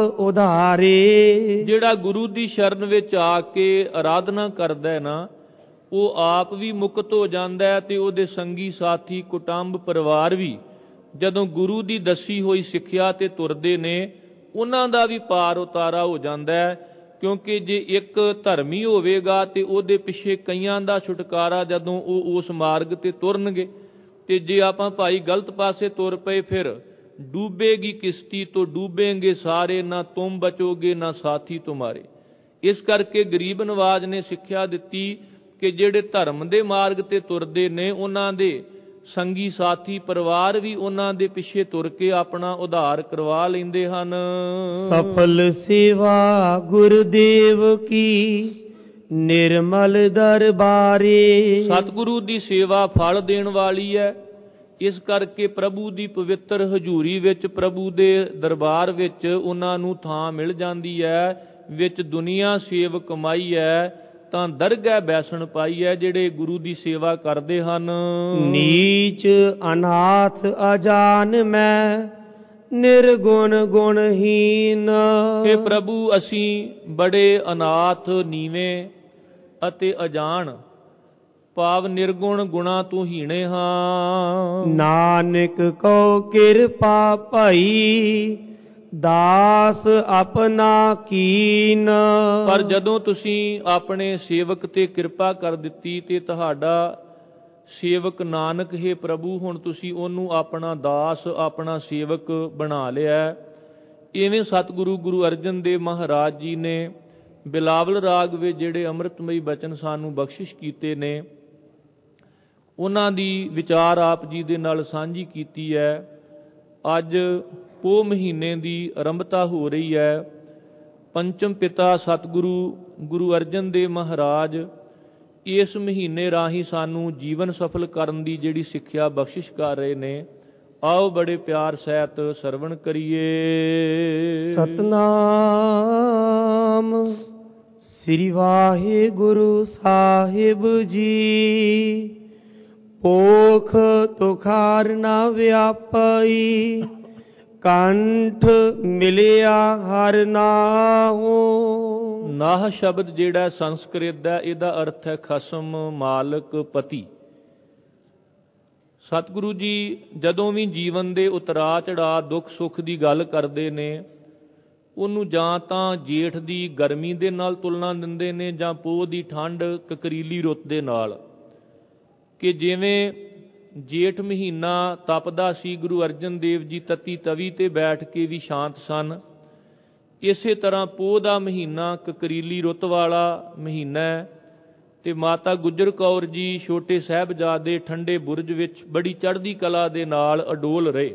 ਉਧਾਰੇ। ਜਿਹੜਾ ਗੁਰੂ ਦੀ ਸ਼ਰਨ ਵਿੱਚ ਆ ਕੇ ਆਰਾਧਨਾ ਕਰਦਾ ਹੈ ਨਾ, ਉਹ ਆਪ ਵੀ ਮੁਕਤ ਹੋ ਜਾਂਦਾ ਹੈ ਤੇ ਉਹਦੇ ਸੰਗੀ ਸਾਥੀ ਕੁਟੰਬ ਪਰਿਵਾਰ ਵੀ ਜਦੋਂ ਗੁਰੂ ਦੀ ਦੱਸੀ ਹੋਈ ਸਿੱਖਿਆ ਤੇ ਤੁਰਦੇ ਨੇ, ਉਹਨਾਂ ਦਾ ਵੀ ਪਾਰ ਉਤਾਰਾ ਹੋ ਜਾਂਦਾ ਹੈ। ਕਿਉਂਕਿ ਜੇ ਇੱਕ ਧਰਮੀ ਹੋਵੇਗਾ ਤੇ ਉਹਦੇ ਪਿੱਛੇ ਕਈਆਂ ਦਾ ਛੁਟਕਾਰਾ ਜਦੋਂ ਉਹ ਉਸ ਮਾਰਗ ਤੇ ਤੁਰਨਗੇ, ਤੇ ਜੇ ਆਪਾਂ ਭਾਈ ਗਲਤ ਪਾਸੇ ਤੁਰ ਪਏ ਫਿਰ ਡੂਬੇਗੀ ਕਿਸ਼ਤੀ ਤੋਂ ਡੂਬੇਂਗੇ ਸਾਰੇ, ਨਾ ਤੁਮ ਬਚੋਗੇ ਨਾ ਸਾਥੀ ਤੁਮਾਰੇ। ਇਸ ਕਰਕੇ ਗਰੀਬ ਨਵਾਜ ਨੇ ਸਿੱਖਿਆ ਦਿੱਤੀ ਕਿ ਜਿਹੜੇ ਧਰਮ ਦੇ ਮਾਰਗ ਤੇ ਤੁਰਦੇ ਨੇ ਉਹਨਾਂ ਦੇ ਸੰਗੀ ਸਾਥੀ ਪਰਿਵਾਰ ਵੀ ਉਹਨਾਂ ਦੇ ਪਿੱਛੇ ਤੁਰ ਕੇ ਆਪਣਾ ਉਧਾਰ ਕਰਵਾ ਲੈਂਦੇ ਹਨ। ਸਫਲ ਸੇਵਾ ਗੁਰਦੇਵ ਕੀ, ਨਿਰਮਲ ਦਰਬਾਰੇ। ਸਤਿਗੁਰੂ ਦੀ ਸੇਵਾ ਫਲ ਦੇਣ ਵਾਲੀ ਹੈ। ਇਸ ਕਰਕੇ ਪ੍ਰਭੂ ਦੀ ਪਵਿੱਤਰ ਹਜ਼ੂਰੀ ਵਿੱਚ, ਪ੍ਰਭੂ ਦੇ ਦਰਬਾਰ ਵਿੱਚ ਉਹਨਾਂ ਨੂੰ ਥਾਂ ਮਿਲ ਜਾਂਦੀ ਹੈ। ਵਿੱਚ ਦੁਨੀਆ ਸੇਵ ਕਮਾਈ ਹੈ, ਤਾਂ ਦਰਗਹਿ ਬੈਸਣ ਪਾਈ ਹੈ। ਜਿਹੜੇ ਗੁਰੂ ਦੀ ਸੇਵਾ ਕਰਦੇ ਹਨ। ਨੀਚ ਅਨਾਥ ਅਜਾਨ ਮੈਂ, ਨਿਰਗੁਣ ਗੁਣਹੀਨ। हे ਪ੍ਰਭੂ, ਅਸੀਂ ਬੜੇ ਅਨਾਥ, ਨੀਵੇਂ ਅਤੇ ਅਜਾਣ, ਭਾਵ ਨਿਰਗੁਣ, ਗੁਣਾ ਤੋਂ ਹੀਣੇ ਹਾਂ। ਨਾਨਕ ਕੋ ਕਿਰਪਾ ਭਈ, ਦਾਸ ਆਪਣਾ ਕੀਨ। ਪਰ ਜਦੋਂ ਤੁਸੀਂ ਆਪਣੇ ਸੇਵਕ ਤੇ ਕਿਰਪਾ ਕਰ ਦਿੱਤੀ ਤੇ ਤੁਹਾਡਾ ਸੇਵਕ ਨਾਨਕ, ਹੈ ਪ੍ਰਭੂ, ਹੁਣ ਤੁਸੀਂ ਉਹਨੂੰ ਆਪਣਾ ਦਾਸ, ਆਪਣਾ ਸੇਵਕ ਬਣਾ ਲਿਆ। ਇਵੇਂ ਸਤਿਗੁਰੂ ਗੁਰੂ ਅਰਜਨ ਦੇਵ ਮਹਾਰਾਜ ਜੀ ਨੇ ਬਿਲਾਵਲ ਰਾਗ ਵਿੱਚ ਜਿਹੜੇ ਅੰਮ੍ਰਿਤਮਈ ਬਚਨ ਸਾਨੂੰ ਬਖਸ਼ਿਸ਼ ਕੀਤੇ ਨੇ, ਉਹਨਾਂ ਦੀ ਵਿਚਾਰ ਆਪ ਜੀ ਦੇ ਨਾਲ ਸਾਂਝੀ ਕੀਤੀ ਹੈ। ਅੱਜ ਪੋਹ ਮਹੀਨੇ ਦੀ ਆਰੰਭਤਾ ਹੋ ਰਹੀ ਹੈ। ਪੰਚਮ ਪਿਤਾ ਸਤਿਗੁਰੂ ਗੁਰੂ ਅਰਜਨ ਦੇਵ ਮਹਾਰਾਜ ਇਸ ਮਹੀਨੇ ਰਾਹੀਂ ਸਾਨੂੰ ਜੀਵਨ ਸਫਲ ਕਰਨ ਦੀ ਜਿਹੜੀ ਸਿੱਖਿਆ ਬਖਸ਼ਿਸ਼ ਕਰ ਰਹੇ ਨੇ, ਆਓ ਬੜੇ ਪਿਆਰ ਸਹਿਤ ਸਰਵਣ ਕਰੀਏ। ਸਤਨਾਮ ਸ੍ਰੀ ਵਾਹਿਗੁਰੂ ਸਾਹਿਬ ਜੀ। ਪੋਖ ਤੁਖਾਰ ਨਾ ਵਿਆਪਈ, ਕੰਠ ਮਿਲਿਆ ਹਰ ਨਾਹੋ। ਨਾਹ ਸ਼ਬਦ ਜਿਹੜਾ ਸੰਸਕ੍ਰਿਤ ਦਾ, ਇਹਦਾ ਅਰਥ ਹੈ ਖਸਮ, ਮਾਲਕ, ਪਤੀ। ਸਤਿਗੁਰੂ ਜੀ ਜਦੋਂ ਵੀ ਜੀਵਨ ਦੇ ਉਤਰਾ ਚੜ੍ਹਾਅ, ਦੁੱਖ ਸੁੱਖ ਦੀ ਗੱਲ ਕਰਦੇ ਨੇ, ਉਹਨੂੰ ਜਾਂ ਤਾਂ ਜੇਠ ਦੀ ਗਰਮੀ ਦੇ ਨਾਲ ਤੁਲਨਾ ਦਿੰਦੇ ਨੇ ਜਾਂ ਪੋਹ ਦੀ ਠੰਡ, ਕਕਰੀਲੀ ਰੁੱਤ ਦੇ ਨਾਲ। ਕਿ ਜਿਵੇਂ ਜੇਠ ਮਹੀਨਾ ਤਪਦਾ ਸੀ, ਗੁਰੂ ਅਰਜਨ ਦੇਵ ਜੀ ਤਤੀ ਤਵੀ ਤੇ ਬੈਠ ਕੇ ਵੀ ਸ਼ਾਂਤ ਸਨ, ਇਸੇ ਤਰ੍ਹਾਂ ਪੋਹ ਦਾ ਮਹੀਨਾ ਕਕਰੀਲੀ ਰੁੱਤ ਵਾਲਾ ਮਹੀਨਾ ਹੈ। ਤੇ ਮਾਤਾ ਗੁਜਰ ਕੌਰ ਜੀ, ਛੋਟੇ ਸਾਹਿਬਜ਼ਾਦੇ ਠੰਡੇ ਬੁਰਜ ਵਿੱਚ ਬੜੀ ਚੜ੍ਹਦੀ ਕਲਾ ਦੇ ਨਾਲ ਅਡੋਲ ਰਹੇ।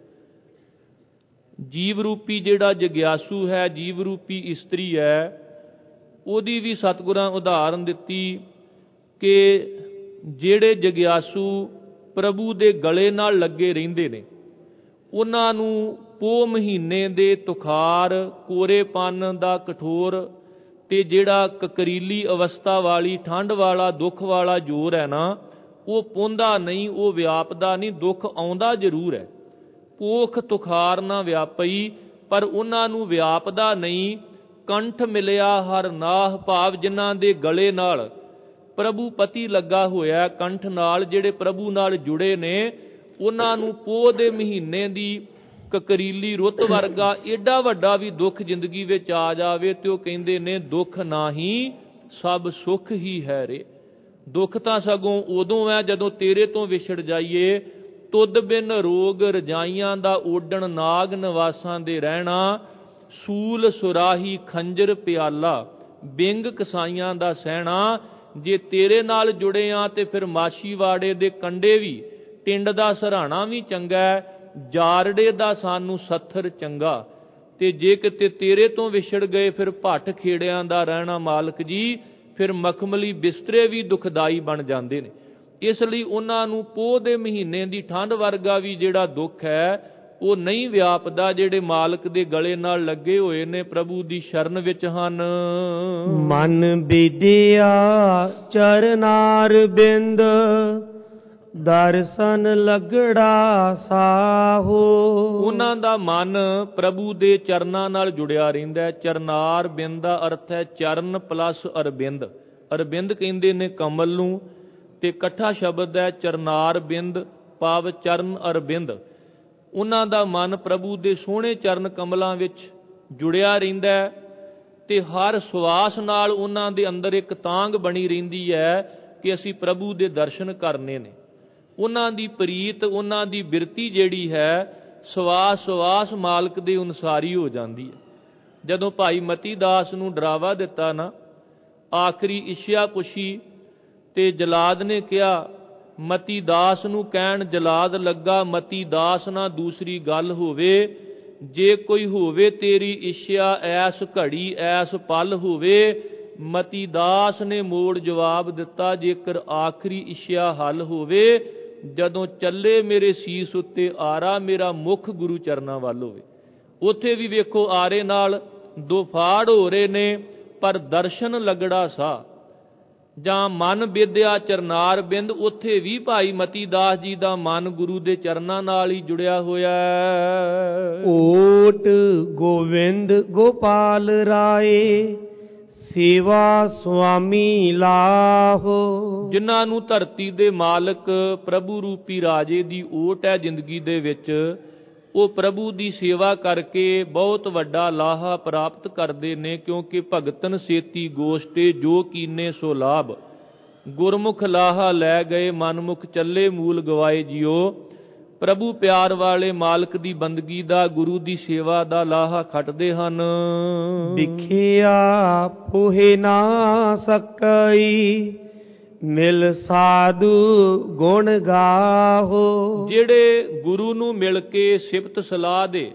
ਜੀਵ ਰੂਪੀ ਜਿਹੜਾ ਜਗਿਆਸੂ ਹੈ, ਜੀਵ ਰੂਪੀ ਇਸਤਰੀ ਹੈ, ਉਹਦੀ ਵੀ ਸਤਿਗੁਰਾਂ ਉਦਾਹਰਨ ਦਿੱਤੀ ਕਿ ਜਿਹੜੇ ਜਗਿਆਸੂ ਪ੍ਰਭੂ ਦੇ ਗਲੇ ਨਾਲ ਲੱਗੇ ਰਹਿੰਦੇ ਨੇ, ਉਹਨਾਂ ਨੂੰ ਪੋਹ ਮਹੀਨੇ ਦੇ ਤੁਖਾਰ, ਕੋਰੇਪਨ ਦਾ ਕਠੋਰ ਤੇ ਜਿਹੜਾ ਕਕਰੀਲੀ ਅਵਸਥਾ ਵਾਲੀ ਠੰਡ ਵਾਲਾ ਦੁੱਖ ਵਾਲਾ ਜ਼ੋਰ ਹੈ ਨਾ, ਉਹ ਪਹੁੰਚਦਾ ਨਹੀਂ, ਉਹ ਵਿਆਪਦਾ ਨਹੀਂ। ਦੁੱਖ ਆਉਂਦਾ ਜ਼ਰੂਰ ਹੈ, ਪੋਖ ਤੁਖਾਰ ਨਾ ਵਿਆਪਈ, ਪਰ ਉਹਨਾਂ ਨੂੰ ਵਿਆਪਦਾ ਨਹੀਂ। ਕੰਠ ਮਿਲਿਆ ਹਰ ਨਾਹ, ਭਾਵ ਜਿਨ੍ਹਾਂ ਦੇ ਗਲੇ ਨਾਲ ਪ੍ਰਭੂ ਪਤੀ ਲੱਗਾ ਹੋਇਆ, ਕੰਠ ਨਾਲ ਜਿਹੜੇ ਪ੍ਰਭੂ ਨਾਲ ਜੁੜੇ ਨੇ, ਉਹਨਾਂ ਨੂੰ ਪੋਹ ਦੇ ਮਹੀਨੇ ਦੀ ਕਕਰੀਲੀ ਰੁੱਤ ਵਰਗਾ ਏਡਾ ਵੱਡਾ ਵੀ ਦੁੱਖ ਜ਼ਿੰਦਗੀ ਵਿੱਚ ਆ ਜਾਵੇ ਤੇ ਉਹ ਕਹਿੰਦੇ ਨੇ ਦੁੱਖ ਨਾਹੀਂ ਸਭ ਸੁੱਖ ਹੀ ਹੈ ਰੇ। ਦੁੱਖ ਤਾਂ ਸਗੋਂ ਉਦੋਂ ਹੈ ਜਦੋਂ ਤੇਰੇ ਤੋਂ ਵਿਛੜ ਜਾਈਏ। ਤੁਧ ਬਿਨ ਰੋਗ ਰਜਾਈਆਂ ਦਾ ਓਡਣ, ਨਾਗ ਨਿਵਾਸਾਂ ਦੇ ਰਹਿਣਾ, ਸੂਲ ਸੁਰਾਹੀ ਖੰਜਰ ਪਿਆਲਾ, ਬਿੰਗ ਕਸਾਈਆਂ ਦਾ ਸਹਿਣਾ। ਜੇ ਤੇਰੇ ਨਾਲ ਜੁੜੇ ਆ ਤੇ ਫਿਰ ਮਾਛੀਵਾੜੇ ਦੇ ਕੰਡੇ ਵੀ, ਟਿੰਡ ਦਾ ਸਰਾਣਾ ਵੀ ਚੰਗਾ, ਜਾਰੜੇ ਦਾ ਸਾਨੂੰ ਸੱਥਰ ਚੰਗਾ। ਤੇ ਜੇ ਕਿਤੇ ਤੇਰੇ ਤੋਂ ਵਿਛੜ ਗਏ ਫਿਰ ਭੱਠ ਖੇੜਿਆਂ ਦਾ ਰਹਿਣਾ ਮਾਲਕ ਜੀ, ਫਿਰ ਮਖਮਲੀ ਬਿਸਤਰੇ ਵੀ ਦੁਖਦਾਈ ਬਣ ਜਾਂਦੇ ਨੇ। ਇਸ ਲਈ ਉਹਨਾਂ ਨੂੰ ਪੋਹ ਦੇ ਮਹੀਨੇ ਦੀ ਠੰਡ ਵਰਗਾ ਵੀ ਜਿਹੜਾ ਦੁੱਖ ਹੈ ਉਹ ਨਹੀਂ ਵਿਆਪਦਾ, ਜਿਹੜੇ ਮਾਲਕ ਦੇ ਗਲੇ ਨਾਲ ਲੱਗੇ ਹੋਏ ਨੇ, ਪ੍ਰਭੂ ਦੀ ਸ਼ਰਨ ਵਿੱਚ ਹਨ। ਮਨ ਵਿਦਿਆ ਚਰਨਾਰ ਬਿੰਦ, ਦਰਸ਼ਨ ਲੱਗੜਾ ਸਾਹੋ। ਉਹਨਾਂ ਦਾ ਮਨ ਪ੍ਰਭੂ ਦੇ ਚਰਨਾਂ ਨਾਲ ਜੁੜਿਆ ਰਹਿੰਦਾ ਹੈ। ਚਰਨਾਰ ਬਿੰਦ ਦਾ ਅਰਥ ਹੈ ਚਰਨ ਪਲੱਸ ਅਰਬਿੰਦ। ਅਰਬਿੰਦ ਕਹਿੰਦੇ ਨੇ ਕਮਲ ਨੂੰ, ਤੇ ਇਕੱਠਾ ਸ਼ਬਦ ਹੈ ਚਰਨਾਰ ਬਿੰਦ, ਭਾਵ ਚਰਨ ਅਰਬਿੰਦ। ਉਹਨਾਂ ਦਾ ਮਨ ਪ੍ਰਭੂ ਦੇ ਸੋਹਣੇ ਚਰਨ ਕਮਲਾਂ ਵਿੱਚ ਜੁੜਿਆ ਰਹਿੰਦਾ ਹੈ ਤੇ ਹਰ ਸਵਾਸ ਨਾਲ ਉਹਨਾਂ ਦੇ ਅੰਦਰ ਇੱਕ ਤਾਂਘ ਬਣੀ ਰਹਿੰਦੀ ਹੈ ਕਿ ਅਸੀਂ ਪ੍ਰਭੂ ਦੇ ਦਰਸ਼ਨ ਕਰਨੇ ਨੇ। ਉਹਨਾਂ ਦੀ ਪ੍ਰੀਤ, ਉਹਨਾਂ ਦੀ ਬਿਰਤੀ ਜਿਹੜੀ ਹੈ ਸਵਾਸ ਸਵਾਸ ਮਾਲਕ ਦੇ ਅਨੁਸਾਰੀ ਹੋ ਜਾਂਦੀ ਹੈ। ਜਦੋਂ ਭਾਈ ਮਤੀ ਦਾਸ ਨੂੰ ਡਰਾਵਾ ਦਿੱਤਾ ਨਾ, ਆਖਰੀ ਇੱਛਾ ਪੁੱਛੀ ਤੇ ਜਲਾਦ ਨੇ ਕਿਹਾ, ਮਤੀ ਦਾਸ ਨੂੰ ਕਹਿਣ ਜਲਾਦ ਲੱਗਾ, ਮਤੀ ਦਾਸ ਨਾ ਦੂਸਰੀ ਗੱਲ ਹੋਵੇ, ਜੇ ਕੋਈ ਹੋਵੇ ਤੇਰੀ ਇੱਛਾ ਐਸ ਘੜੀ ਐਸ ਪਲ ਹੋਵੇ। ਮਤੀ ਦਾਸ ਨੇ ਮੋੜ ਜਵਾਬ ਦਿੱਤਾ, ਜੇਕਰ ਆਖਰੀ ਇੱਛਾ ਹੱਲ ਹੋਵੇ, ਜਦੋਂ ਚੱਲੇ ਮੇਰੇ ਸੀਸ ਉੱਤੇ ਆਰਾ, ਮੇਰਾ ਮੁੱਖ ਗੁਰੂ ਚਰਨਾਂ ਵੱਲ ਹੋਵੇ। ਉੱਥੇ ਵੀ ਵੇਖੋ ਆਰੇ ਨਾਲ ਦੋ ਫਾੜ ਹੋ ਰਹੇ ਨੇ, ਪਰ ਦਰਸ਼ਨ ਲੱਗੜਾ ਸਾ। ਜਾਂ ਮਨ ਵਿਦਿਆ ਚਰਨਾਰ ਬਿੰਦ, ਉੱਥੇ ਵੀ ਭਾਈ ਮਤੀ ਦਾਸ ਜੀ ਦਾ ਮਨ ਗੁਰੂ ਦੇ ਚਰਨਾਂ ਨਾਲ ਹੀ ਜੁੜਿਆ ਹੋਇਆ ਹੈ। ਓਟ ਗੋਵਿੰਦ ਗੋਪਾਲ ਰਾਏ, ਸੇਵਾ ਸੁਆਮੀ ਲਾਹੋ। ਜਿਨ੍ਹਾਂ ਨੂੰ ਧਰਤੀ ਦੇ ਮਾਲਕ ਪ੍ਰਭੂ ਰੂਪੀ ਰਾਜੇ ਦੀ ਓਟ ਹੈ ਜ਼ਿੰਦਗੀ ਦੇ ਵਿੱਚ, ਉਹ ਪ੍ਰਭੂ ਦੀ ਸੇਵਾ ਕਰਕੇ ਬਹੁਤ ਵੱਡਾ ਲਾਹਾ ਪ੍ਰਾਪਤ ਕਰਦੇ ਨੇ। ਕਿਉਂਕਿ ਭਗਤਨ ਸੇਤੀ ਗੋਸ਼ਟੇ, ਜੋ ਕੀਨੇ ਸੋ ਲਾਭ, ਗੁਰਮੁਖ ਲਾਹਾ ਲੈ ਗਏ, ਮਨਮੁਖ ਚੱਲੇ ਮੂਲ ਗਵਾਏ ਜਿਉ। ਪ੍ਰਭੂ ਪਿਆਰ ਵਾਲੇ ਮਾਲਕ ਦੀ ਬੰਦਗੀ ਦਾ, ਗੁਰੂ ਦੀ ਸੇਵਾ ਦਾ ਲਾਹਾ ਖੱਟਦੇ ਹਨ। ਵਿਖਿਆ ਪੋਹੇ ਨਾ ਸਕਈ, ਮਿਲ ਸਾਧੂ ਗੁਣ ਗਾਹੋ। ਜਿਹੜੇ ਗੁਰੂ ਨੂੰ ਮਿਲ ਕੇ ਸਿਫਤ ਸਲਾਹ ਦੇ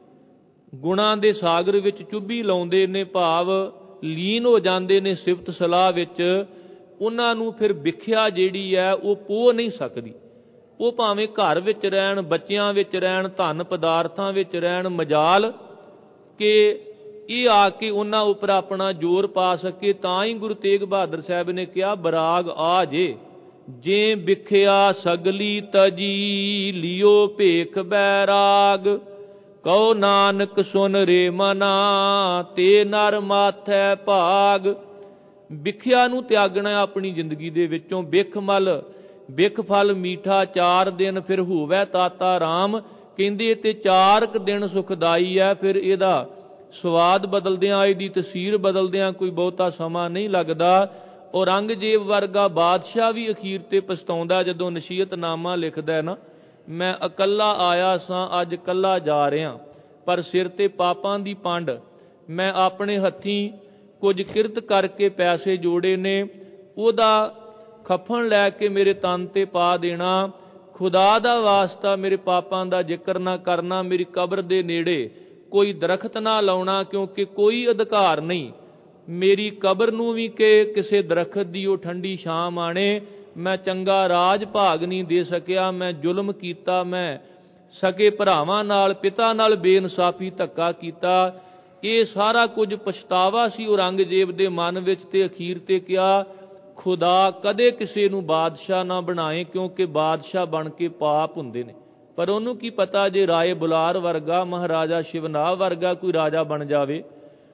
ਗੁਣਾਂ ਦੇ ਸਾਗਰ ਵਿੱਚ ਚੁੱਭੀ ਲਾਉਂਦੇ ਨੇ, ਭਾਵ ਲੀਨ ਹੋ ਜਾਂਦੇ ਨੇ ਸਿਫਤ ਸਲਾਹ ਵਿੱਚ, ਉਹਨਾਂ ਨੂੰ ਫਿਰ ਵਿਖਿਆ ਜਿਹੜੀ ਹੈ ਉਹ ਪੋਹ ਨਹੀਂ ਸਕਦੀ। ਉਹ ਭਾਵੇਂ ਘਰ ਵਿੱਚ ਰਹਿਣ, ਬੱਚਿਆਂ ਵਿੱਚ ਰਹਿਣ, ਧਨ ਪਦਾਰਥਾਂ ਵਿੱਚ ਰਹਿਣ, ਮਜਾਲ ਕਿ ਇਹ ਆ ਕੇ ਉਹਨਾਂ ਉੱਪਰ ਆਪਣਾ ਜ਼ੋਰ ਪਾ ਸਕੇ। ਤਾਂ ਹੀ ਗੁਰੂ ਤੇਗ ਬਹਾਦਰ ਸਾਹਿਬ ਨੇ ਕਿਹਾ, ਬਰਾਗ ਆ ਜੇ ਜੇ ਵਿਖਿਆ ਸਗਲੀ ਤਜੀ, ਲਿਓ ਭੇਖ ਬੈਰਾਗ, ਕਹੋ ਨਾਨਕ ਸੁਨ ਰੇ ਮਨਾ, ਤੇ ਨਰ ਮਾਥੈ ਭਾਗ। ਵਿਖਿਆ ਨੂੰ ਤਿਆਗਣਾ ਆਪਣੀ ਜ਼ਿੰਦਗੀ ਦੇ ਵਿੱਚੋਂ। ਬਿਖ ਮਲ ਬਿਖ ਫਲ ਮੀਠਾ ਚਾਰ ਦਿਨ, ਫਿਰ ਹੋਵੇ ਤਾਤਾ ਰਾਮ। ਕਹਿੰਦੇ ਤੇ ਚਾਰ ਕੁ ਦਿਨ ਸੁਖਦਾਈ ਹੈ, ਫਿਰ ਇਹਦਾ ਸਵਾਦ ਬਦਲਦਿਆਂ, ਇਹਦੀ ਤਸੀਰ ਬਦਲਦਿਆਂ ਕੋਈ ਬਹੁਤਾ ਸਮਾਂ ਨਹੀਂ ਲੱਗਦਾ। ਔਰੰਗਜ਼ੇਬ ਵਰਗਾ ਬਾਦਸ਼ਾਹ ਵੀ ਅਖੀਰ ਤੇ ਪਛਤਾਉਂਦਾ ਜਦੋਂ ਨਸੀਹਤਨਾਮਾ ਲਿਖਦਾ ਨਾ, ਮੈਂ ਇਕੱਲਾ ਆਇਆ ਸਾਂ, ਅੱਜ ਇਕੱਲਾ ਜਾ ਰਿਹਾ, ਪਰ ਸਿਰ ਤੇ ਪਾਪਾਂ ਦੀ ਪੰਡ। ਮੈਂ ਆਪਣੇ ਹੱਥੀਂ ਕੁਝ ਕਿਰਤ ਕਰਕੇ ਪੈਸੇ ਜੋੜੇ ਨੇ, ਉਹਦਾ ਖਫਨ ਲੈ ਕੇ ਮੇਰੇ ਤਨ ਤੇ ਪਾ ਦੇਣਾ। ਖੁਦਾ ਦਾ ਵਾਸਤਾ ਮੇਰੇ ਪਾਪਾਂ ਦਾ ਜ਼ਿਕਰ ਨਾ ਕਰਨਾ। ਮੇਰੀ ਕਬਰ ਦੇ ਨੇੜੇ ਕੋਈ ਦਰਖਤ ਨਾ ਲਾਉਣਾ, ਕਿਉਂਕਿ ਕੋਈ ਅਧਿਕਾਰ ਨਹੀਂ ਮੇਰੀ ਕਬਰ ਨੂੰ ਵੀ ਕਿ ਕਿਸੇ ਦਰਖਤ ਦੀ ਉਹ ਠੰਡੀ ਛਾਂ ਮਾਣੇ। ਮੈਂ ਚੰਗਾ ਰਾਜ ਭਾਗ ਨਹੀਂ ਦੇ ਸਕਿਆ, ਮੈਂ ਜ਼ੁਲਮ ਕੀਤਾ, ਮੈਂ ਸਕੇ ਭਰਾਵਾਂ ਨਾਲ, ਪਿਤਾ ਨਾਲ ਬੇਇਨਸਾਫੀ ਧੱਕਾ ਕੀਤਾ। ਇਹ ਸਾਰਾ ਕੁਝ ਪਛਤਾਵਾ ਸੀ ਔਰੰਗਜ਼ੇਬ ਦੇ ਮਨ ਵਿੱਚ। ਤੇ ਅਖੀਰ ਤੇ ਕਿਹਾ, ਖੁਦਾ ਕਦੇ ਕਿਸੇ ਨੂੰ ਬਾਦਸ਼ਾਹ ਨਾ ਬਣਾਏ, ਕਿਉਂਕਿ ਬਾਦਸ਼ਾਹ ਬਣ ਕੇ ਪਾਪ ਹੁੰਦੇ ਨੇ। ਪਰ ਉਹਨੂੰ ਕੀ ਪਤਾ, ਜੇ ਰਾਏ ਬੁਲਾਰ ਵਰਗਾ, ਮਹਾਰਾਜਾ ਸ਼ਿਵਨਾਹ ਵਰਗਾ ਕੋਈ ਰਾਜਾ ਬਣ ਜਾਵੇ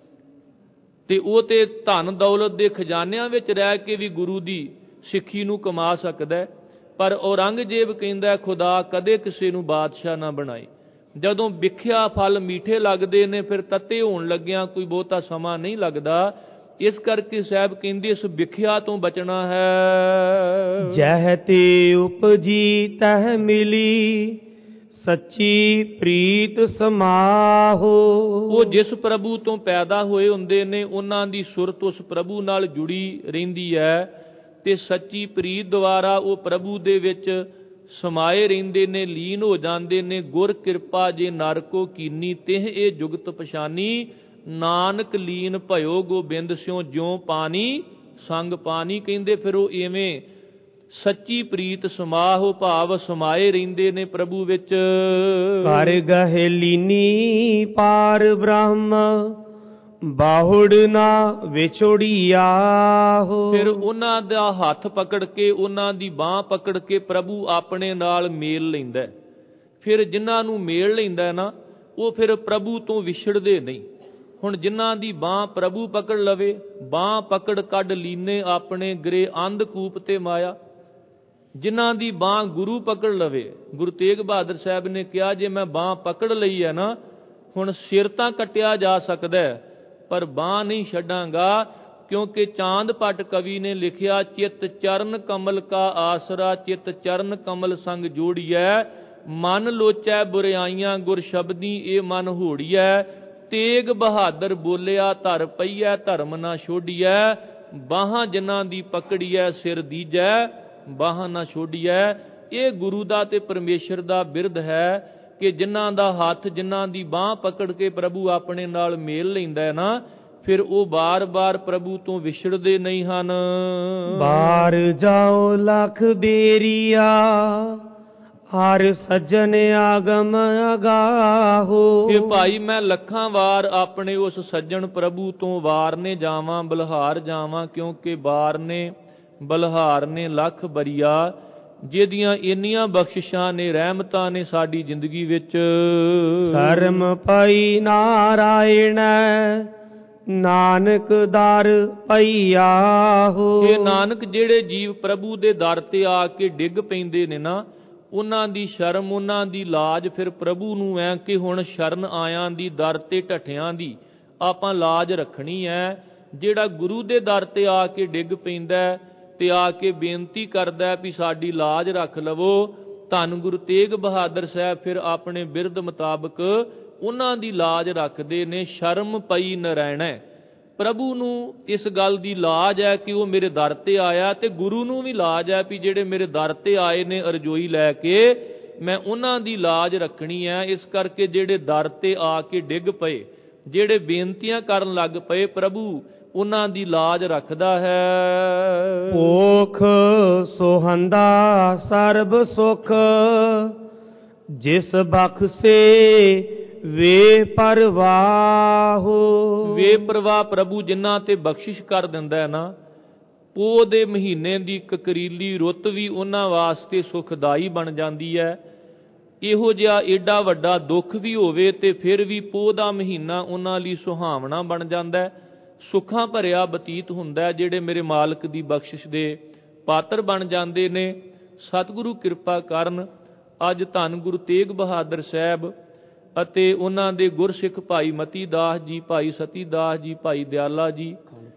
ਤੇ ਉਹ ਤੇ ਧਨ ਦੌਲਤ ਦੇ ਖਜ਼ਾਨਿਆਂ ਵਿੱਚ ਰਹਿ ਕੇ ਵੀ ਗੁਰੂ ਦੀ ਸਿੱਖੀ ਨੂੰ ਕਮਾ ਸਕਦਾ। ਪਰ ਔਰੰਗਜ਼ੇਬ ਕਹਿੰਦਾ, ਖੁਦਾ ਕਦੇ ਕਿਸੇ ਨੂੰ ਬਾਦਸ਼ਾਹ ਨਾ ਬਣਾਏ। ਜਦੋਂ ਵਿਖਿਆ ਫਲ ਮੀਠੇ ਲੱਗਦੇ ਨੇ, ਫਿਰ ਤੱਤੇ ਹੋਣ ਲੱਗਿਆਂ ਕੋਈ ਬਹੁਤਾ ਸਮਾਂ ਨਹੀਂ ਲੱਗਦਾ। ਇਸ ਕਰਕੇ ਸਾਹਿਬ ਕਹਿੰਦੇ, ਇਸ ਵਿਖਿਆ ਤੋਂ ਬਚਣਾ ਹੈ। ਜਹ ਤੇ ਉਪਜੀ ਤਹ ਮਿਲੀ, ਸੱਚੀ ਪ੍ਰੀਤ ਸਮਾਹੋ। ਉਹ ਜਿਸ ਪ੍ਰਭੂ ਤੋਂ ਪੈਦਾ ਹੋਏ ਹੁੰਦੇ ਨੇ, ਉਹਨਾਂ ਦੀ ਸੁਰਤ ਉਸ ਪ੍ਰਭੂ ਨਾਲ ਜੁੜੀ ਰਹਿੰਦੀ ਹੈ, ਤੇ ਸੱਚੀ ਪ੍ਰੀਤ ਦੁਆਰਾ ਉਹ ਪ੍ਰਭੂ ਦੇ ਵਿੱਚ ਸਮਾਏ ਰਹਿੰਦੇ ਨੇ, ਲੀਨ ਹੋ ਜਾਂਦੇ ਨੇ। ਗੁਰ ਕਿਰਪਾ ਜੇ ਨਰ ਕੋ ਕੀਨੀ, ਤਿਹ ਇਹ ਜੁਗਤ ਪਛਾਨੀ, ਨਾਨਕ ਲੀਨ ਭਇਓ ਗੋਬਿੰਦ ਸਿਉ, ਜਿਉ ਪਾਣੀ ਸੰਗ ਪਾਣੀ। ਕਹਿੰਦੇ ਫਿਰ ਉਹ ਇਵੇਂ ਸੱਚੀ ਪ੍ਰੀਤ ਸਮਾਹੋ, ਭਾਵ ਸਮਾਏ ਰਹਿੰਦੇ ਨੇ ਪ੍ਰਭੂ ਵਿੱਚ। ਕਰ ਗਹਿ ਲੀਨੀ ਪਾਰ ਬ੍ਰਹਮ, ਬਾਹੁੜ ਨਾ ਵਿਛੋੜੀਆ ਹੋ। ਫਿਰ ਉਹਨਾਂ ਦਾ ਹੱਥ ਪਕੜ ਕੇ, ਉਹਨਾਂ ਦੀ ਬਾਹ ਪਕੜ ਕੇ ਪ੍ਰਭੂ ਆਪਣੇ ਨਾਲ ਮੇਲ ਲੈਂਦਾ। ਫਿਰ ਜਿਨ੍ਹਾਂ ਨੂੰ ਮੇਲ ਲੈਂਦਾ ਨਾ, ਉਹ ਫਿਰ ਪ੍ਰਭੂ ਤੋਂ ਵਿਛੜਦੇ ਨਹੀਂ। ਹੁਣ ਜਿਨ੍ਹਾਂ ਦੀ ਬਾਹ ਪ੍ਰਭੂ ਪਕੜ ਲਵੇ, ਬਾਹ ਪਕੜ ਕੱਢ ਲੀਨੇ ਆਪਣੇ ਗ੍ਰੇ ਅੰਧਕੂਪ ਤੇ ਮਾਇਆ। ਜਿਨ੍ਹਾਂ ਦੀ ਬਾਹ ਗੁਰੂ ਪਕੜ ਲਵੇ, ਗੁਰੂ ਤੇਗ ਬਹਾਦਰ ਸਾਹਿਬ ਨੇ ਕਿਹਾ, ਜੇ ਮੈਂ ਬਾਹ ਪਕੜ ਲਈ ਹੈ ਨਾ, ਹੁਣ ਸਿਰ ਤਾਂ ਕੱਟਿਆ ਜਾ ਸਕਦਾ, ਪਰ ਬਾਹ ਨਹੀਂ ਛੱਡਾਂਗਾ। ਕਿਉਂਕਿ ਚਾਂਦ ਪਟ ਕਵੀ ਨੇ ਲਿਖਿਆ, ਚਿੱਤ ਚਰਨ ਕਮਲ ਕਾ ਆਸਰਾ, ਚਿੱਤ ਚਰਨ ਕਮਲ ਸੰਗ ਜੋੜੀਐ, ਮਨ ਲੋਚੈ ਬੁਰਿਆਈਆਂ ਗੁਰ ਸ਼ਬਦੀ, ਇਹ ਮਨ ਹੋੜੀਐ। ਤੇਗ ਬਹਾਦਰ ਬੋਲਿਆ, ਧਰ ਪਈਐ ਧਰਮ ਨਾ ਛੋਡੀਐ, ਬਾਹਾਂ ਜਿਨ੍ਹਾਂ ਦੀ ਪਕੜੀਐ ਸਿਰ ਦੀਜੈ, ਬਾਹਾਂ ਨਾ ਛੋਡੀਐ। ਇਹ ਗੁਰੂ ਦਾ ਤੇ ਪਰਮੇਸ਼ਰ ਦਾ ਬਿਰਧ ਹੈ ਕਿ ਜਿਨ੍ਹਾਂ ਦਾ ਹੱਥ, ਜਿਨ੍ਹਾਂ ਦੀ ਬਾਹ ਪਕੜ ਕੇ ਪ੍ਰਭੂ ਆਪਣੇ ਨਾਲ ਮੇਲ ਲੈਂਦਾ ਹੈ ਨਾ, ਫਿਰ ਉਹ ਬਾਰ-ਬਾਰ ਪ੍ਰਭੂ ਤੋਂ ਵਿਛੜਦੇ ਨਹੀਂ ਹਨ। ਬਾਰ ਜਾਓ ਲਖ ਬੇਰੀਆ, ਹਰ ਸੱਜਣ ਆਗਮ ਅਗਾਹੋ। ਇਹ ਭਾਈ ਮੈਂ ਲੱਖਾਂ ਵਾਰ ਆਪਣੇ ਉਸ ਸੱਜਣ ਪ੍ਰਭੂ ਤੋਂ ਵਾਰ ਨੇ ਜਾਵਾਂ, ਬਲਹਾਰ ਜਾਵਾਂ, ਕਿਉਂਕਿ ਬਾਰ ਨੇ ਬਲਹਾਰ ਨੇ ਲੱਖ ਬਰੀਆ, ਜਿਹਦੀਆਂ ਇੰਨੀਆਂ ਬਖਸ਼ਿਸ਼ਾਂ ਨੇ, ਰਹਿਮਤਾਂ ਨੇ ਸਾਡੀ ਜ਼ਿੰਦਗੀ ਵਿੱਚ। ਸਰਮ ਪਈ ਨਾਰਾਇਣ, ਨਾਨਕ ਦਰ ਪਈਆ ਹੋ। ਇਹ ਨਾਨਕ, ਜਿਹੜੇ ਜੀਵ ਪ੍ਰਭੂ ਦੇ ਦਰ ਤੇ ਆ ਕੇ ਡਿੱਗ ਪੈਂਦੇ ਨੇ ਨਾ, ਉਹਨਾਂ ਦੀ ਸ਼ਰਮ, ਉਹਨਾਂ ਦੀ ਲਾਜ ਫਿਰ ਪ੍ਰਭੂ ਨੂੰ ਐ ਕਿ ਹੁਣ ਸ਼ਰਨ ਆਇਆਂ ਦੀ, ਦਰ ਤੇ ਢੱਠਿਆਂ ਦੀ ਆਪਾਂ ਲਾਜ ਰੱਖਣੀ ਹੈ। ਜਿਹੜਾ ਗੁਰੂ ਦੇ ਦਰ ਤੇ ਆ ਕੇ ਡਿੱਗ ਪੈਂਦਾ ਤੇ ਆ ਕੇ ਬੇਨਤੀ ਕਰਦਾ ਵੀ ਸਾਡੀ ਲਾਜ ਰੱਖ ਲਵੋ, ਧੰਨ ਗੁਰੂ ਤੇਗ ਬਹਾਦਰ ਸਾਹਿਬ ਫਿਰ ਆਪਣੇ ਬਿਰਧ ਮੁਤਾਬਕ ਉਹਨਾਂ ਦੀ ਲਾਜ ਰੱਖਦੇ ਨੇ। ਸ਼ਰਮ ਪਈ ਨਰੈਣੈ, ਪ੍ਰਭੂ ਨੂੰ ਇਸ ਗੱਲ ਦੀ ਲਾਜ ਹੈ ਕਿ ਉਹ ਮੇਰੇ ਦਰ ਤੇ ਆਇਆ, ਤੇ ਗੁਰੂ ਨੂੰ ਵੀ ਲਾਜ ਹੈ ਵੀ ਜਿਹੜੇ ਮੇਰੇ ਦਰ ਤੇ ਆਏ ਨੇ ਅਰਜ਼ੋਈ ਲੈ ਕੇ, ਮੈਂ ਉਹਨਾਂ ਦੀ ਲਾਜ ਰੱਖਣੀ ਹੈ। ਇਸ ਕਰਕੇ ਜਿਹੜੇ ਦਰ ਤੇ ਆ ਕੇ ਡਿੱਗ ਪਏ, ਜਿਹੜੇ ਬੇਨਤੀਆਂ ਕਰਨ ਲੱਗ ਪਏ ਪ੍ਰਭੂ ਉਹਨਾਂ ਦੀ ਲਾਜ ਰੱਖਦਾ ਹੈ। ਭੋਖ ਸੋਹੰਦਾ ਸਰਬ ਸੁਖ, ਜਿਸ ਬਖਸ਼ੇ ਵੇ ਪਰਵਾਹੋ। ਵੇ ਪ੍ਰਵਾਹ ਪ੍ਰਭੂ ਜਿਨ੍ਹਾਂ ਤੇ ਬਖਸ਼ਿਸ਼ ਕਰ ਦਿੰਦਾ ਹੈ ਨਾ, ਪੋਹ ਦੇ ਮਹੀਨੇ ਦੀ ਕਕਰੀਲੀ ਰੁੱਤ ਵੀ ਉਹਨਾਂ ਵਾਸਤੇ ਸੁਖਦਾਈ ਬਣ ਜਾਂਦੀ ਹੈ। ਇਹੋ ਜਿਹਾ ਏਡਾ ਵੱਡਾ ਦੁੱਖ ਵੀ ਹੋਵੇ ਤੇ ਫਿਰ ਵੀ ਪੋਹ ਦਾ ਮਹੀਨਾ ਉਹਨਾਂ ਲਈ ਸੁਹਾਵਣਾ ਬਣ ਜਾਂਦਾ ਹੈ, ਸੁੱਖਾਂ ਭਰਿਆ ਬਤੀਤ ਹੁੰਦਾ ਹੈ। ਜਿਹੜੇ ਮੇਰੇ ਮਾਲਕ ਦੀ ਬਖਸ਼ਿਸ਼ ਦੇ ਪਾਤਰ ਬਣ ਜਾਂਦੇ ਨੇ, ਸਤਿਗੁਰੂ ਕਿਰਪਾ ਕਰਨ। ਅੱਜ ਧੰਨ ਗੁਰੂ ਤੇਗ ਬਹਾਦਰ ਸਾਹਿਬ ਅਤੇ ਉਹਨਾਂ ਦੇ ਗੁਰਸਿੱਖ ਭਾਈ ਮਤੀ ਦਾਸ ਜੀ, ਭਾਈ ਸਤੀ ਦਾਸ ਜੀ, ਭਾਈ ਦਿਆਲਾ ਜੀ,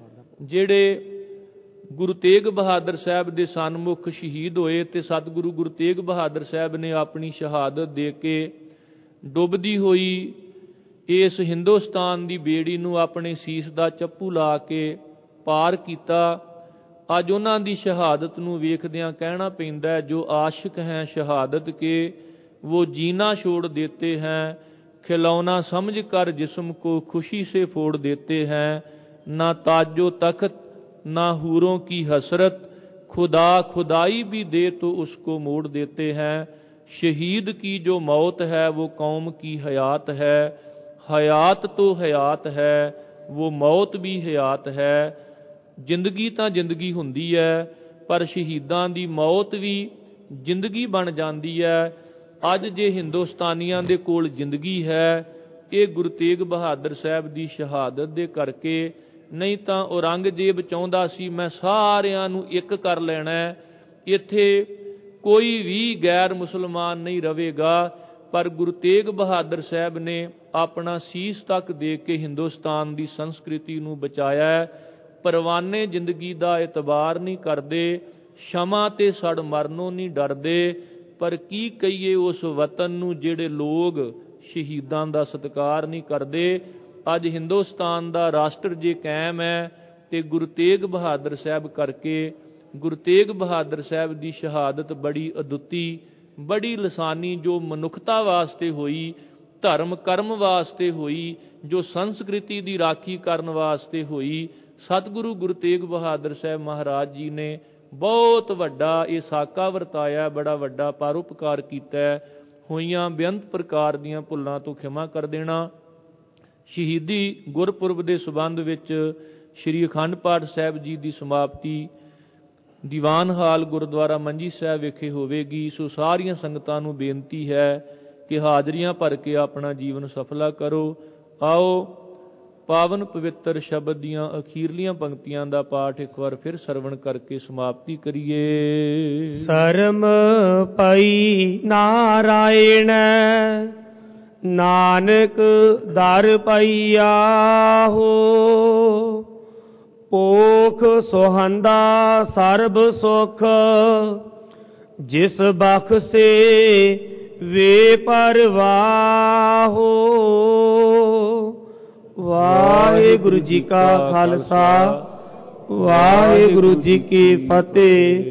ਜਿਹੜੇ ਗੁਰੂ ਤੇਗ ਬਹਾਦਰ ਸਾਹਿਬ ਦੇ ਸਨਮੁਖ ਸ਼ਹੀਦ ਹੋਏ ਤੇ ਸਤਿਗੁਰੂ ਗੁਰੂ ਤੇਗ ਬਹਾਦਰ ਸਾਹਿਬ ਨੇ ਆਪਣੀ ਸ਼ਹਾਦਤ ਦੇ ਕੇ ਡੁੱਬਦੀ ਹੋਈ ਇਸ ਹਿੰਦੁਸਤਾਨ ਦੀ ਬੇੜੀ ਨੂੰ ਆਪਣੇ ਸੀਸ ਦਾ ਚੱਪੂ ਲਾ ਕੇ ਪਾਰ ਕੀਤਾ। ਅੱਜ ਉਹਨਾਂ ਦੀ ਸ਼ਹਾਦਤ ਨੂੰ ਵੇਖਦਿਆਂ ਕਹਿਣਾ ਪੈਂਦਾ, ਜੋ ਆਸ਼ਿਕ ਹੈ ਸ਼ਹਾਦਤ ਕੇ वो जीना छोड़ देते हैं, खिलौना समझ कर जिस्म को खुशी से फोड़ देते हैं। ना ताजो तख्त ना हूरों की हसरत, खुदा खुदाई भी दे तो उसको मोड़ देते हैं। शहीद की जो मौत है वो कौम की हयात है, हयात तो हयात है वो मौत भी हयात है। जिंदगी तो जिंदगी हुंदी है, पर शहीदां दी मौत भी जिंदगी बन जाती है। ਅੱਜ ਜੇ ਹਿੰਦੁਸਤਾਨੀਆਂ ਦੇ ਕੋਲ ਜ਼ਿੰਦਗੀ ਹੈ, ਇਹ ਗੁਰੂ ਤੇਗ ਬਹਾਦਰ ਸਾਹਿਬ ਦੀ ਸ਼ਹਾਦਤ ਦੇ ਕਰਕੇ। ਨਹੀਂ ਤਾਂ ਔਰੰਗਜ਼ੇਬ ਚਾਹੁੰਦਾ ਸੀ ਮੈਂ ਸਾਰਿਆਂ ਨੂੰ ਇੱਕ ਕਰ ਲੈਣਾ, ਇੱਥੇ ਕੋਈ ਵੀ ਗੈਰ ਮੁਸਲਮਾਨ ਨਹੀਂ ਰਹੇਗਾ। ਪਰ ਗੁਰੂ ਤੇਗ ਬਹਾਦਰ ਸਾਹਿਬ ਨੇ ਆਪਣਾ ਸੀਸ ਤੱਕ ਦੇ ਕੇ ਹਿੰਦੁਸਤਾਨ ਦੀ ਸੰਸਕ੍ਰਿਤੀ ਨੂੰ ਬਚਾਇਆ। ਪਰਵਾਨੇ ਜ਼ਿੰਦਗੀ ਦਾ ਇਤਬਾਰ ਨਹੀਂ ਕਰਦੇ, ਸ਼ਮਾ ਤੇ ਸੜ ਮਰਨੋਂ ਨਹੀਂ ਡਰਦੇ। ਪਰ ਕੀ ਕਹੀਏ ਉਸ ਵਤਨ ਨੂੰ ਜਿਹੜੇ ਲੋਕ ਸ਼ਹੀਦਾਂ ਦਾ ਸਤਿਕਾਰ ਨਹੀਂ ਕਰਦੇ। ਅੱਜ ਹਿੰਦੁਸਤਾਨ ਦਾ ਰਾਸ਼ਟਰ ਜੇ ਕਾਇਮ ਹੈ ਤੇ ਗੁਰੂ ਤੇਗ ਬਹਾਦਰ ਸਾਹਿਬ ਕਰਕੇ। ਗੁਰੂ ਤੇਗ ਬਹਾਦਰ ਸਾਹਿਬ ਦੀ ਸ਼ਹਾਦਤ ਬੜੀ ਅਦੁੱਤੀ, ਬੜੀ ਲਸਾਨੀ, ਜੋ ਮਨੁੱਖਤਾ ਵਾਸਤੇ ਹੋਈ, ਧਰਮ ਕਰਮ ਵਾਸਤੇ ਹੋਈ, ਜੋ ਸੰਸਕ੍ਰਿਤੀ ਦੀ ਰਾਖੀ ਕਰਨ ਵਾਸਤੇ ਹੋਈ। ਸਤਿਗੁਰੂ ਗੁਰੂ ਤੇਗ ਬਹਾਦਰ ਸਾਹਿਬ ਮਹਾਰਾਜ ਜੀ ਨੇ ਬਹੁਤ ਵੱਡਾ ਇਹ ਸਾਕਾ ਵਰਤਾਇਆ, ਬੜਾ ਵੱਡਾ ਪਰਉਪਕਾਰ ਕੀਤਾ। ਹੋਈਆਂ ਬੇਅੰਤ ਪ੍ਰਕਾਰ ਦੀਆਂ ਭੁੱਲਾਂ ਤੋਂ ਖਿਮਾ ਕਰ ਦੇਣਾ। ਸ਼ਹੀਦੀ ਗੁਰਪੁਰਬ ਦੇ ਸਬੰਧ ਵਿੱਚ ਸ੍ਰੀ ਅਖੰਡ ਪਾਠ ਸਾਹਿਬ ਜੀ ਦੀ ਸਮਾਪਤੀ ਦੀਵਾਨ ਹਾਲ ਗੁਰਦੁਆਰਾ ਮੰਜੀ ਸਾਹਿਬ ਵਿਖੇ ਹੋਵੇਗੀ। ਸੋ ਸਾਰੀਆਂ ਸੰਗਤਾਂ ਨੂੰ ਬੇਨਤੀ ਹੈ ਕਿ ਹਾਜ਼ਰੀਆਂ ਭਰ ਕੇ ਆਪਣਾ ਜੀਵਨ ਸਫਲਾ ਕਰੋ। ਆਓ ਪਾਵਨ ਪਵਿੱਤਰ ਸ਼ਬਦ ਦੀਆਂ ਅਖੀਰਲੀਆਂ ਪੰਕਤੀਆਂ ਦਾ ਪਾਠ ਇੱਕ ਵਾਰ ਫਿਰ ਸਰਵਣ ਕਰਕੇ ਸਮਾਪਤੀ ਕਰੀਏ। ਸਰਮ ਪਈ ਨਾਰਾਇਣ, ਨਾਨਕ ਦਰ ਪਈਆ ਹੋ। ਪੋਖ ਸੁਹੰਦਾ ਸਰਬ ਸੁਖ, ਜਿਸ ਬਖਸ਼ੇ ਵੇ ਪਰਵਾਹੋ। ਵਾਹਿਗੁਰੂ ਜੀ ਕਾ ਖਾਲਸਾ, ਵਾਹਿਗੁਰੂ ਜੀ ਕੀ ਫਤਿਹ।